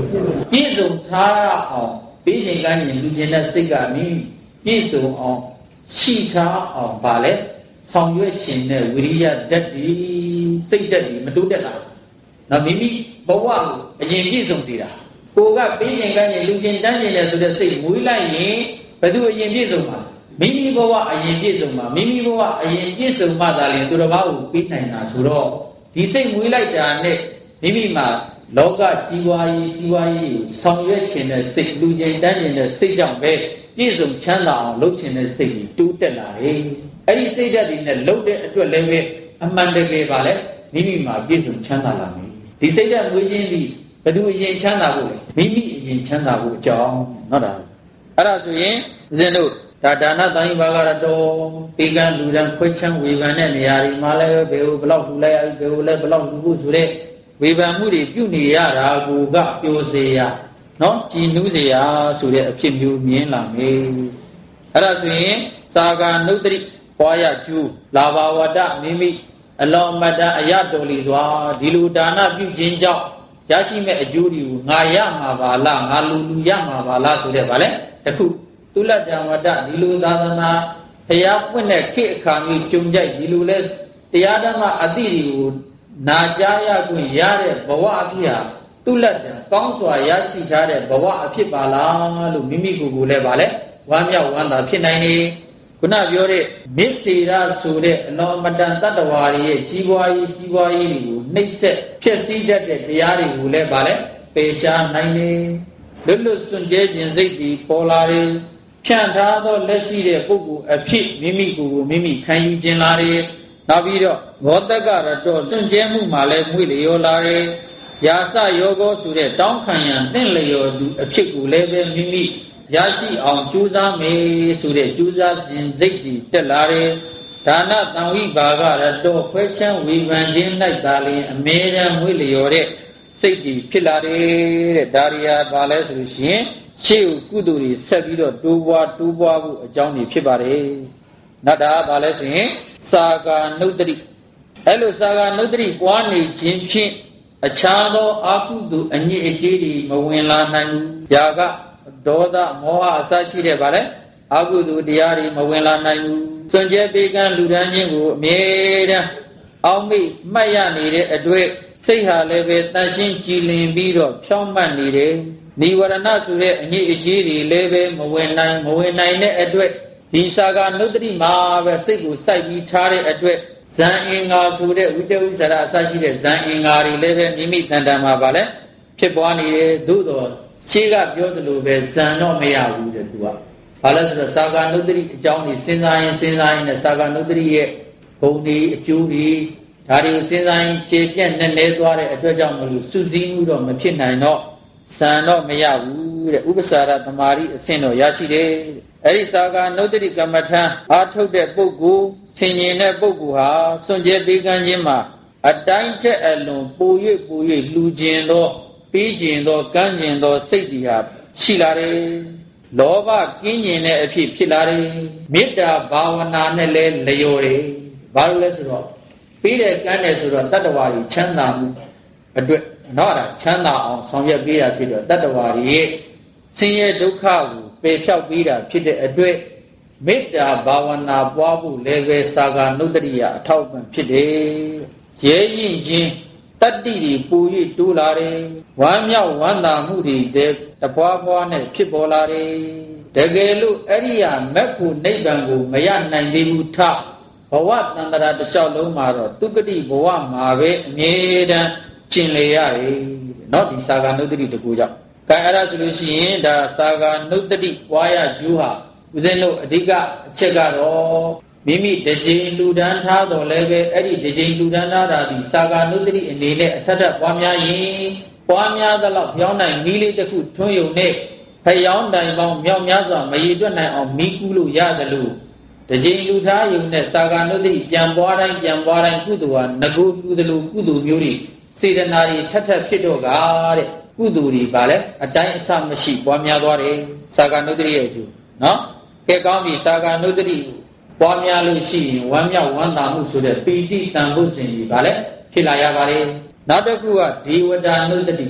ပြည့်စုံထားအောင်ပြီးချိန်ကရင်လူကျင်တဲ့စိတ်ကမိမိပြည့်စုံအောင်ရှိထားအောင်ဗာလဲဆောင်ရွက်ခြင်းနဲ့ဝိရိယဓာတ်ဒီစိတ်ဓာတ်ဒီမတိုးတက်လာနော်မိမိဘဝကိုအရင်ပြည့်စုံစေတာကိုကပြီးချိန်ကရင်လူကျင်တန်းကျင်တယ်ဆိုတဲ့စိတ်မွေးလိုက်ရင်ဘယ်သူအရင်ပြည့်စုံမှာမိမိဘဝအရင်ပြည့်စုံမှာမိမိဘဝအရင်ပြည့်စုံမှသာလျှင်သူတစ်ပါးကိုပြီးနိုင်တာဆိုတော့ဒီစိတ်မွေးလိုက်တာနဲ့မိမိမှာလောကကြီးပွားရေးစီးပွားရေးကိုဆောင်ရွက်ခြင်းနဲ့စိတ်လူကျင်တန်းကျင်တဲ့စိတ်ကြောင့်ပဲပြည့်စုံချမ်းသာအောင်လုပ်ခြင်းနဲ့စိတ်ကြီးတိုးတက်လာတယ်အဲ့ဒီစိတ်ဓာတ်တွေနဲ့လုပ်တဲ့အတွက်လည်းပဲအမှန်တကယ်ပါလေမိမိမှာပြည့်စုံချမ်းသာလာမယ်ဒီစိတ်ဓာတ်မွေးခြင်းဒီဘယ်သူအရင်ချမ်းသာဖို့လဲမိမိအရင်ချမ်းသာဖို့အကြောင်းနော်ဒါအဲ့ဒါဆိုရင်ဦးဇင်းတို့ဒါဒါနသံဃာဘာဂရတော်ပေကံလူရန်ခွဲချမ်းဝေဖန်တဲ့နေရာတွေမှာလည်းဘယ်လိုဘလောက်ထူလိုက်ရဘယ်လိုလဲဘလောက်ထူဖို့ဆိုတဲ့ဝေဖန်မှုတွေပြုနေရတာကိုကပြိုစေရနော်ကြည်နူးစေရဆိုတဲ့အဖြစ်မျိုးမြင်လာမယ်အဲ့ဒါဆိုရင်စာဂာနုတ္တိပွားရကျူးလာဘာဝတ္တမိမိအလောမတ္တအယတော်လီစွာဒီလိုဒါနပြုခြင်းကြောင့်ရရှိမဲ့အကျိုးတွေကိုငါရမှာပါလားငါလူလူရမှာပါလားဆိုတဲ့ဗာလဲတခုသုလတ္တဝတ္တဒီလိုသာသနာတရားပွင့်တဲ့ခေတ်အခါမျိုးကြုံကြိုက်ဒီလိုလဲတရားဓမ္မအသည့်တွေကိုနာကြားရခွင့်ရတဲ့ဘဝအဖြစ်ဟာသုလတ္တကောင်းစွာရရှိထားတဲ့ဘဝအဖြစ်ပါလားလို့မိမိကိုယ်ကိုယ်လည်းဗာလဲဝမ်းမြောက်ဝမ်းသာဖြစ်နိုင်နေခုနပြောတဲ့မစ္စေရဆိုတဲ့အလောမတန်တတ္တဝါတွေရဲ့ကြီးပွားရေးစီးပွားရေးတွေကိုနှိပ်စက်ဖြစ်စည်းတတ်တဲ့တရားတွေကိုလည်းဗာလဲပယ်ရှားနိုင်နေလွတ်လွတ်စွန့်ကြဲခြင်းစိတ်ဒီပေါ်လာတယ်ဖြန့်ထားသောလက်ရှိတဲ့ပုဂ္ဂိုလ်အဖြစ်မိမိကိုယ်ကိုမိမိခံယူခြင်းလာတယ်နောက်ပြီးတော့ဘောတကရတော့တွန့်ကျဲမှုမှလည်းမွေ့လျော်လာတယ်ယာစယောဂောဆိုတဲ့တောင်းခံရန်တင့်လျော်သူအဖြစ်ကိုလည်းပဲမိမိရရှိအောင်ကြိုးစားမယ်ဆိုတဲ့ကြိုးစားခြင်းစိတ်ကြီးတက်လာတယ်ဒါနသံဝိဘာဂရတော့ခွဲချမ်းဝေဖန်ခြင်း၌သာလျှင်အမြဲတမ်းမွေ့လျော်တဲ့စိတ်ကြီးဖြစ်လာတယ်တဲ့ဒါရီယာဘာလဲဆိုလို့ရှိရင်ရှေ့ကုသိုလ်တွေဆက်ပြီးတော့တိုးပွားတိုးပွားဖို့အကြောင်းတွေဖြစ်ပါတယ်နတ်တာဘာလဲဆိုရင်စာဂာနုတ္တိအဲ့လိုစာဂာနုတ္တိပွားနေခြင်းဖြင့်အခြားသောအာဟုတုအညစ်အကြေးတွေမဝင်လာနိုင်ဘူး။ຢာကဒေါသမောဟအစရှိတဲ့ဗါလဲအာဟုတုတရားတွေမဝင်လာနိုင်ဘူး။စွန့်ကြဲပေးကမ်းလူဒန်းခြင်းကိုအမြဲတမ်းအောက်မေ့မှတ်ရနေတဲ့အတွက်စိတ်ဟာလည်းပဲတန်ရှင်းကြည်လင်ပြီးတော့ဖြောင့်မတ်နေတယ်။နိဝရဏဆိုတဲ့အညစ်အကြေးတွေလည်းပဲမဝင်နိုင်မဝင်နိုင်တဲ့အတွက်ဒီစာဂာနုတ္တိမှာပဲစိတ်ကိုစိုက်ပြီးထားတဲ့အတွက်ဇံအင်္ဂါဆိုတဲ့ဝိတဝိသရအစရှိတဲ့ဇံအင်္ဂါတွေလည်းပဲမိမိတန်တန်မှာပါလဲဖြစ်ပွားနေတယ်သို့တော့ရှေးကပြောသလိုပဲဇံတော့မရဘူးတဲ့သူကဘာလဲဆိုတော့စာဂာနုတ္တိအကြောင်းကြီးစဉ်းစားရင်စဉ်းစားရင်နဲ့စာဂာနုတ္တိရဲ့ဘုံဒီအကျိုးတွေဒါတွေကိုစဉ်းစားရင်ခြေပြက်နဲ့လဲသွားတဲ့အတွက်ကြောင့်မလို့စုစည်းမှုတော့မဖြစ်နိုင်တော့ဇံတော့မရဘူးတဲ့ဥပ္ပစာရသမာဓိအဆင့်တော့ရရှိတယ်အဲ့ဒီစာဂာနုတ္တိကမ္မထံအားထုတ်တဲ့ပုဂ္ဂိုလ်ဆင်ញင်တဲ့ပုဂ္ဂိုလ်ဟာစွန့်ကြဲပေးကမ်းခြင်းမှာအတိုင်းထက်အလွန်ပို၍ပို၍လှူခြင်းသောပေးခြင်းသောကမ်းခြင်းသောစိတ်တွေဟာရှိလာတယ်လောဘကင်းကျင်တဲ့အဖြစ်ဖြစ်လာတယ်မေတ္တာဘာဝနာနဲ့လည်းလျော်တယ်ဘာလို့လဲဆိုတော့ပေးတဲ့ကမ်းတယ်ဆိုတော့တတ္တဝါကြီးချမ်းသာမှုအတွက်တော့ဒါချမ်းသာအောင်ဆောင်ရွက်ပေးတာဖြစ်တော့တတ္တဝါကြီးရဲ့ဆင်းရဲဒုက္ခကိုပယ်ဖြောက်ပေးတာဖြစ်တဲ့အတွက်မေတ္တာဘာဝနာပွားဖို့လည်းပဲစာဂာနုတ္တိယအထောက်အပံ့ဖြစ်တယ်ရဲရင်ချင်းတတ္တိတွေပူ၍တိုးလာတယ်ဝမ်းမြောက်ဝမ်းသာမှုတွေတပွားပွားနဲ့ဖြစ်ပေါ်လာတယ်တကယ်လို့အဲ့ဒီဟာမက်ဖို့နိဗ္ဗာန်ကိုမရနိုင်သေးဘူးထဘဝတန္တရာတစ်လျှောက်လုံးမှာတော့သူကတိဘဝမှာပဲအမြဲတမ်းကျင်လေရတယ်เนาะဒီစာဂာနုတ္တိတကူကြောင့်အဲအဲ့ဒါဆိုလို့ရှိရင်ဒါစာဂာနုတ္တိပွားရကျူးဟာဦးဇင်းတို့အဓိကအချက်ကတော့မိမိတစ်ကြိမ်လူဒန်းထားတော်လည်းပဲအဲ့ဒီတစ်ကြိမ်လူဒန်းထားတာဒီစာဂာနုတ္တိအနေနဲ့အထက်ထပ်ပွားများရင်ပွားများသလောက်ပြောင်းနိုင်မီးလေးတစ်ခုထွန်းယုံနဲ့ဖျောင်းတိုင်ပေါင်းမြောက်များစွာမရည်တွက်နိုင်အောင်မီးကူးလို့ရတယ်လို့တစ်ကြိမ်လူထားယုံနဲ့စာဂာနုတ္တိပြန်ပွားတိုင်းပြန်ပွားတိုင်းကုသိုလ်ဟာငကိုလူသလိုကုသိုလ်မျိုးတွေစေတနာတွေထပ်ထပ်ဖြစ်တော့ကတဲ့ကုသိုလ်တွေပါလဲအတိုင်းအဆမရှိပွားများသွားတယ်စာဂာနုတ္တိရဲ့အကျိုးနော်ကဲကောင်းပြီစာဂာနုတ္တိပွားများလို့ရှိရင်ဝမ်းမြောက်ဝမ်းသာမှုဆိုတဲ့ပီတိတန်ဖို့စဉ်ကြီးဗာလဲဖြစ်လာရပါတယ်နောက်တစ်ခုကဒေဝတာနုတ္တိ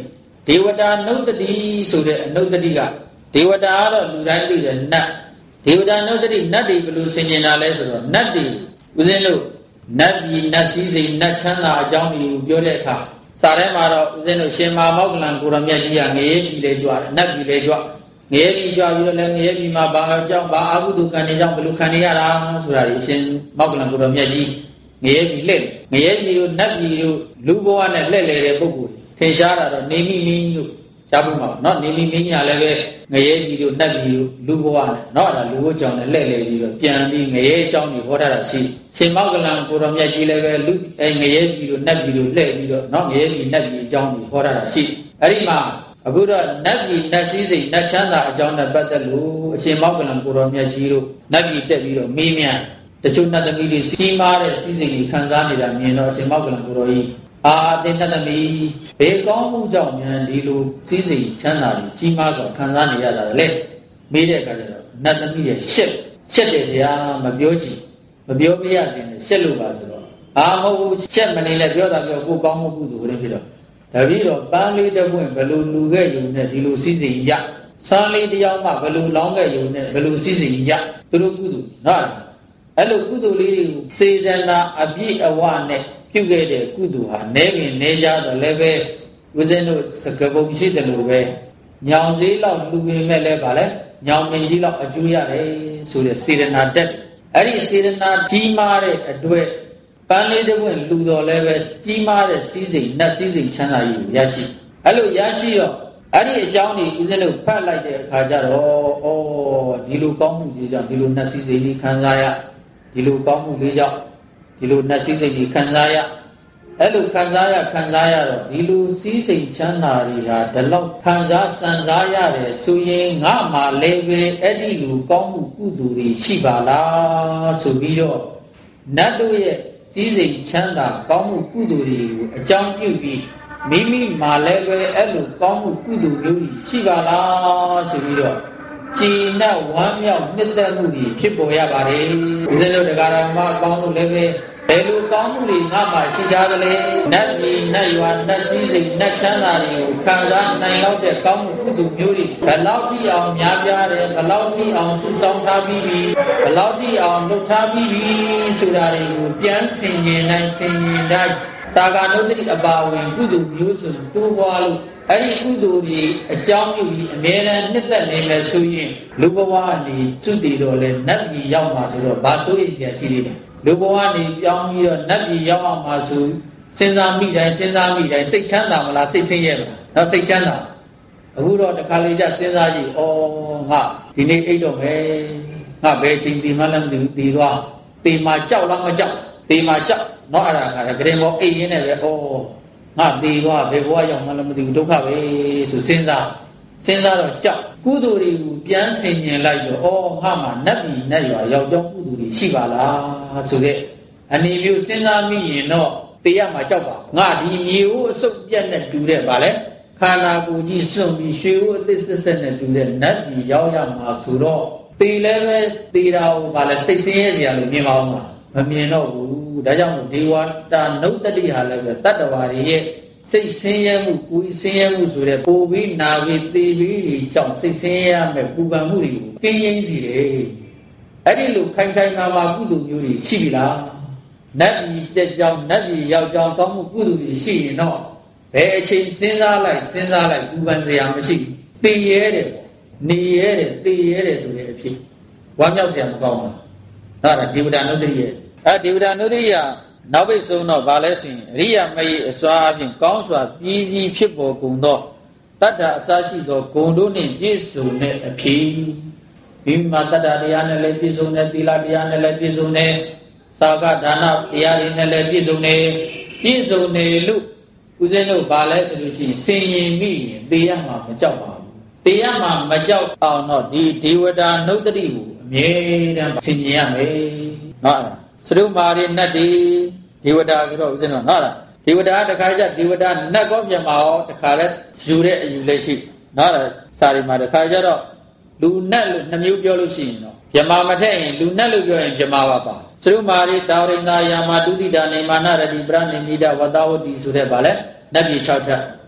ဒေဝတာနုဒတိဆိုတဲ့အနုဒတိကဒေဝတာကတော့လူတိုင်းသိတယ်နတ်ဒေဝတာနုဒတိနတ်တွေဘယ်လိုဆင်ခြင်တာလဲဆိုတော့နတ်တွေဦးဇင်းတို့နတ်ပြည်နတ်စည်းစိမ်နတ်ချမ်းသာအကြောင်းတွေကိုပြောတဲ့အခါစာထဲမှာတော့ဦးဇင်းတို့ရှင်မမောက္ကလံကိုရမြတ်ကြီးကငရေပြည်လေကြွတယ်နတ်ပြည်လေကြွငရေပြည်ကြွပြီးတော့လည်းငရေပြည်မှာဘာအကြောင်းဘာအကုသိုလ်ကံတွေကြောင့်ဘယ်လိုခံနေရတာဆိုတာဒီရှင်မောက္ကလံကိုရမြတ်ကြီးငရေပြည်လက်ငရေပြည်ကိုနတ်ပြည်ကိုလူဘဝနဲ့လက်လေတဲ့ပုဂ္ဂိုလ်ထင်ရှားတာတော့နေမိမင်းတို့ရှားဖို့မှာနော်နေမိမင်းညာလည်းပဲငရေပြည်ကိုနတ်ပြည်ကိုလူဘဝနဲ့နော်အဲ့ဒါလူဘဝကြောင့်လည်းလက်လေပြီးတော့ပြန်ပြီးငရေအကြောင်းကိုဟောထားတာရှိရှင်မောက္ကလံကိုရမြတ်ကြီးလည်းပဲလူအဲငရေပြည်ကိုနတ်ပြည်ကိုလှည့်ပြီးတော့နော်ငရေပြည်နတ်ပြည်အကြောင်းကိုဟောထားတာရှိအဲ့ဒီမှာအခုတော့နတ်ပြည်နတ်စည်းစိမ်နတ်ချမ်းသာအကြောင်းနဲ့ပတ်သက်လို့အရှင်မောက္ကလံကိုရမြတ်ကြီးတို့နတ်ပြည်တက်ပြီးတော့မေးမြန်းတချို့နတ်သမီးတွေစီးမားတဲ့စည်းစိမ်တွေခံစားနေတာမြင်တော့အရှင်မောက္ကလံကိုရကြီးအာတင်နတ်သမီးဘေကောင်းမှုကြောင့်မြန်ဒီလိုစည်းစိမ်ချမ်းသာတွေကြီးမားစွာခံစားနေရတာလေမေးတဲ့အခါကျတော့နတ်သမီးတွေရှက်ရှက်တယ်ဗျာမပြောကြည့်မပြောပြရခြင်းနဲ့ရှက်လို့ပါဆိုတော့အာမဟုတ်ဘူးရှက်မနေနဲ့ပြောတာပြောကိုကောင်းမှုကုသိုလ်တွေဖြစ်တော့တပည့်တော်ပန်းလေးတစ်ပွင့်ဘယ်လိုလူခဲ့ယူနဲ့ဒီလိုစည်းစိမ်ရဆန်းလေးတစ်ယောက်မှဘယ်လိုလောင်းခဲ့ယူနဲ့ဘယ်လိုစည်းစိမ်ရသူတို့ကုသိုလ်နော်အဲ့လိုကုသိုလ်လေးတွေကိုစေတနာအပြည့်အဝနဲ့ပြုခဲ့တဲ့ကုသိုလ်ဟာနဲပင်နဲကြတော့လည်းပဲဦးဇင်းတို့စကပုံရှိတယ်လို့ပဲညောင်စည်းလောက်လူပင်မဲ့လဲပါလဲညောင်ပင်ကြီးလောက်အကျိုးရတယ်ဆိုတဲ့စေတနာတက်အဲ့ဒီစေတနာကြီးမားတဲ့အတွက်ပန်းလေးတစ်ပွင့်လူတော်လည်းပဲကြီးမားတဲ့စည်းစိမ်နတ်စည်းစိမ်ချမ်းသာရေးကိုရရှိအဲ့လိုရရှိတော့အဲ့ဒီအကြောင်းကြီးဦးဇင်းတို့ဖတ်လိုက်တဲ့အခါကျတော့ဩဒီလိုကောင်းမှုကြီးကြောင့်ဒီလိုနတ်စည်းစိမ်ကြီးခံစားရဒီလိုကောင်းမှုလေးကြောင့်ဒီလိုနတ်စည်းစိမ်ကြီးခံစားရအဲ့လိုခံစားရခံစားရတော့ဒီလိုစည်းစိမ်ချမ်းသာတွေဟာဒီလောက်ခံစားစံစားရတယ်ဆိုရင်ငါမှလည်းပဲအဲ့ဒီလိုကောင်းမှုကုသိုလ်တွေရှိပါလားဆိုပြီးတော့နတ်တို့ရဲ့စည်းစိမ်ချမ်းသာကောင်းမှုကုသိုလ်တွေကိုအကြောင်းပြုပြီးမိမိမှလည်းပဲအဲ့လိုကောင်းမှုကုသိုလ်မျိုးကြီးရှိပါလားဆိုပြီးတော့ကျင့်နဲ့ဝမ်းမြောက်နှစ်သက်မှုတွေဖြစ်ပေါ်ရပါတယ်ဦးဇင်းတို့တရားတော်မှာကောင်းလို့လည်းပဲဘယ်လိုကောင်းမှုတွေငါမှရှိကြသလဲနတ်ပြည်နတ်ရွာနတ်စည်းစိမ်နတ်ချမ်းသာတွေကိုခံစားနိုင်တော့တဲ့ကောင်းမှုကုသိုလ်မျိုးတွေဘယ်လောက်ထိအောင်များပြားတယ်ဘယ်လောက်ထိအောင်စုတောင်းထားပြီးပြီဘယ်လောက်ထိအောင်လုပ်ထားပြီးပြီဆိုတာတွေကိုပြန်ဆင်ခြင်နိုင်ဆင်ခြင်တိုင်းသာဂနုတ္တိအပါဝင်ကုသိုလ်မျိုးစုံတိုးပွားလို့အဲ့ဒီကုသိုလ်တွေအကြောင်းပြုပြီးအမြဲတမ်းနှစ်သက်နေမယ်ဆိုရင်လူဘဝနေသုတိတော်လဲနတ်ပြည်ရောက်မှာဆိုတော့ဘာဆိုရင်ကြာရှိသေးတယ်လူဘဝနေပြောင်းပြီးတော့နတ်ပြည်ရောက်အောင်မှာဆိုစဉ်းစားမိတိုင်းစဉ်းစားမိတိုင်းစိတ်ချမ်းသာမလားစိတ်ဆင်းရဲမလားတော့စိတ်ချမ်းသာအခုတော့တခါလေကျစဉ်းစားကြည့်ဩငါဒီနေ့အိတ်တော့မယ်ငါဘယ်ချိန်ဒီမှလည်းမသိဘူးဒီတော့တေမှာကြောက်လားမကြောက်တေမှာကြောက်တော့အဲ့ဒါခါတကယ်မောအိတ်ရင်းနဲ့ပဲဩငါတေတော့ဘယ်ဘဝရောက်မှလည်းမသိဘူးဒုက္ခပဲဆိုစဉ်းစားစဉ်းစားတော့ကြောက်ကုသိုလ်တွေကိုပြန်ဆင်ញင်လိုက်တော့ဩငါမှနတ်ပြည်နတ်ရွာရောက်ကြောင်းကုသိုလ်တွေရှိပါလားဆိုတဲ့အနေမျိုးစဉ်းစားမိရင်တော့တေရမှာကြောက်ပါငါဒီမြေကိုအစုပ်ပြတ်နဲ့တူတဲ့ဗာလဲခန္ဓာကိုယ်ကြီးစွန့်ပြီးရွှေကိုအသစ်ဆက်ဆက်နဲ့တူတဲ့နတ်ပြည်ရောက်ရမှာဆိုတော့တေလည်းပဲတေတာကိုဗာလဲစိတ်ဆင်းရဲစရာလို့မြင်ပါဦးမှာမမြင်တော့ဘူးဒါကြောင့်ဒေဝတာနုတ္တိဟာလည်းပဲတတ္တဝါတွေရဲ့စိတ်ဆင်းရဲမှုကိုယ်ဆင်းရဲမှုဆိုတဲ့ပိုပြီးနာပြီးသေပြီးတွေကြောင့်စိတ်ဆင်းရဲမဲ့ပူပန်မှုတွေကိုကင်းငြိမ်းစေတယ်အဲ့ဒီလိုခိုင်ခိုင်မာမာကုသိုလ်မျိုးတွေရှိပြီလားနတ်ပြည်တက်ကြောင်းနတ်ပြည်ရောက်ကြောင်းကောင်းမှုကုသိုလ်တွေရှိရင်တော့ဘယ်အချိန်စဉ်းစားလိုက်စဉ်းစားလိုက်ပူပန်စရာမရှိဘူးသိရဲတယ်နေရဲတယ်သိရဲတယ်ဆိုတဲ့အဖြစ်ဝမ်းမြောက်စရာမကောင်းဘူးဒါကဒေဝတာနုတ္တိရဲ့အဲဒေဝတာနုတ္တိယနောက်ပိတ်ဆုံးတော့ဗာလဲဆိုရင်အရိယာမယေအစွာအပြင်ကောင်းစွာပြည်စည်းဖြစ်ပေါ်ကုန်သောတတ္တအစရှိသောဂုဏ်တို့နှင့်ပြည့်စုံတဲ့အဖြစ်မိမိမှာတတ္တတရားနဲ့လည်းပြည့်စုံတယ်သီလတရားနဲ့လည်းပြည့်စုံတယ်သာဂဒါနတရားတွေနဲ့လည်းပြည့်စုံတယ်ပြည့်စုံတယ်လို့ဦးဇင်းတို့ဗာလဲဆိုလို့ရှိရင်စင်ရင်မိရင်သေရမှာမကြောက်ပါဘူးသေရမှာမကြောက်အောင်တော့ဒီဒေဝတာနုတ္တိကိုအမြဲတမ်းဆင်ញင်ရမယ်နော်သရုမာရိနတ်ဒီဒေဝတာဆိုတော့ဦးဇင်းတို့နော်လားဒေဝတာတခါကျဒေဝတာနတ်ကောပြမအောင်တခါလဲယူတဲ့အယူလက်ရှိနော်လားစာရီမှာတခါကျတော့လူနတ်လို့နှမျိုးပြောလို့ရှိရင်တော့ပြမမထက်ရင်လူနတ်လို့ပြောရင်ပြမပါပါသရုမာရိတာဝရိန္ဒာယာမတုတိတာနေမာနရတိပရဏိမိဒဝတ္တဝတိဆိုတဲ့ဗာလဲနတ်ပြည်၆ထပ်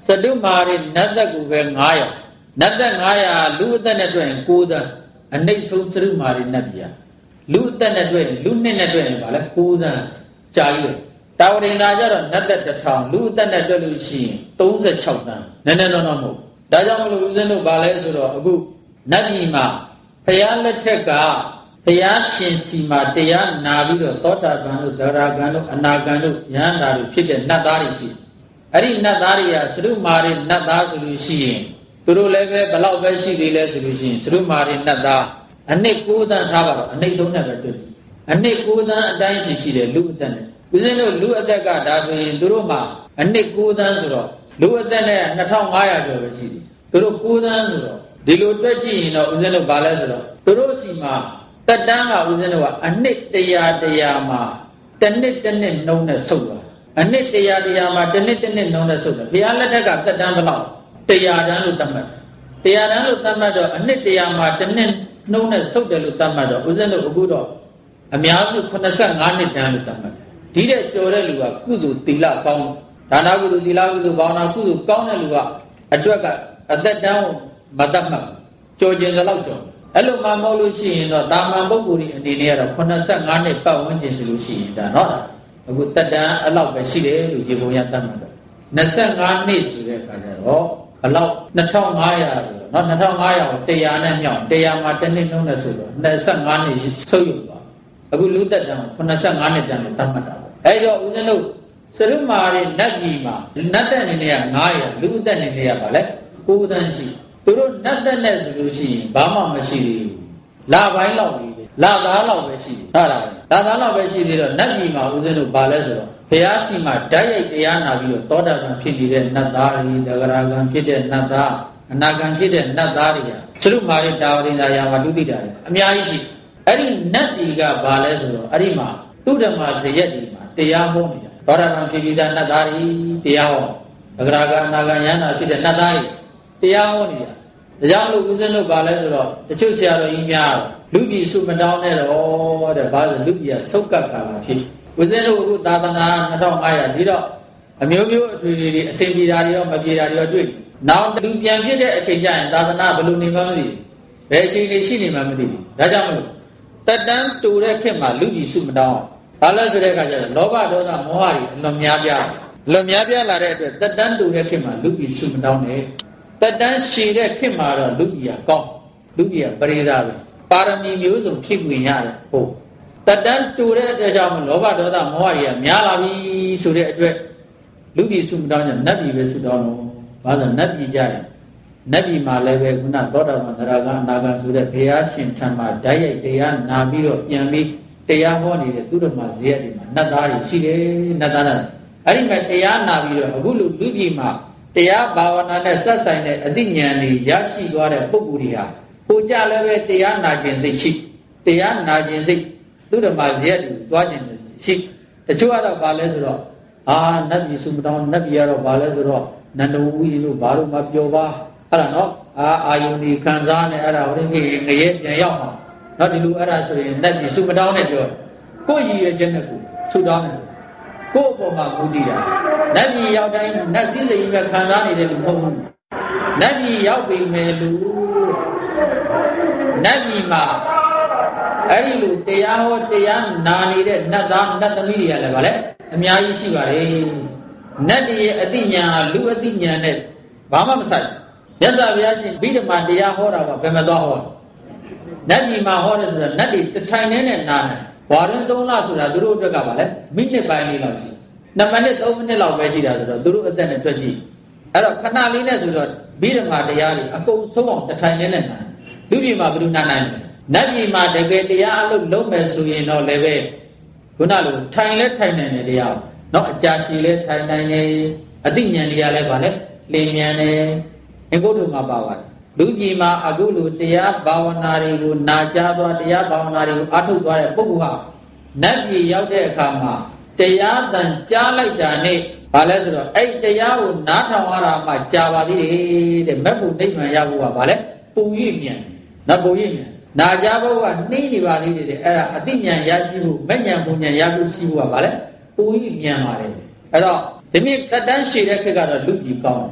တုမာရိနတ်သက်ကိုပဲငါးရာနတ်သက်ငါးရာလူအသက်နဲ့တွေ့ရင်ကိုးသန်းအနှိမ့်ဆုံးစတုမာရိနတ်ပြည်လူအသက်နဲ့တွေ့ရင်လူနှစ်နဲ့တွေ့ရင်ဗာလဲကိုးသန်းကြာကြီးတာဝရိန္ဒာကျတော့နတ်သက်တစ်ထောင်လူအသက်နဲ့တွေ့လို့ရှိရင်သုံးဆယ်ခြောက်သန်းနည်းနည်းတော့တော့မဟုတ်ဒါကြောင့်မလို့ဦးဇင်းတို့ဗာလဲဆိုတော့အခုနတ်ပြည်မှာဘုရားလက်ထက်ကဘုရားရှင်စီမှာတရားနာပြီးတော့သောတာပန်တို့သရဂံတို့အနာဂံတို့ယန္တာတို့ဖြစ်တဲ့နတ်သားတွေရှိအဲ့ဒီနတ်သားတွေကစရုမာရိနတ်သားဆိုလို့ရှိရင်သူတို့လည်းပဲဘလောက်ပဲရှိသေးလဲဆိုလို့ရှိရင်စရုမာရိနတ်သားအနှစ်ကိုးသန်းထားပါတော့အနှစ်ဆုံးနဲ့ပဲတွေ့တယ်အနှစ်ကိုးသန်းအတိုင်းရှိရှိတယ်လူအသက်နဲ့ဦးဇင်းတို့လူအသက်ကဒါဆိုရင်သူတို့မှာအနှစ်ကိုးသန်းဆိုတော့လူအသက်နဲ့နှစ်ထောင်ငါးရာကျော်ပဲရှိတယ်သူတို့ကိုးသန်းဆိုတော့ဒီလိုတွက်ကြည့်ရင်တော့ဦးဇင်းတို့ဗာလဲဆိုတော့သူတို့စီမှာတက်တန်းကဦးဇင်းတို့ကအနှစ်တရာတရာမှာတစ်နှစ်တစ်နှစ်နှုံးနဲ့ဆုပ်သွားအနှစ်တရာတရာမှာတစ်နှစ်တစ်နှစ်နှုံးနဲ့ဆုပ်တယ်ဘုရားလက်ထက်ကတက်တန်းဘလောက်တရာတန်းလို့သတ်မှတ်တယ်တရာတန်းလို့သတ်မှတ်တော့အနှစ်တရာမှာတစ်နှစ်နှုံးနဲ့ဆုပ်တယ်လို့သတ်မှတ်တော့ဦးဇင်းတို့အခုတော့အများစုခုနှစ်ဆယ့်ငါးနှစ်တန်းလို့သတ်မှတ်တယ်ဒီတဲ့ကြော်တဲ့လူကကုသိုလ်သီလကောင်းဒါနကုသိုလ်သီလကုသိုလ်ဘာဝနာကုသိုလ်ကောင်းတဲ့လူကအတွက်ကအသက်တန်းမသတ်မှတ်ကြော်ကျင်သလောက်ကြော်အဲ့လိုမှမဟုတ်လို့ရှိရင်တော့တာမန်ပုဂ္ဂိုလ်ဒီအနေနဲ့ကတော့ခုနှစ်ဆယ့်ငါးနှစ်ပတ်ဝန်းကျင်ဆိုလို့ရှိရင်ဒါနော်အခုတက်တန်းအဲ့လောက်ပဲရှိတယ်လို့ရေပုံရတတ်မှာတော့နှစ်ဆယ့်ငါးနှစ်ဆိုတဲ့အခါကျတော့ဘလောက်နှစ်ထောင်ငါးရာဆိုတော့နော်နှစ်ထောင်ငါးရာကိုတရာနဲ့မြောက်တရာမှာတစ်နှစ်နှုံးနဲ့ဆိုတော့နှစ်ဆယ့်ငါးနှစ်ဆုပ်ယူသွားအခုလူတက်တန်းခုနှစ်ဆယ့်ငါးနှစ်တန်းလို့တတ်မှတ်တာပေါ့အဲ့တော့ဦးဇင်းတို့စရုမာရိနတ်ပြည်မှာနတ်တက်အနေနဲ့ကငါးရာလူတက်အနေနဲ့ကဗာလဲကိုးသန်းရှိသူတို့နတ်တက်နဲ့ဆိုလို့ရှိရင်ဘာမှမရှိသေးဘူးလာပိုင်းလောက်ပြီးလာသားလောက်ပဲရှိတယ်ဟုတ်လားလာသားလောက်ပဲရှိသေးတော့နတ်ပြည်မှာဦးဇင်းတို့ဗာလဲဆိုတော့ဘုရားရှိမှဓာတ်ရိုက်တရားနာပြီးတော့သောတာပန်ဖြစ်နေတဲ့နတ်သားတွေသဂရဂံဖြစ်တဲ့နတ်သားအနာဂံဖြစ်တဲ့နတ်သားတွေကစရုမာရိတာဝရိန္ဒာယာမှာဒုတိတာတွေအများကြီးရှိအဲ့ဒီနတ်ပြည်ကဗာလဲဆိုတော့အဲ့ဒီမှာသူဓမ္မဇယက်ဒီမှာတရားဟောနေတာသောတာပန်ဖြစ်ပြီးတဲ့နတ်သားတွေတရားဟောသဂရဂံအနာဂံယန္တာဖြစ်တဲ့နတ်သားတွေတရားဟောနေတာဒါကြောင့်လို့ဦးဇင်းတို့ဗာလဲဆိုတော့တချို့ဆရာတော်ကြီးများလူပြည်စုမတောင်းနဲ့တော့တဲ့ဘာလို့လူပြည်ကဆုတ်ကပ်တာလားဖြစ်ဦးဇင်းတို့အခုသာသနာနှစ်ထောင်ငါးရာဒီတော့အမျိုးမျိုးအထွေထွေတွေအစဉ်ပြေတာတွေရောမပြေတာတွေရောတွေ့နောက်လူပြန်ဖြစ်တဲ့အချိန်ကျရင်သာသနာဘယ်လိုနေမှမသိဘယ်အချိန်လေးရှိနေမှမသိဘူးဒါကြောင့်မလို့တက်တန်းတူတဲ့ခေတ်မှာလူပြည်စုမတောင်းဘာလဲဆိုတဲ့အခါကျတော့လောဘဒေါသမောဟတွေအလွန်များပြားလွန်များပြားလာတဲ့အတွက်တက်တန်းတူတဲ့ခေတ်မှာလူပြည်စုမတောင်းနဲ့တက်တန်းရှည်တဲ့ခေတ်မှာတော့လူပြည်ကကောင်းလူပြည်ကပရိသတ်ပဲပါရမီမျိုးစုံဖြစ်ဝင်ရတယ်ဟုတ်တတန်းတူတဲ့အတွက်ကြောင့်လောဘဒေါသမောဟတွေကများလာပြီဆိုတဲ့အတွက်လူပြည်စုမတောင်းကြနတ်ပြည်ပဲစုတောင်းတော့ဘာလို့နတ်ပြည်ကြတယ်နတ်ပြည်မှာလည်းပဲခုနသောတာပန်သရဂံအနာဂံဆိုတဲ့ဘုရားရှင်ထံမှာဓာတ်ရိုက်တရားနာပြီးတော့ပြန်ပြီးတရားဟောနေတဲ့သူတို့မှာဇေယျတွေမှာနတ်သားတွေရှိတယ်နတ်သားတွေအဲ့ဒီမှာတရားနာပြီးတော့အခုလူလူပြည်မှာတရားဘာဝနာနဲ့ဆက်ဆိုင်တဲ့အသိဉာဏ်တွေရရှိသွားတဲ့ပုဂ္ဂိုလ်တွေဟာကိုကြလည်းပဲတရားနာခြင်းစိတ်ရှိတရားနာခြင်းစိတ်သူဓမ္မဇယက်တွေသွားခြင်းရှိတချို့ကတော့ဘာလဲဆိုတော့အာနတ်ပြည်စုမတောင်းနတ်ပြည်ကတော့ဘာလဲဆိုတော့နန္ဒဝူကြီးလို့ဘာလို့မပြောပါအဲ့ဒါနော်အာအာယုန်ဒီခံစားနေအဲ့ဒါဟိုငရဲပြန်ရောက်အောင်နော်ဒီလိုအဲ့ဒါဆိုရင်နတ်ပြည်စုမတောင်းနဲ့ပြောကိုရည်ရခြင်းနဲ့ကိုစုတောင်းတယ်ကို့အပေါ်မှာမူတည်တာနတ်ပြည်ရောက်တိုင်းနတ်စည်းစိမ်ပဲခံစားနေတယ်လို့မဟုတ်ဘူးနတ်ပြည်ရောက်ပြီမယ်လို့နတ်ပြည်မှာအဲ့ဒီလိုတရားဟောတရားနာနေတဲ့နတ်သားနတ်သမီးတွေကလည်းဗါလဲအများကြီးရှိပါတယ်နတ်တွေရဲ့အသိဉာဏ်ဟာလူအသိဉာဏ်နဲ့ဘာမှမဆိုင်မြတ်စွာဘုရားရှင်ဗိဓမာတရားဟောတာကဘယ်မှာသွားဟောနတ်ပြည်မှာဟောတယ်ဆိုတာနတ်တွေတထိုင်နဲ့နဲ့နာတယ်ဝါရင်သုံးလဆိုတာသူတို့အတွက်ကဗါလဲမိနစ်ပိုင်းလေးလောက်ရှိနှစ်မိနစ်သုံးမိနစ်လောက်ပဲရှိတာဆိုတော့သူတို့အသက်နဲ့တွက်ကြည့်အဲ့တော့ခဏလေးနဲ့ဆိုတော့ဗိဓမာတရားတွေအကုန်ဆုံးအောင်တထိုင်နဲ့နဲ့နာလူပြည်မှာဘယ်လိုနာနိုင်လဲနတ်ပြည်မှာတကယ်တရားအလုပ်လုပ်မယ်ဆိုရင်တော့လည်းပဲခုနလိုထိုင်လဲထိုင်နိုင်တယ်တရားเนาะအကြာရှည်လဲထိုင်နိုင်တယ်အသိဉာဏ်တရားလဲဗါလဲလင်းဉာဏ်တယ်အကုထုမှာပါပါတယ်လူပြည်မှာအခုလိုတရားဘာဝနာတွေကိုနာကြားသွားတရားဘာဝနာတွေကိုအထုတ်သွားတဲ့ပုဂ္ဂိုလ်ဟာနတ်ပြည်ရောက်တဲ့အခါမှာတရားတန်ကြားလိုက်တာနဲ့ဘာလဲဆိုတော့အဲ့တရားကိုနားထောင်ရတာမှကြာပါသေးတယ်တဲ့မက်ဖို့နိဗ္ဗာန်ရဖို့ကဘာလဲပူရည်မြန်နတ်ပူရည်မြန်နာကြဖို့ကနှိမ့်နေပါသေးတယ်အဲ့ဒါအသိဉာဏ်ရရှိဖို့မဉဏ်ပုံဉဏ်ရဖို့ရှိဖို့ကဘာလဲပူရည်မြန်ပါတယ်အဲ့တော့ဒီနေ့သက်တမ်းရှည်တဲ့ခေတ်ကတော့လူပြည်ကောင်း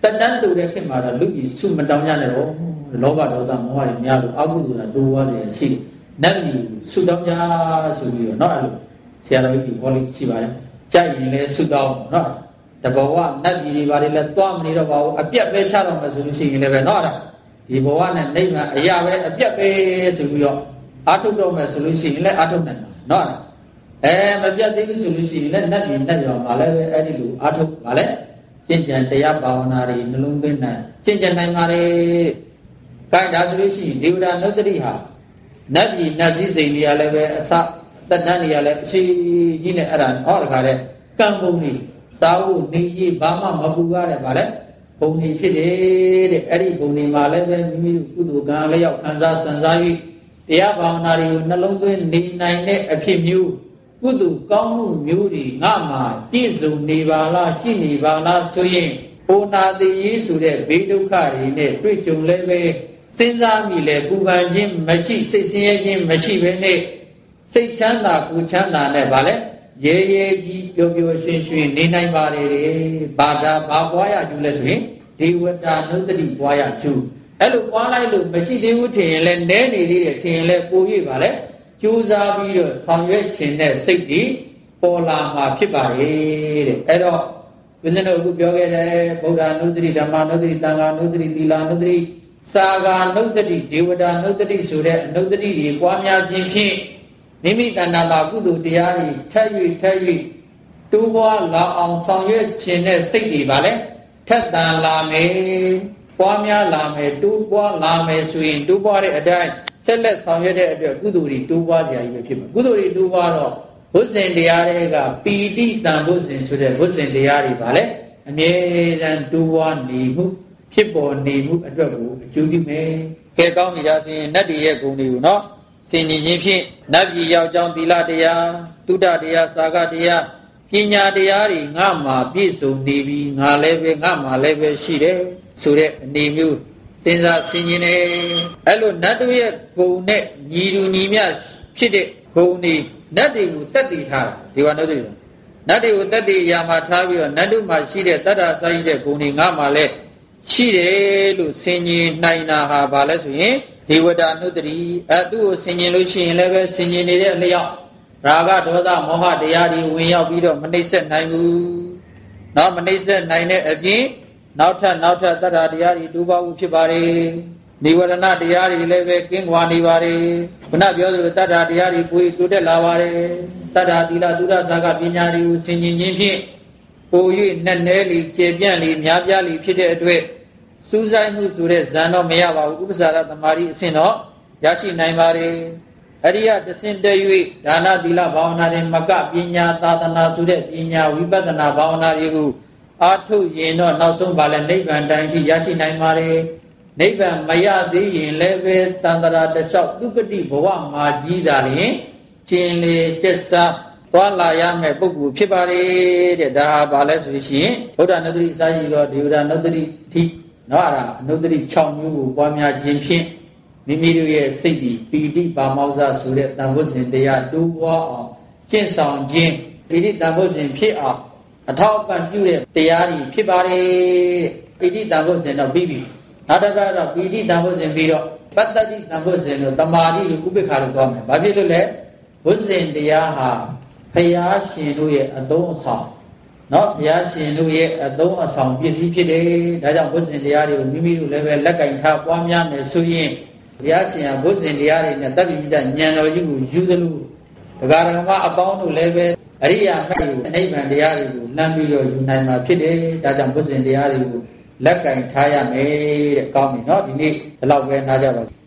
တတန်းတူတဲ့ခေတ်မှာတော့လူကြီးစုမတောင်းကြနဲ့တော့လောဘဒေါသမောဟတွေများလို့အကုသိုလ်ကတိုးွားစေရှိတယ်နတ်ကြီးစုတောင်းကြဆိုပြီးတော့เนาะအဲ့လိုဆရာတော်ကြီးဟောလို့ရှိပါတယ်ကြိုက်ရင်လည်းစုတောင်းเนาะတဘဝနတ်ကြီးတွေဘာတွေလဲသွားမနေတော့ပါဘူးအပြတ်ပဲချတော့မှဆိုလို့ရှိရင်လည်းပဲเนาะအဲ့ဒါဒီဘဝနဲ့နိဗ္ဗာန်အရာပဲအပြတ်ပဲဆိုပြီးတော့အာထုတ်တော့မယ်ဆိုလို့ရှိရင်လည်းအာထုတ်နိုင်မှာเนาะအဲမပြတ်သေးဘူးဆိုလို့ရှိရင်လည်းနတ်ကြီးနတ်ရောမှာလည်းပဲအဲ့ဒီလိုအာထုတ်ပါလေကျင့်ကြံတရားဘာဝနာတွေနှလုံးသွင်းနိုင်ကျင့်ကြံနိုင်ပါလေ။ဒါဆိုလို့ရှိရင်ဒေဝတာနုတ္တိဟာနတ်ပြည်နတ်စည်းစိမ်တွေကလည်းပဲအစတဏ္ဍန်တွေကလည်းအရှိကြီးနဲ့အဲ့ဒါဟောတခါတဲ့ကံပုံတွေစာဝုနေကြီးဘာမှမပူရတဲ့ဗါလဲပုံတွေဖြစ်တယ်တဲ့အဲ့ဒီပုံတွေမှာလည်းပဲမိမိတို့ကုသိုလ်ကံလျောက်ခံစားစံစားပြီးတရားဘာဝနာတွေကိုနှလုံးသွင်းနေနိုင်တဲ့အဖြစ်မျိုးကုသိုလ်ကောင်းမှုမျိုးတွေငါမှပြည့်စုံနေပါလားရှိနေပါလားဆိုရင်ဘုနာတိရေးဆိုတဲ့ဘေးဒုက္ခတွေနဲ့တွေ့ကြုံလည်းပဲစဉ်းစားမိလဲပူပန်ခြင်းမရှိစိတ်ဆင်းရဲခြင်းမရှိဘဲနဲ့စိတ်ချမ်းသာကိုယ်ချမ်းသာနဲ့ဗါလဲရဲရဲကြီးပျော်ပျော်ရွှင်ရွှင်နေနိုင်ပါလေဘာသာဘာပွားရကျူလဲဆိုရင်ဒေဝတာနုတ္တိပွားရကျူအဲ့လိုပွားလိုက်လို့မရှိသေးဘူးထင်ရင်လည်းနဲနေသေးတယ်ထင်ရင်လည်းပို၍ဗါလဲကြိုးစားပြီးတော့ဆောင်ရွက်ခြင်းနဲ့စိတ်ဒီပေါ်လာမှာဖြစ်ပါလေတဲ့အဲ့တော့ဦးဇင်းတို့အခုပြောခဲ့တဲ့ဗုဒ္ဓနုတ္တိဓမ္မနုတ္တိသံဃာနုတ္တိသီလနုတ္တိစာဂာနုတ္တိဒေဝတာနုတ္တိဆိုတဲ့အနုတ္တိတွေပွားများခြင်းဖြင့်မိမိတဏ္ဍာမှာကုသိုလ်တရားတွေထပ်၍ထပ်၍တိုးပွားလာအောင်ဆောင်ရွက်ခြင်းနဲ့စိတ်တွေပါလေထက်သန်လာမယ်ပွားများလာမယ်တိုးပွားလာမယ်ဆိုရင်တိုးပွားတဲ့အတိုင်းဆက်လက်ဆောင်ရွက်တဲ့အတွက်ကုသိုလ်တွေတိုးပွားစရာကြီးပဲဖြစ်မှာကုသိုလ်တွေတိုးပွားတော့ဘုဇင်တရားတွေကပီတိတန်ဘုဇင်ဆိုတဲ့ဘုဇင်တရားတွေပါလေအမြဲတမ်းတိုးပွားနေမှုဖြစ်ပေါ်နေမှုအတွက်ကိုအကျိုးပြုမယ်ကဲကောင်းပြီဒါဆိုရင်နတ်တည်းရဲ့ဂုဏ်တွေကိုနော်စင်ကြင်ခြင်းဖြင့်နတ်ပြည်ရောက်ကြောင်းသီလတရားတုဒ္ဒတရားစာဂတရားပညာတရားတွေငါမှာပြည့်စုံနေပြီငါလည်းပဲငါမှာလည်းပဲရှိတယ်ဆိုတဲ့အနေမျိုးစဉ်းစားဆင်ခြင်နေအဲ့လိုနတ်တို့ရဲ့ဂုဏ်နဲ့ညီတူညီမျှဖြစ်တဲ့ဂုဏ်တွေနတ်တွေကိုတတ်တည်ထားဒီဝနုတ္တိနတ်တွေကိုတတ်တည်ရာမှာထားပြီးတော့နတ်တို့မှာရှိတဲ့တတ္တစာရည်တဲ့ဂုဏ်တွေငါမှာလည်းရှိတယ်လို့ဆင်ခြင်နိုင်တာဟာဘာလဲဆိုရင်ဒေဝတာနုတ္တိအဲသူ့ကိုဆင်ခြင်လို့ရှိရင်လည်းပဲဆင်ခြင်နေတဲ့အလျောက်ရာဂဒေါသမောဟတရားတွေဝင်ရောက်ပြီးတော့မနှိမ့်ဆက်နိုင်ဘူး။နောက်မနှိမ့်ဆက်နိုင်တဲ့အပြင်နောက်ထပ်နောက်ထပ်တတ္တတရားတွေတိုးပွားမှုဖြစ်ပါလေ။နိဝရဏတရားတွေလည်းပဲကင်းကွာနေပါလေ။ခုနပြောသလိုတတ္တတရားတွေကိုတိုးတက်လာပါလေ။တတ္တသီလသုဒ္ဓဇာကပညာတွေကိုဆင်ခြင်ခြင်းဖြင့်ပို၍နက်နဲလီကျေပြန့်လီများပြားလီဖြစ်တဲ့အတွက်စူးစိုက်မှုဆိုတဲ့ဇန်တော့မရပါဘူးဥပ္ပစာရသမารိအဆင့်တော့ရရှိနိုင်ပါလေအရိယတဆင့်တည်း၍ဒါနသီလဘာဝနာတွေမကပညာသာသနာဆိုတဲ့ပညာဝိပဿနာဘာဝနာတွေကိုအားထုတ်ရင်တော့နောက်ဆုံးပါလဲနိဗ္ဗာန်တိုင်းထိရရှိနိုင်ပါလေနိဗ္ဗာန်မရသေးရင်လည်းပဲတန်တရာတလျှောက်ဒုက္ခတိဘဝမှာကြီးတာလျင်ကျင်လေကျက်စားသွားလာရမယ့်ပုဂ္ဂိုလ်ဖြစ်ပါလေတဲ့ဒါဟာဘာလဲဆိုရှင်ဗုဒ္ဓနုတ္တိအစာရှိသောဒေဝတာနုတ္တိထိနော်အဲ့ဒါအနုတ္တိ၆မျိုးကိုပွားများခြင်းဖြင့်မိမိတို့ရဲ့စိတ်ဒီပီတိပါမောဇ္ဇဆိုတဲ့တန်ဖို့စဉ်တရားတိုးပွားအောင်ကျင့်ဆောင်ခြင်းပီတိတန်ဖို့စဉ်ဖြစ်အောင်အထောက်အပံ့ပြုတဲ့တရားတွေဖြစ်ပါလေပီတိတန်ဖို့စဉ်တော့ပြီးပြီနောက်တစ်ပတ်တော့ပီတိတန်ဖို့စဉ်ပြီးတော့ပတ္တတိတန်ဖို့စဉ်လို့တမာတိလို့ဥပိ္ပခါလို့ပြောမယ်ဘာဖြစ်လို့လဲဘုဇင်တရားဟာဘုရားရှင်တို့ရဲ့အသုံးအဆောင်နော်ဘုရားရှင်တို့ရဲ့အသုံးအဆောင်ပစ္စည်းဖြစ်တယ်ဒါကြောင့်ဘုဇင်တရားတွေကိုမိမိတို့လည်းပဲလက်ကင်ထားပွားများမယ်ဆိုရင်ဘုရားရှင်ကဘုဇင်တရားတွေနဲ့တတ္တိမိတ္တဉာဏ်တော်ကြီးကိုယူသလိုတရားဓမ္မအပေါင်းတို့လည်းပဲအရိယာမဲ့ကိုအနိဗ္ဗာန်တရားတွေကိုလမ်းပြီးတော့ယူနိုင်မှာဖြစ်တယ်ဒါကြောင့်ဘုဇင်တရားတွေကိုလက်ကင်ထားရမယ်တဲ့ကောင်းပြီနော်ဒီနေ့ဒီလောက်ပဲနားကြပါ